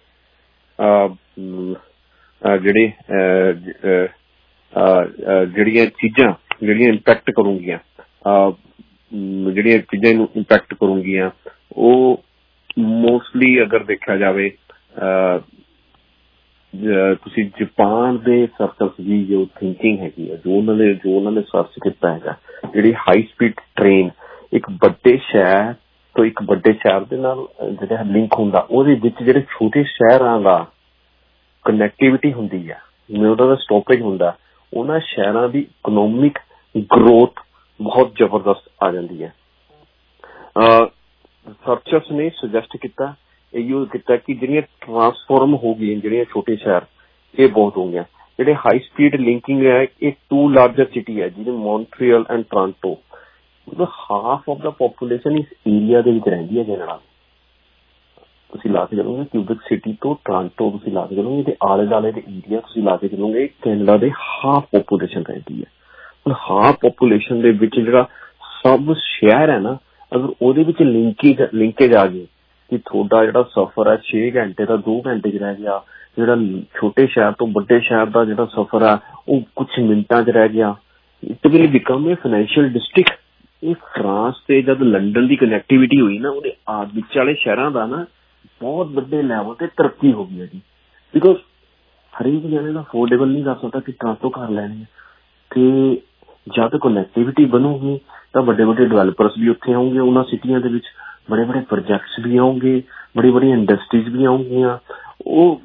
ਜਿਹੜੀਆਂ ਚੀਜ਼ਾਂ ਜਿਹੜੀਆਂ ਇੰਪੈਕਟ ਕਰੂੰਗੀਆਂ, ਜਿਹੜੀਆਂ ਚੀਜ਼ਾਂ ਨੂੰ ਇੰਪੈਕਟ ਕਰੂੰਗੀਆਂ ਉਹ ਮੋਸਟਲੀ ਅਗਰ ਦੇਖਿਆ ਜਾਵੇ ਤੁਸੀਂ ਜਾਪਾਨ ਦੇ ਸਰਕਲਸ ਦੀ ਜੋ ਥਿੰਕਿੰਗ ਹੈਗੀ ਹੈ, ਜੋ ਉਹਨਾਂ ਨੇ ਸਰਚ ਕੀਤਾ ਹੈਗਾ, ਜਿਹੜੀ ਹਾਈ ਸਪੀਡ ਟ੍ਰੇਨ ਇੱਕ ਵੱਡੇ ਸ਼ਹਿਰ ਤੋਂ ਇੱਕ ਵੱਡੇ ਸ਼ਹਿਰ ਦੇ ਨਾਲ ਜਿਹੜਾ ਲਿੰਕ ਹੁੰਦਾ, ਉਹਦੇ ਵਿੱਚ ਜਿਹੜੇ ਛੋਟੇ ਸ਼ਹਿਰਾਂ ਦਾ ਕਨੈਕਟੀਵਿਟੀ ਹੁੰਦੀ ਹੈ, ਉਹਨਾਂ ਦਾ ਸਟੋਪੇਜ ਹੁੰਦਾ, ਉਹਨਾਂ ਸ਼ਹਿਰਾਂ ਦੀ ਇਕਨੋਮਿਕ ਗਰੋਥ ਬਹੁਤ ਜ਼ਬਰਦਸਤ ਆ ਜਾਂਦੀ ਹੈ। ਸਰਚਰਸ ਨੇ ਸੁਜੈਸਟ ਕੀਤਾ ਕਿ ਜਿਹੜੀਆਂ ਟਰਾਂਸਫਾਰਮ ਹੋ ਗਈਆਂ ਜਿਹੜੀਆਂ ਛੋਟੇ ਸ਼ਹਿਰ ਇਹ ਬਹੁਤ ਹੋ ਗਈਆਂ। ਜਿਹੜੇ ਹਾਈ ਸਪੀਡ ਲਿੰਕਿੰਗ ਹੈ ਇਹ 2 ਲਾਰਜਰ ਸਿਟੀ ਹੈ ਜਿਹਦੇ ਮੌਂਟਰੀਅਲ ਐਂਡ ਟੋਰਾਂਟੋ, ਮਤਲਬ ਹਾਫ ਆਫ ਦਾ ਪੋਪੂਲੇਸ਼ਨ ਇਸ ਏਰੀਆ ਦੇ ਵਿੱਚ ਰਹਿੰਦੀ ਹੈ ਕੈਨੇਡਾ। ਤੁਸੀਂ ਲਾ ਕੇ ਚੱਲੋਗੇ ਕਿਊਬਿਕ ਸਿਟੀ ਤੋਂ ਟੋਰਾਂਟੋ, ਤੁਸੀਂ ਲਾ ਕੇ ਚੱਲੋਗੇ ਤੇ ਆਲੇ ਦੁਆਲੇ ਦੇ ਏਰੀਆ ਤੁਸੀਂ ਲਾ ਕੇ ਚੱਲੋਗੇ ਕੈਨੇਡਾ ਦੇ ਹਾਫ ਪੋਪੂਲੇਸ਼ਨ ਰਹਿੰਦੀ ਹੈ। ਹੁਣ ਹਾਫ ਪੋਪੂਲੇਸ਼ਨ ਦੇ ਵਿੱਚ ਜਿਹੜਾ ਸਭ ਸ਼ਹਿਰ ਹੈ ਨਾ, ਅਗਰ ਉਹਦੇ ਵਿੱਚ ਲਿੰਕੇਜ ਆ ਗਈ ਕਿ ਤੁਹਾਡਾ ਜਿਹੜਾ ਸਫ਼ਰ ਹੈ 6 ਘੰਟੇ ਦਾ 2 ਘੰਟੇ 'ਚ ਰਹਿ ਗਿਆ, ਜਿਹੜਾ ਛੋਟੇ ਸ਼ਹਿਰ ਤੋਂ ਵੱਡੇ ਸ਼ਹਿਰ ਦਾ ਜਿਹੜਾ ਸਫ਼ਰ ਹੈ ਉਹ ਕੁਛ ਮਿੰਟਾਂ 'ਚ ਰਹਿ ਗਿਆ। It will become a financial district. ਇਹ ਫਰਾਂਸ ਤੇ ਜਦ ਲੰਡਨ ਦੀ ਕਨੈਕਟੀਵਿਟੀ ਹੋਈ ਨਾ, ਉਹਦੇ ਵਿੱਚ ਵਾਲੇ ਸ਼ਹਿਰਾਂ ਦਾ ਨਾ ਬਹੁਤ ਵੱਡੇ ਲੈਵਲ ਤੇ ਤਰੱਕੀ ਹੋ ਗਈ ਹੈ ਜੀ, ਬਿਕੋਜ਼ ਹਰੇਕ ਜਣੇ ਦਾ ਅਫੋਰਡੇਬਲ ਨਹੀਂ ਕਰ ਸਕਦਾ ਕਿ ਟਰਾਂਸਪੋ ਕਰ ਲੈਣੇ। ਤੇ ਜਦ ਕਨੈਕਟੀਵਿਟੀ ਬਣੂਗੀ ਤਾਂ ਵੱਡੇ ਵੱਡੇ ਡਿਵੈਲਪਰਸ ਵੀ ਉੱਥੇ ਆਉਣਗੇ, ਉਹਨਾਂ ਸਿਟੀਆਂ ਦੇ ਵਿੱਚ ਬੜੇ ਬੜੇ ਪ੍ਰੋਜੈਕਟਸ ਵੀ ਆਉਣਗੇ, ਬੜੀ ਬੜੀ ਇੰਡਸਟਰੀਜ਼ ਵੀ ਆਉਣਗੀਆਂ। ਉਹ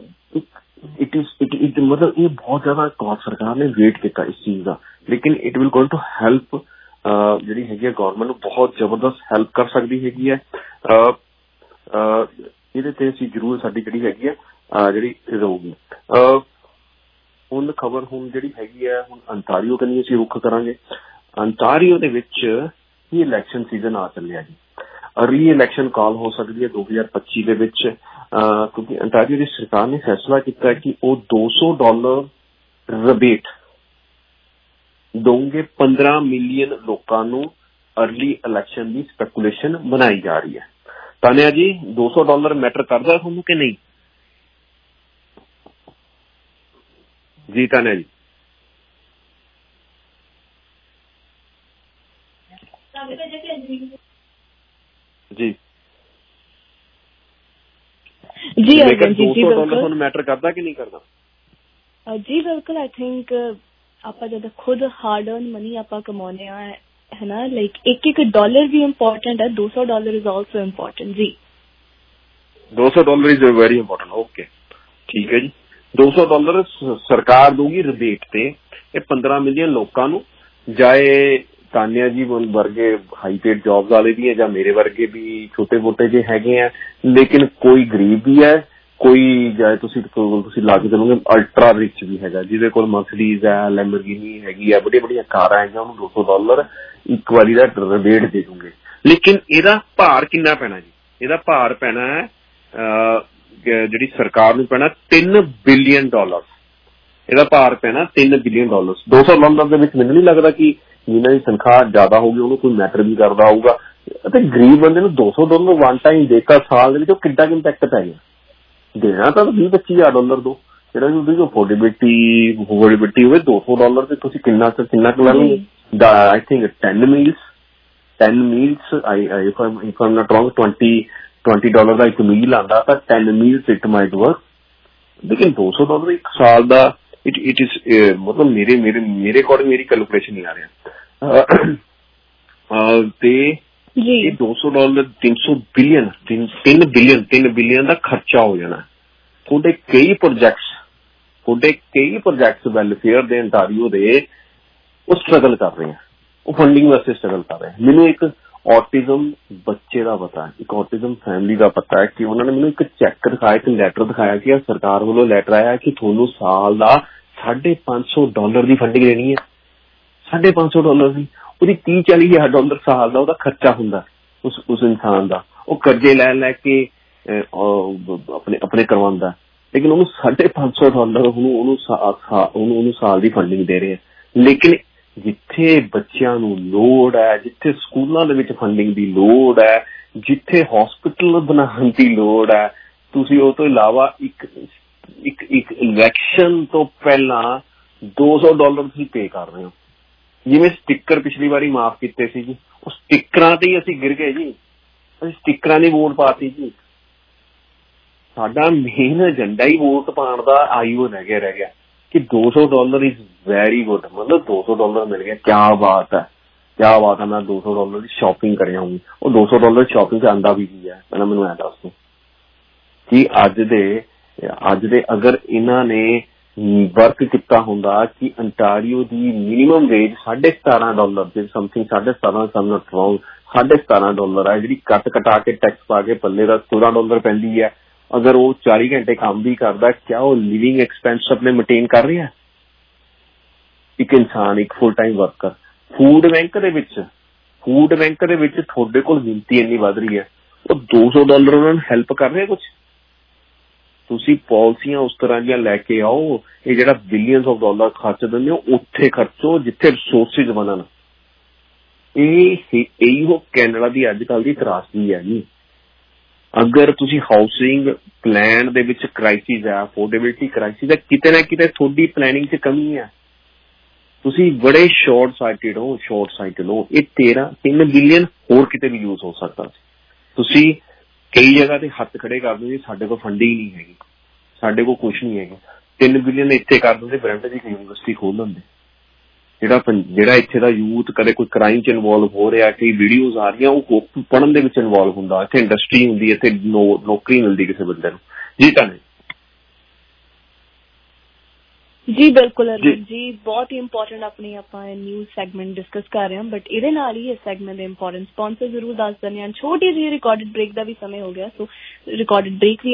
ਮਤਲਬ ਇਹ ਬਹੁਤ ਜ਼ਿਆਦਾ ਸਰਕਾਰ ਨੇ ਵੇਟ ਕੀਤਾ ਇਸ ਚੀਜ਼ ਦਾ, ਲੇਕਿਨ it will going to help ਜਿਹੜੀ ਹੈਗੀ ਹੈ ਗੌਰਮੈਂਟ ਨੂੰ ਬਹੁਤ ਜ਼ਬਰਦਸਤ ਹੈਲਪ ਕਰ ਸਕਦੀ ਹੈਗੀ ਹੈ। ਇਹਦੇ ਤੇ ਅਸੀਂ ਜ਼ਰੂਰ ਸਾਡੀ ਜਿਹੜੀ ਹੈਗੀ ਹੈ ਜਿਹੜੀ ਰਹੂਗੀ। ਹੁਣ ਖਬਰ ਹੁਣ ਜਿਹੜੀ ਹੈਗੀ ਹੈ ਹੁਣ ਅੰਟਾਰੀਓ ਕਨੀ ਅਸੀਂ ਰੁੱਖ ਕਰਾਂਗੇ। ਅੰਟਾਰੀਓ ਦੇ ਵਿੱਚ ਹੀ ਇਲੈਕਸ਼ਨ ਸੀਜ਼ਨ ਆ ਚੱਲਿਆ ਜੀ। अर्ली इलैक्शन कॉल हो सकती है 2025 ਦੇ ਵਿੱਚ, ਕਿਉਂਕਿ ਅੰਟਾਰੀਓ ਦੀ ਸਰਕਾਰ ਨੇ ਫੈਸਲਾ ਕੀਤਾ ਕਿ ਉਹ $200 ਰਿਬੇਟ ਦੋਗੇ 15 ਮਿਲੀਅਨ ਲੋਕਾਂ ਨੂੰ अर्ली इलैक्शन ਦੀ ਸਪੈਕੂਲੇਸ਼ਨ ਬਣਾਈ ਜਾ ਰਹੀ ਹੈ। ਤਾਨਿਆ ਜੀ, $200 ਮੈਟਰ ਕਰਦਾ ਤੁਹਾਨੂੰ ਕਿ ਨਹੀਂ? ਜੀ ਤਾਨਿਆ ਜੀ। जी जी अर्जुन जी, $200 ਤੁਹਾਨੂੰ ਮੈਟਰ ਕਰਦਾ ਕਿ ਨਹੀਂ ਕਰਦਾ? ਜੀ ਬਿਲਕੁਲ। आई थिंक ਆਪਾਂ ਜਦੋਂ ਖੁਦ ਹਾਰਡ अर्न ਮਨੀ ਆਪਾਂ ਕਮਾਉਂਦੇ ਆ है ना, लाइक एक डॉलर भी इम्पोर्टेंट है, $200 इज ऑल्सो इम्पोर्टेंट जी। $200 इज वेरी इंपॉर्टेंट। ओके ठीक है जी। $200 सरकार दूगी रिबेट ते 15 मिलियन लोगों ਨੂੰ, ਜਾਏ ਤਾਨਿਆ ਜੀ ਵਰਗੇ ਹਾਈ ਪੇਡ ਜੌਬਸ ਵਾਲੇ ਵੀ ਹੈ ਜਾਂ ਮੇਰੇ ਵਰਗੇ ਵੀ ਛੋਟੇ ਮੋਟੇ ਜੇ ਹੈਗੇ ਆ, ਲੇਕਿਨ ਕੋਈ ਗਰੀਬ ਵੀ ਹੈ, ਕੋਈ ਜਾਏ ਤੁਸੀਂ ਲੱਗ ਚਲੋਗੇ ਅਲਟਰਾ ਰਿਚ ਵੀ ਹੈਗਾ ਜਿਹਦੇ ਕੋਲ ਮਰਸੀਡੀਜ਼ ਹੈ, ਲੈਂਬਰਗਿਨੀ ਹੈਗੀ ਆ, ਬੜੀਆਂ ਬੜੀਆਂ ਕਾਰਾਂ ਹੈਗੀਆਂ, ਉਹਨੂੰ $200 ਇੱਕ ਵਾਰੀ ਦਾ ਰਿਬੇਟ ਦੇ ਦੂੰਗੇ। ਲੇਕਿਨ ਇਹਦਾ ਭਾਰ ਕਿੰਨਾ ਪੈਣਾ ਜੀ? ਇਹਦਾ ਭਾਰ ਪੈਣਾ ਹੈ ਜਿਹੜੀ ਸਰਕਾਰ ਨੂੰ ਪੈਣਾ $3 ਬਿਲੀਅਨ। ਇਹਦਾ ਭਾਰ ਪੈਣਾ $3 ਬਿਲੀਅਨ। $200 ਦੇ ਵਿੱਚ ਮੈਨੂੰ ਨਹੀਂ ਲੱਗਦਾ ਕਿ ਜਿਨ੍ਹਾਂ ਦੀ ਤਨਖਾਹ ਜ਼ਿਆਦਾ ਹੋਊਗੀ ਉਹਨੂੰ ਕੋਈ ਮੈਟਰ ਵੀ ਕਰਦਾ ਹੋਊਗਾ, ਅਤੇ ਗਰੀਬ ਬੰਦੇ ਨੂੰ $200 ਵਨ ਟਾਈਮ ਦੇਤਾ ਸਾਲ ਦੇ ਵਿੱਚ ਉਹ ਕਿੱਡਾ ਇੰਪੈਕਟ ਪੈ ਗਿਆ। ਦੇਣਾ ਤਾਂ $20-25,000 ਦੋ, ਜਿਹੜਾ ਵੀ ਉਹਦੀ ਅਫੋਰਡੇਬਿਲਿਟੀ ਹੋਵੇ $200 ਤੇ ਤੁਸੀਂ ਕਿੰਨਾ ਕਰ ਲਓਗੇ? I think 10 meals, if I'm not wrong, $20 ਦਾ ਇੱਕ ਮੀਲ ਆਉਂਦਾ ਤਾਂ 10 meals it might work। ਲੇਕਿਨ $200 ਇੱਕ ਸਾਲ ਦਾ it is ਮਤਲਬ ਮੇਰੇ ਅਕੋਰਡਿੰਗ ਮੇਰੀ ਕੈਲਕੂਲੇਸ਼ਨ ਨਹੀਂ ਆ ਰਿਹਾ ਤੇ ਇਹ $200 300 ਬਿਲੀਅਨ ਦਾ ਖਰਚਾ ਹੋ ਜਾਣਾ। ਤੁਹਾਡੇ ਕਈ ਪ੍ਰੋਜੈਕਟਸ ਵੈਲਫੇਅਰ ਦੇ ਅੰਟਾਰੀਓ ਦੇ ਉਹ ਸਟਰਗਲ ਕਰ ਰਹੇ ਆ, ਉਹ ਫੰਡਿੰਗ ਵਾਸਤੇ ਸਟਰਗਲ ਕਰ ਰਹੇ ਆ। ਮੈਨੂੰ ਇੱਕ ਔਟਿਜ਼ਮ ਬੱਚੇ ਦਾ ਪਤਾ ਹੈ, ਇੱਕ ਔਟਿਜ਼ਮ ਫੈਮਿਲੀ ਦਾ ਪਤਾ ਹੈ ਕਿ ਉਹਨਾਂ ਨੇ ਮੈਨੂੰ ਇੱਕ ਚੈੱਕ ਦਿਖਾਇਆ, ਇੱਕ ਲੈਟਰ ਦਿਖਾਇਆ ਕਿ ਸਰਕਾਰ ਵੱਲੋਂ ਲੈਟਰ ਆਇਆ ਕਿ ਤੁਹਾਨੂੰ ਸਾਲ ਦਾ $550 ਦੀ ਫੰਡਿੰਗ ਲੈਣੀ ਹੈ। $550 ਦੀ, ਉਹਦੀ $30-40,000 ਸਾਲ ਦਾ ਉਹਦਾ ਖਰਚਾ ਹੁੰਦਾ ਉਸ ਇਨਸਾਨ ਦਾ। ਉਹ ਕਰਜ਼ੇ ਲੈ ਕੇ ਆਪਣੇ ਕਰਵਾਉਂਦਾ, ਲੇਕਿਨ ਉਹਨੂੰ $550 ਉਹਨੂੰ ਸਾਲ ਦੀ ਫੰਡਿੰਗ ਦੇ ਰਹੇ ਆ। ਲੇਕਿਨ ਜਿੱਥੇ ਬੱਚਿਆਂ ਨੂੰ ਲੋੜ ਹੈ, ਜਿੱਥੇ ਸਕੂਲਾਂ ਦੇ ਵਿੱਚ ਫੰਡਿੰਗ ਦੀ ਲੋੜ ਹੈ, ਜਿੱਥੇ ਹਸਪੀਟਲ ਬਣਾਉਣ ਦੀ ਲੋੜ ਹੈ, ਤੁਸੀਂ ਉਹ ਤੋਂ ਇਲਾਵਾ ਇੱਕ ਇਲੈਕਸ਼ਨ ਤੋਂ ਪਹਿਲਾਂ $200 ਤੁਸੀਂ ਪੇ ਕਰ ਰਹੇ ਹੋ। ਜਿਵੇਂ ਸਟਿੱਕਰ ਪਿਛਲੀ ਵਾਰੀ ਮਾਫ ਕੀਤੇ ਸੀ ਜੀ, ਉਹ ਸਟਿੱਕਰਾਂ ਤੇ ਹੀ ਅਸੀਂ ਗਿਰ ਗਏ ਜੀ, ਅਸੀਂ ਸਟਿੱਕਰਾਂ ਦੀ ਵੋਟ ਪਾਤੀ ਜੀ। ਸਾਡਾ ਮੇਨ ਏਜੰਡਾ ਹੀ ਵੋਟ ਪਾਉਣ ਦਾ ਆਈਓ ਰਹਿ ਗਿਆ ਕਿ $200 ਇਜ਼ ਵੈਰੀ ਗੁੱਡ, ਮਤਲਬ $200 ਮਿਲ ਗਿਆ, ਕਿਆ ਬਾਤ ਹੈ। ਮੈਂ $200 ਦੀ ਸ਼ਾਪਿੰਗ ਕਰ ਆਊਂਗੀ। ਉਹ $200 ਸ਼ਾਪਿੰਗ ਚ ਆਉਂਦਾ ਵੀ ਕੀ ਹੈ, ਪਹਿਲਾਂ ਮੈਨੂੰ ਐ ਦੱਸ ਦਿਓ ਕਿ ਅੱਜ ਦੇ ਅਗਰ ਇਹਨਾਂ ਨੇ ਵਰਕ ਕੀਤਾ ਹੁੰਦਾ ਕਿ ਅੰਟਾਰੀਓ ਦੀ ਮਿਨੀਮਮ ਵੇਜ $17.5 ਦੇ ਸਮਥਿੰਗ, $17.5 ਹੈ, ਜਿਹੜੀ ਕਟਾ ਕੇ ਟੈਕਸ ਪਾ ਕੇ ਪੱਲੇ ਦਾ $16 ਪੈਂਦੀ ਹੈ। ਅਗਰ ਉਹ 40 ਘੰਟੇ ਕੰਮ ਵੀ ਕਰਦਾ, ਕਿਆ ਉਹ ਲਿਵਿੰਗ ਐਕਸਪੈਂਸ ਆਪਣੇ ਮੇਨਟੇਨ ਕਰ ਰਿਹਾ? ਇੱਕ ਇਨਸਾਨ, ਇੱਕ full time worker. Food bank ਦੇ ਵਿੱਚ ਤੁਹਾਡੇ ਕੋਲ ਗਿਣਤੀ ਇੰਨੀ ਵੱਧ ਰਹੀ ਹੈ, ਉਹ $200 ਉਹਨਾਂ ਨੂੰ ਹੈਲਪ ਕਰ ਰਿਹਾ ਕੁਛ? ਤੁਸੀਂ ਪਾਲਿਸੀਆਂ ਉਸ ਤਰ੍ਹਾਂ ਦੀਆਂ ਲੈ ਕੇ ਆਓ, ਇਹ ਜਿਹੜਾ ਬਿਲੀਅਨਸ ਆਫ ਡਾਲਰ ਖਰਚ ਦਿੰਦੇ ਹੋ ਉੱਥੇ ਖਰਚੋ ਜਿੱਥੇ ਰਿਸੋਰਸਿਸ ਬਣਨ। ਇਹੋ ਕੈਨੇਡਾ ਦੀ ਅੱਜ ਕੱਲ੍ਹ ਦੀ ਤਰਾਸਦੀ ਹੈ ਜੀ। ਅਗਰ ਤੁਸੀਂ ਹਾਊਸਿੰਗ ਪਲਾਨ ਦੇ ਵਿੱਚ ਕ੍ਰਾਈਸਿਸ ਹੈ, ਅਫੋਰਡੇਬਿਲਿਟੀ ਕ੍ਰਾਈਸਿਸ ਹੈ, ਕਿਤੇ ਨਾ ਕਿਤੇ ਤੁਹਾਡੀ ਪਲੈਨਿੰਗ 'ਚ ਕਮੀ ਹੈ। ਤੁਸੀਂ ਬੜੇ ਸ਼ਾਰਟ ਸਾਈਟਡ ਹੋ। ਇਹ 3 ਬਿਲੀਅਨ ਹੋਰ ਕਿਤੇ ਵੀ ਯੂਜ਼ ਹੋ ਸਕਦਾ ਸੀ। ਤੁਸੀਂ ਕਈ ਜਗ੍ਹਾ ਤੇ ਹੱਥ ਖੜੇ ਕਰ ਦਿੰਦੇ, ਸਾਡੇ ਕੋਲ ਫੰਡਿੰਗ ਨਹੀਂ ਹੈਗੀ, ਸਾਡੇ ਕੋਲ ਕੁਛ ਨਹੀਂ ਹੈਗਾ। 3 ਬਿਲੀਅਨ ਇੱਥੇ ਕਰ ਦਿੰਦੇ, ਬ੍ਰੈਂਟ ਦੀ ਯੂਨੀਵਰਸਿਟੀ ਖੋਲ ਦਿੰਦੇ। ਜਿਹੜਾ ਇੱਥੇ ਦਾ ਯੂਥ ਕਦੇ ਕੋਈ ਕ੍ਰਾਈਮ ਚ ਇਨਵੋਲਵ ਹੋ ਰਿਹਾ, ਕਈ ਵੀਡੀਓਜ਼ ਆ ਰਹੀਆਂ, ਉਹ ਪੜ੍ਹਨ ਦੇ ਵਿੱਚ ਇਨਵੋਲਵ ਹੁੰਦਾ। ਇੱਥੇ ਇੰਡਸਟਰੀ ਹੁੰਦੀ, ਇੱਥੇ ਨੌਕਰੀ ਮਿਲਦੀ ਕਿਸੇ ਬੰਦੇ ਨੂੰ। ਜੀ ਧੰਨਵਾਦ ਜੀ। ਬਿਲਕੁਲ ਅਰਜੁਨ ਜੀ, ਬਹੁਤ ਹੀ ਇੰਪੋਰਟੈਂਟ ਆਪਣੀ ਆਪਾਂ ਨਿਊਜ਼ ਸੈਗਮੈਂਟ ਡਿਸਕਸ ਕਰ ਰਹੇ ਹਾਂ, ਬਟ ਇਹਦੇ ਨਾਲ ਹੀ ਇਸ ਸੈਗਮੈਂਟ ਦੇ ਇੰਪੋਰਟੈਂਟ ਸਪਾਂਸਰ ਜ਼ਰੂਰ ਦੱਸ ਦਿੰਦੇ ਹਾਂ। ਛੋਟੀ ਜਿਹੀ ਰਿਕਾਰਡਡ ਬ੍ਰੇਕ ਦਾ ਵੀ ਸਮੇਂ ਹੋ ਗਿਆ, ਸੋ ਰਿਕਾਰਡਡ ਬ੍ਰੇਕ ਵੀ